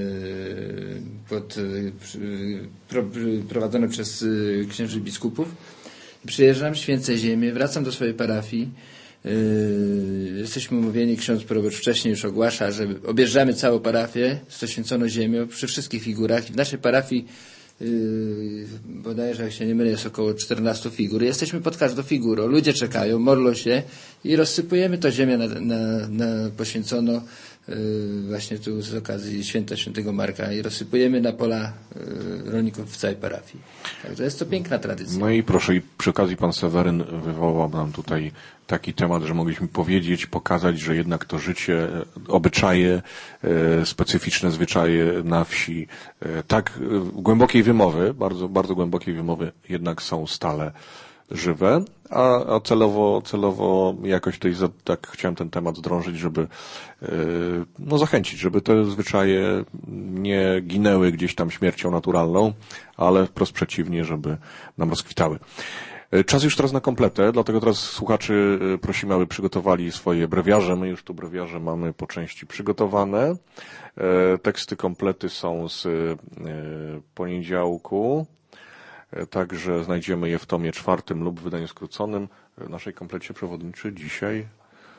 prowadzone przez księży biskupów. Przyjeżdżam, święcę ziemię, wracam do swojej parafii. Jesteśmy umówieni, ksiądz proboszcz wcześniej już ogłasza, że objeżdżamy całą parafię z tą święconą ziemią przy wszystkich figurach. I w naszej parafii bodajże, jak się nie mylę, jest około 14 figur. Jesteśmy pod każdą figurą. Ludzie czekają, modlą się i rozsypujemy to ziemię na poświęcono właśnie tu z okazji święta Świętego Marka i rozsypujemy na pola rolników w całej parafii. Także jest to piękna tradycja. No i proszę, i przy okazji pan Seweryn wywołał nam tutaj taki temat, że mogliśmy powiedzieć, pokazać, że jednak to życie, obyczaje, specyficzne zwyczaje na wsi, tak głębokiej wymowy, bardzo, bardzo głębokiej wymowy jednak są stale żywe, a celowo jakoś tutaj tak chciałem ten temat zdrążyć, żeby zachęcić, żeby te zwyczaje nie ginęły gdzieś tam śmiercią naturalną, ale wprost przeciwnie, żeby nam rozkwitały. Czas już teraz na kompletę, dlatego teraz słuchaczy prosimy, aby przygotowali swoje brewiarze. My już tu brewiarze mamy po części przygotowane. Teksty komplety są z poniedziałku. Także znajdziemy je w tomie 4 lub w wydaniu skróconym. W naszej komplecie przewodniczy dzisiaj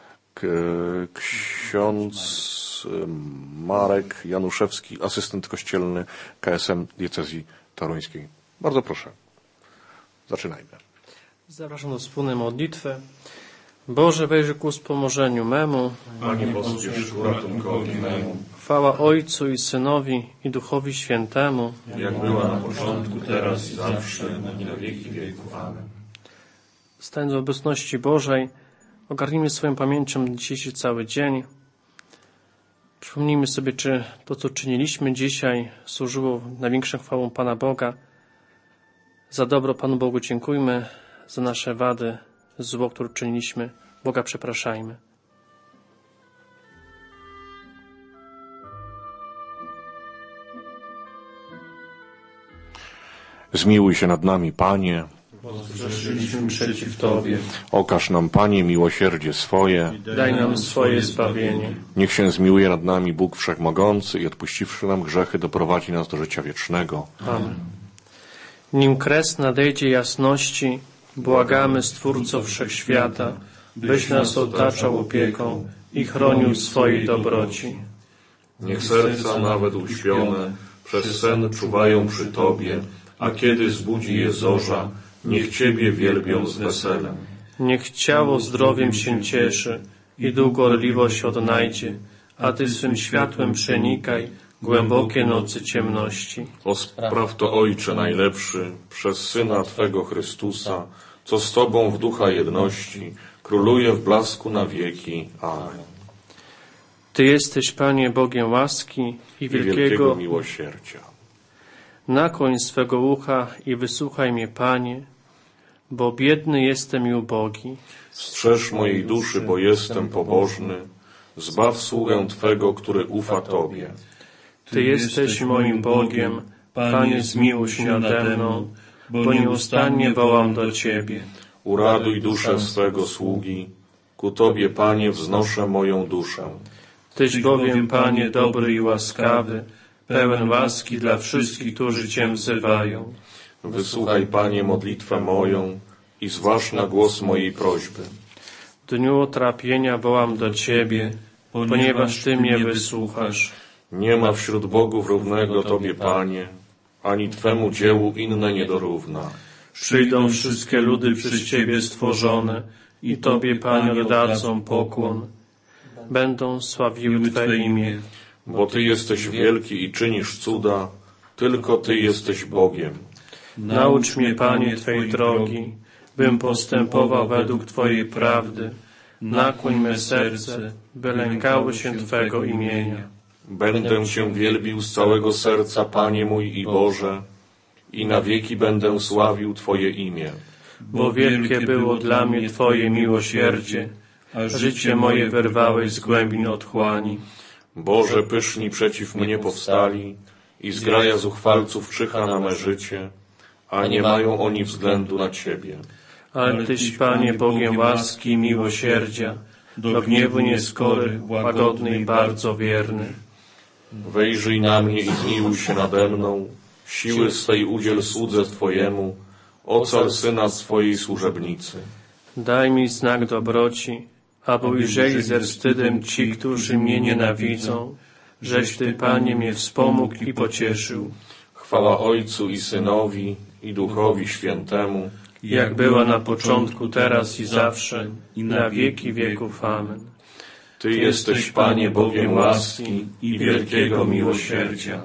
ksiądz Marek Januszewski, asystent kościelny KSM Diecezji Toruńskiej. Bardzo proszę. Zaczynajmy. Zapraszam do wspólnej modlitwy. Boże, wejrzyj ku wspomożeniu memu. Panie, pospiesz ku ratunkowi memu. Chwała Ojcu i Synowi i Duchowi Świętemu. Jak była na początku, teraz i zawsze, i na wieki wieków. Amen. Stając w obecności Bożej, ogarnijmy swoją pamięcią dzisiejszy cały dzień. Przypomnijmy sobie, czy to, co czyniliśmy dzisiaj, służyło największą chwałą Pana Boga. Za dobro Panu Bogu dziękujmy, za nasze wady, zło, które czyniliśmy. Boga przepraszajmy. Zmiłuj się nad nami, Panie. Bo zgrzeszyliśmy przeciw Tobie. Okaż nam, Panie, miłosierdzie swoje. Daj nam swoje zbawienie. Niech się zmiłuje nad nami Bóg Wszechmogący i odpuściwszy nam grzechy, doprowadzi nas do życia wiecznego. Amen. Nim kres nadejdzie jasności, błagamy Stwórco Wszechświata, byś nas otaczał opieką i chronił w swojej dobroci. Niech serca nawet uśpione przez sen czuwają przy Tobie, a kiedy zbudzi je zorza, niech Ciebie wielbią z weselem. Niech ciało zdrowiem się cieszy i duch gorliwość odnajdzie, a Ty swym światłem przenikaj głębokie nocy ciemności. Spraw to, Ojcze najlepszy, przez Syna Twego Chrystusa, co z Tobą w ducha jedności, króluje w blasku na wieki. Amen. Ty jesteś, Panie, Bogiem łaski i wielkiego miłosierdzia. Nakłoń swego ucha i wysłuchaj mnie, Panie, bo biedny jestem i ubogi. Strzeż mojej duszy, bo jestem pobożny. Zbaw sługę Twego, który ufa Tobie. Ty jesteś moim Bogiem, Panie, zmiłuj się nade mną, bo nieustannie wołam do Ciebie. Uraduj duszę swego sługi. Ku Tobie, Panie, wznoszę moją duszę. Tyś bowiem, Panie, dobry i łaskawy, pełen łaski dla wszystkich, którzy Cię wzywają. Wysłuchaj, Panie, modlitwę moją i zważ na głos mojej prośby. W dniu otrapienia wołam do Ciebie, ponieważ Ty mnie wysłuchasz. Nie ma wśród bogów równego Tobie, Panie, ani Twemu dziełu inne nie dorówna. Przyjdą wszystkie ludy przez Ciebie stworzone i Tobie, Panie, oddadzą pokłon. Będą sławiły Twe imię. Bo Ty jesteś wielki i czynisz cuda, tylko Ty jesteś Bogiem. Naucz mnie, Panie, Twej drogi, bym postępował według Twojej prawdy. Nakłoń me serce, by lękało się Twego imienia. Będę Cię wielbił z całego serca, Panie mój i Boże, i na wieki będę sławił Twoje imię. Bo wielkie było dla mnie Twoje miłosierdzie, a życie moje wyrwałeś z głębin otchłani. Boże, pyszni przeciw mnie powstali i zgraja zuchwalców czyha na me życie, a nie mają oni względu na Ciebie. Ale Tyś, Panie, Bogiem łaski i miłosierdzia, do gniewu nieskory, łagodny i bardzo wierny. Wejrzyj na mnie i zmiłuj się nade mną, siły swej udziel słudze Twojemu, ocal Syna swojej służebnicy. Daj mi znak dobroci, aby ujrzeli ze wstydem ci, którzy mnie nienawidzą, żeś Ty, Panie, mnie wspomógł i pocieszył. Chwała Ojcu i Synowi i Duchowi Świętemu, jak była na początku, teraz i zawsze, i na wieki wieków. Amen. Ty jesteś, Panie, Bogiem łaski i wielkiego miłosierdzia.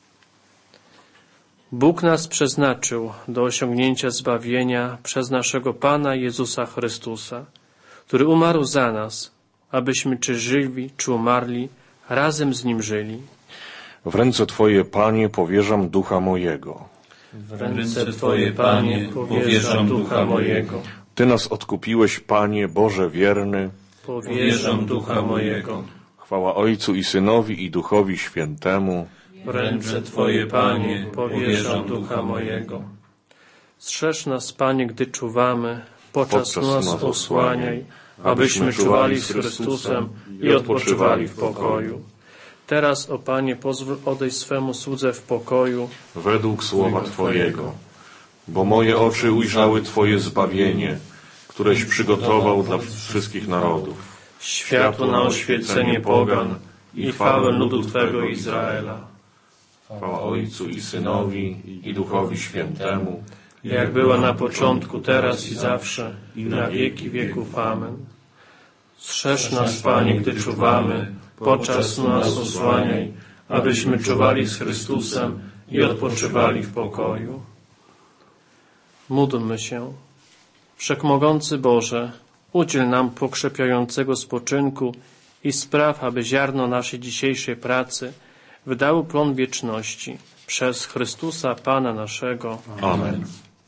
Bóg nas przeznaczył do osiągnięcia zbawienia przez naszego Pana Jezusa Chrystusa, który umarł za nas, abyśmy czy żywi, czy umarli, razem z Nim żyli. W ręce Twoje, Panie, powierzam ducha mojego. W ręce Twoje, Panie, powierzam ducha mojego. Ty nas odkupiłeś, Panie, Boże wierny. Powierzam ducha mojego. Chwała Ojcu i Synowi i Duchowi Świętemu. W ręce Twoje, Panie, powierzam ducha mojego. Strzeż nas, Panie, gdy czuwamy, podczas nas osłaniaj, abyśmy czuwali z Chrystusem i odpoczywali w pokoju. Teraz, o Panie, pozwól odejść swemu słudze w pokoju. Według słowa Twojego. Bo moje oczy ujrzały Twoje zbawienie, któreś przygotował dla wszystkich narodów. Światło na oświecenie pogan i chwałę ludu Twego Izraela. Chwała Ojcu i Synowi i Duchowi Świętemu, Jak była na początku, teraz i zawsze, i na wieki wieków. Amen. Strzeż nas, Panie, gdy czuwamy, podczas nas osłaniaj, abyśmy czuwali z Chrystusem i odpoczywali w pokoju. Módlmy się. Wszechmogący Boże, udziel nam pokrzepiającego spoczynku i spraw, aby ziarno naszej dzisiejszej pracy wydało plon wieczności. Przez Chrystusa Pana naszego. Amen.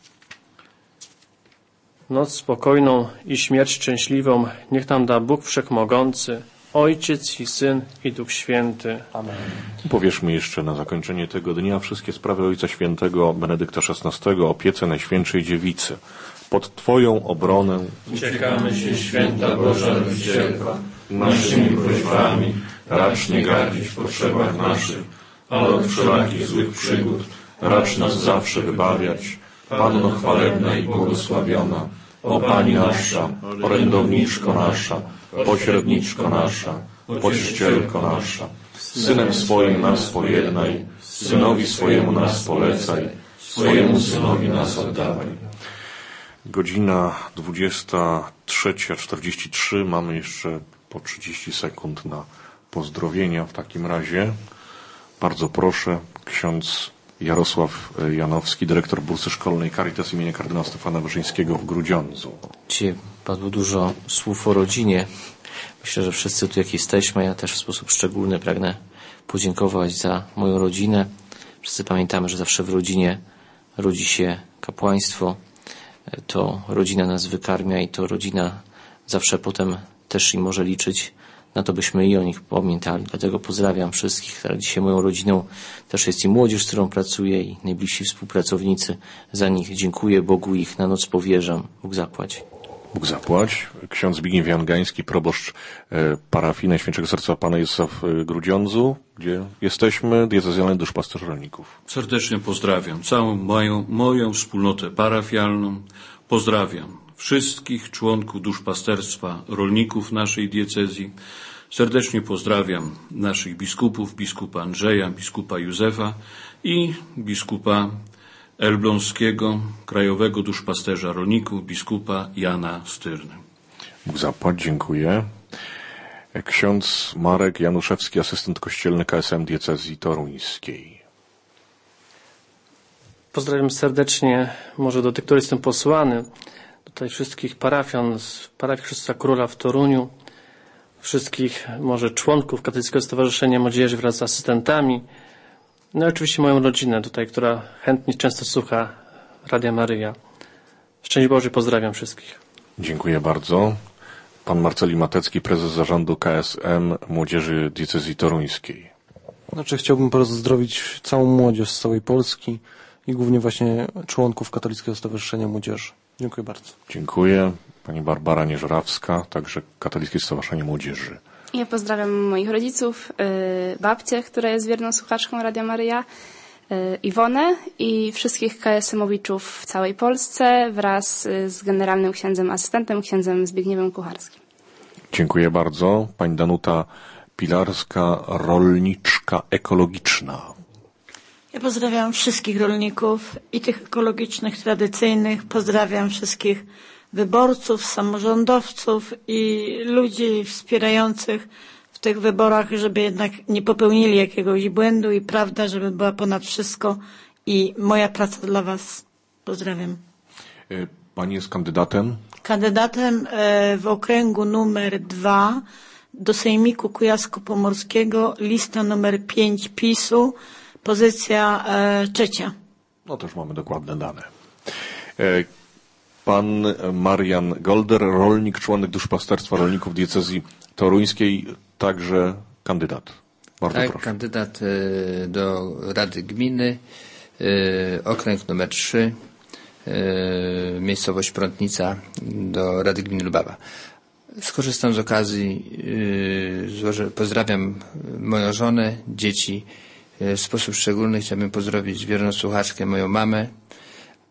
Noc spokojną i śmierć szczęśliwą niech nam da Bóg Wszechmogący, Ojciec i Syn i Duch Święty. Amen. Powierzmy jeszcze na zakończenie tego dnia wszystkie sprawy Ojca Świętego Benedykta XVI o opiece Najświętszej Dziewicy. Pod Twoją obronę uciekamy się, Święta Boża Rodzicielka, naszymi prośbami racz nie gardzić w potrzebach naszych, ale od wszelakich złych przygód racz nas zawsze wybawiać. Panno chwalebna i błogosławiona, o Pani nasza, orędowniczko nasza, pośredniczko nasza, pocieszycielko nasza, Synem swoim nas pojednaj, Synowi swojemu nas polecaj, swojemu Synowi nas oddawaj. Godzina 23:43. Mamy jeszcze po 30 sekund na pozdrowienia. W takim razie bardzo proszę, ksiądz Jarosław Janowski, dyrektor bursy szkolnej Caritas imienia kardynała Stefana Wyszyńskiego w Grudziądzu. Dzisiaj padło dużo słów o rodzinie. Myślę, że wszyscy tu jak jesteśmy, ja też w sposób szczególny pragnę podziękować za moją rodzinę. Wszyscy pamiętamy, że zawsze w rodzinie rodzi się kapłaństwo. To rodzina nas wykarmia i to rodzina zawsze potem też i może liczyć na to, byśmy i o nich pamiętali. Dlatego pozdrawiam wszystkich. Dzisiaj moją rodziną też jest i młodzież, z którą pracuję, i najbliżsi współpracownicy. Za nich dziękuję, Bogu ich na noc powierzam. Bóg zapłać. Bóg zapłać. Ksiądz Zbigniew Jangański, proboszcz parafii Najświętszego Serca Pana Jezusa w Grudziądzu, gdzie jesteśmy, diecezjalny duszpasterz rolników. Serdecznie pozdrawiam całą moją wspólnotę parafialną. Pozdrawiam wszystkich członków duszpasterstwa rolników naszej diecezji. Serdecznie pozdrawiam naszych biskupów, biskupa Andrzeja, biskupa Józefa i biskupa elbląskiego, krajowego duszpasterza rolników, biskupa Jana Styrny. Bóg zapłać, dziękuję. Ksiądz Marek Januszewski, asystent kościelny KSM diecezji toruńskiej. Pozdrawiam serdecznie, może do tych, których jestem posłany, tutaj wszystkich parafian z parafii Chrystusa Króla w Toruniu, wszystkich może członków Katolickiego Stowarzyszenia Młodzieży wraz z asystentami, no i oczywiście moją rodzinę tutaj, która chętnie często słucha Radia Maryja. Szczęść Boże, pozdrawiam wszystkich. Dziękuję bardzo. Pan Marceli Matecki, prezes zarządu KSM Młodzieży diecezji toruńskiej. Znaczy chciałbym pozdrowić całą młodzież z całej Polski i głównie właśnie członków Katolickiego Stowarzyszenia Młodzieży. Dziękuję bardzo. Dziękuję. Pani Barbara Nieżrawska, także Katolickie Stowarzyszenie Młodzieży. Ja pozdrawiam moich rodziców, babcię, która jest wierną słuchaczką Radia Maryja, Iwonę i wszystkich KSM-owiczów w całej Polsce wraz z generalnym księdzem asystentem, księdzem Zbigniewem Kucharskim. Dziękuję bardzo. Pani Danuta Pilarska, rolniczka ekologiczna. Ja pozdrawiam wszystkich rolników i tych ekologicznych, tradycyjnych. Pozdrawiam wszystkich wyborców, samorządowców i ludzi wspierających w tych wyborach, żeby jednak nie popełnili jakiegoś błędu i prawda, żeby była ponad wszystko. I moja praca dla Was. Pozdrawiam. Pani jest kandydatem? Kandydatem w okręgu numer 2 do Sejmiku Kujawsko-Pomorskiego, lista numer 5 PiS-u, pozycja 3. No to już mamy dokładne dane. Pan Marian Golder, rolnik, członek duszpasterstwa rolników diecezji toruńskiej, także kandydat. Bardzo proszę. Kandydat do Rady Gminy, okręg numer 3, miejscowość Prątnica, do Rady Gminy Lubawa. Skorzystam z okazji, pozdrawiam moją żonę, dzieci. W sposób szczególny chciałbym pozdrowić wierną słuchaczkę, moją mamę,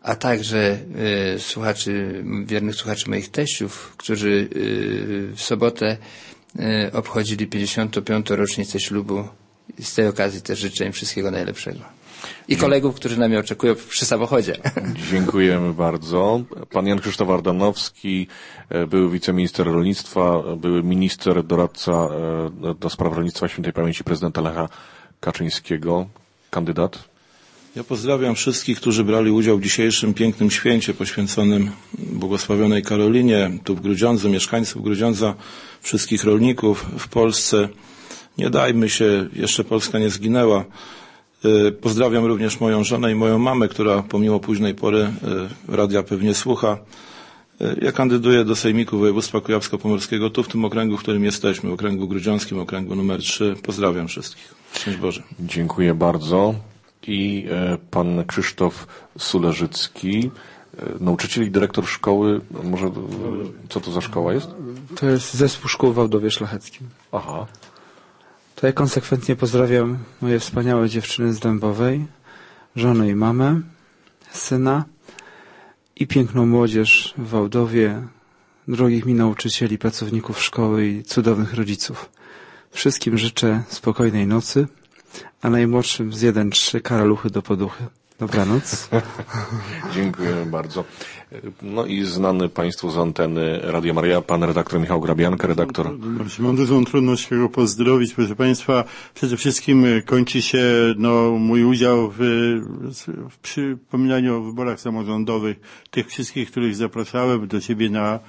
a także wiernych słuchaczy moich teściów, którzy w sobotę obchodzili 55. rocznicę ślubu. Z tej okazji też życzę im wszystkiego najlepszego. I kolegów, którzy na mnie oczekują przy samochodzie. Dziękujemy bardzo. Pan Jan Krzysztof Ardanowski, były wiceminister rolnictwa, były minister, doradca do spraw rolnictwa świętej pamięci prezydenta Lecha Kaczyńskiego, kandydat. Ja pozdrawiam wszystkich, którzy brali udział w dzisiejszym pięknym święcie poświęconym błogosławionej Karolinie, tu w Grudziądzu, mieszkańców Grudziądza, wszystkich rolników w Polsce. Nie dajmy się, jeszcze Polska nie zginęła. Pozdrawiam również moją żonę i moją mamę, która pomimo późnej pory radia pewnie słucha. Ja kandyduję do Sejmiku Województwa Kujawsko-Pomorskiego, tu w tym okręgu, w którym jesteśmy, okręgu grudziąckim, okręgu numer 3. Pozdrawiam wszystkich. Szczęść Boże. Dziękuję bardzo. I pan Krzysztof Sulerzycki, nauczyciel i dyrektor szkoły, może co to za szkoła jest? To jest Zespół Szkół w Audowie Szlacheckim. Aha. To ja konsekwentnie pozdrawiam moje wspaniałe dziewczyny z Dębowej, żonę i mamę, syna i piękną młodzież w Audowie, drogich mi nauczycieli, pracowników szkoły i cudownych rodziców. Wszystkim życzę spokojnej nocy, a najmłodszym z 1-3 karaluchy do poduchy. Dobranoc. Dziękujemy bardzo. No i znany Państwu z anteny Radia Maryja, pan redaktor Michał Grabianka, redaktor. Mam dużą trudność kogo pozdrowić. Proszę Państwa, przede wszystkim kończy się mój udział w przypominaniu o wyborach samorządowych. Tych wszystkich, których zapraszałem do siebie na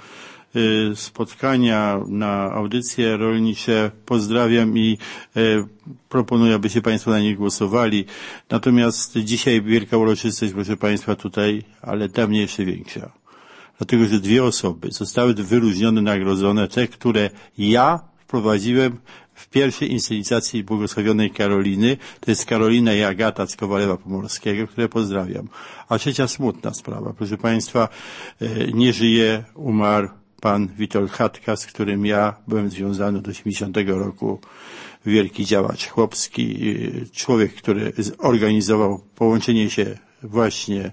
spotkania, na audycje rolnicze. Pozdrawiam i proponuję, abyście Państwo na nich głosowali. Natomiast dzisiaj wielka uroczystość, proszę Państwa, tutaj, ale dla mnie jeszcze większa. Dlatego, że 2 osoby zostały wyróżnione, nagrodzone, te, które ja wprowadziłem w pierwszej inscenizacji błogosławionej Karoliny. To jest Karolina i Agata z Kowalewa Pomorskiego, które pozdrawiam. A trzecia smutna sprawa, proszę Państwa, nie żyje, umarł pan Witold Chatka, z którym ja byłem związany do 80 roku. Wielki działacz chłopski, człowiek, który zorganizował połączenie się właśnie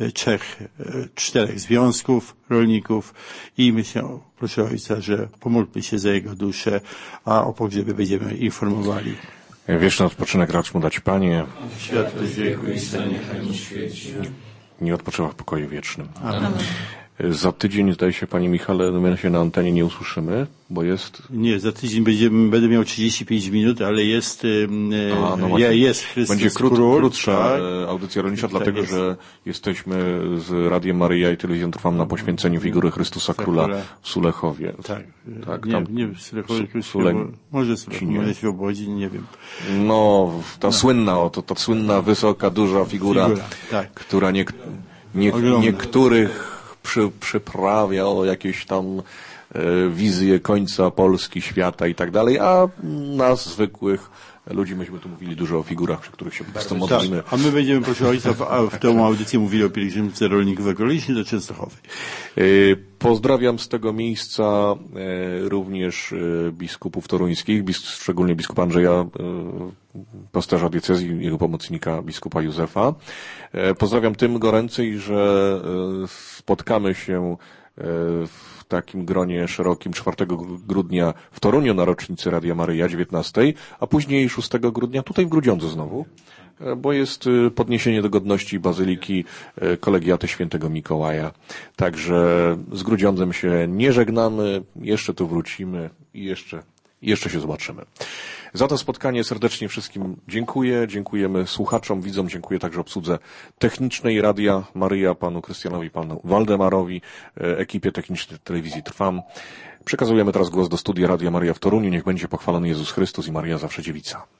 4 związków rolników i myślę, proszę ojca, że pomódlmy się za jego duszę, a o pogrzebie będziemy informowali. Wieczny odpoczynek racz mu dać, Panie. Światło z wieku i stanie w świecie. Nie odpoczywa w pokoju wiecznym. Amen. Za tydzień, zdaje się, Panie Michale, my się na antenie nie usłyszymy, bo jest... Nie, za tydzień będę miał 35 minut, ale jest jest Chrystus Będzie krótsza tak? audycja rolnicza, tak dlatego jest. że jesteśmy z Radiem Maryja i Telewizją Trwam na poświęceniu figury Chrystusa Króla w Sulechowie. Tak, tam nie w Sulechowie, może się obchodzi, nie wiem. No, ta słynna, wysoka, duża figura, która niektórych przyprawia o jakieś tam wizje końca Polski, świata i tak dalej, a nas zwykłych ludzi, myśmy tu mówili dużo o figurach, przy których się po prostu modlimy. A my będziemy, proszę ojca, w tę audycję mówili o pielgrzymce rolników ekologicznych do Częstochowy. Pozdrawiam z tego miejsca również biskupów toruńskich, szczególnie biskupa Andrzeja, pasterza diecezji, jego pomocnika biskupa Józefa. Pozdrawiam tym goręcej, że spotkamy się w takim gronie szerokim 4 grudnia w Toruniu na rocznicy Radia Maryja 19, a później 6 grudnia tutaj w Grudziądzu znowu, bo jest podniesienie do godności Bazyliki Kolegiaty Świętego Mikołaja. Także z Grudziądzem się nie żegnamy, jeszcze tu wrócimy i jeszcze się zobaczymy. Za to spotkanie serdecznie wszystkim dziękuję. Dziękujemy słuchaczom, widzom, dziękuję także obsłudze technicznej Radia Maryja, panu Krystianowi, panu Waldemarowi, ekipie technicznej Telewizji Trwam. Przekazujemy teraz głos do studia Radia Maryja w Toruniu. Niech będzie pochwalony Jezus Chrystus i Maryja Zawsze Dziewica.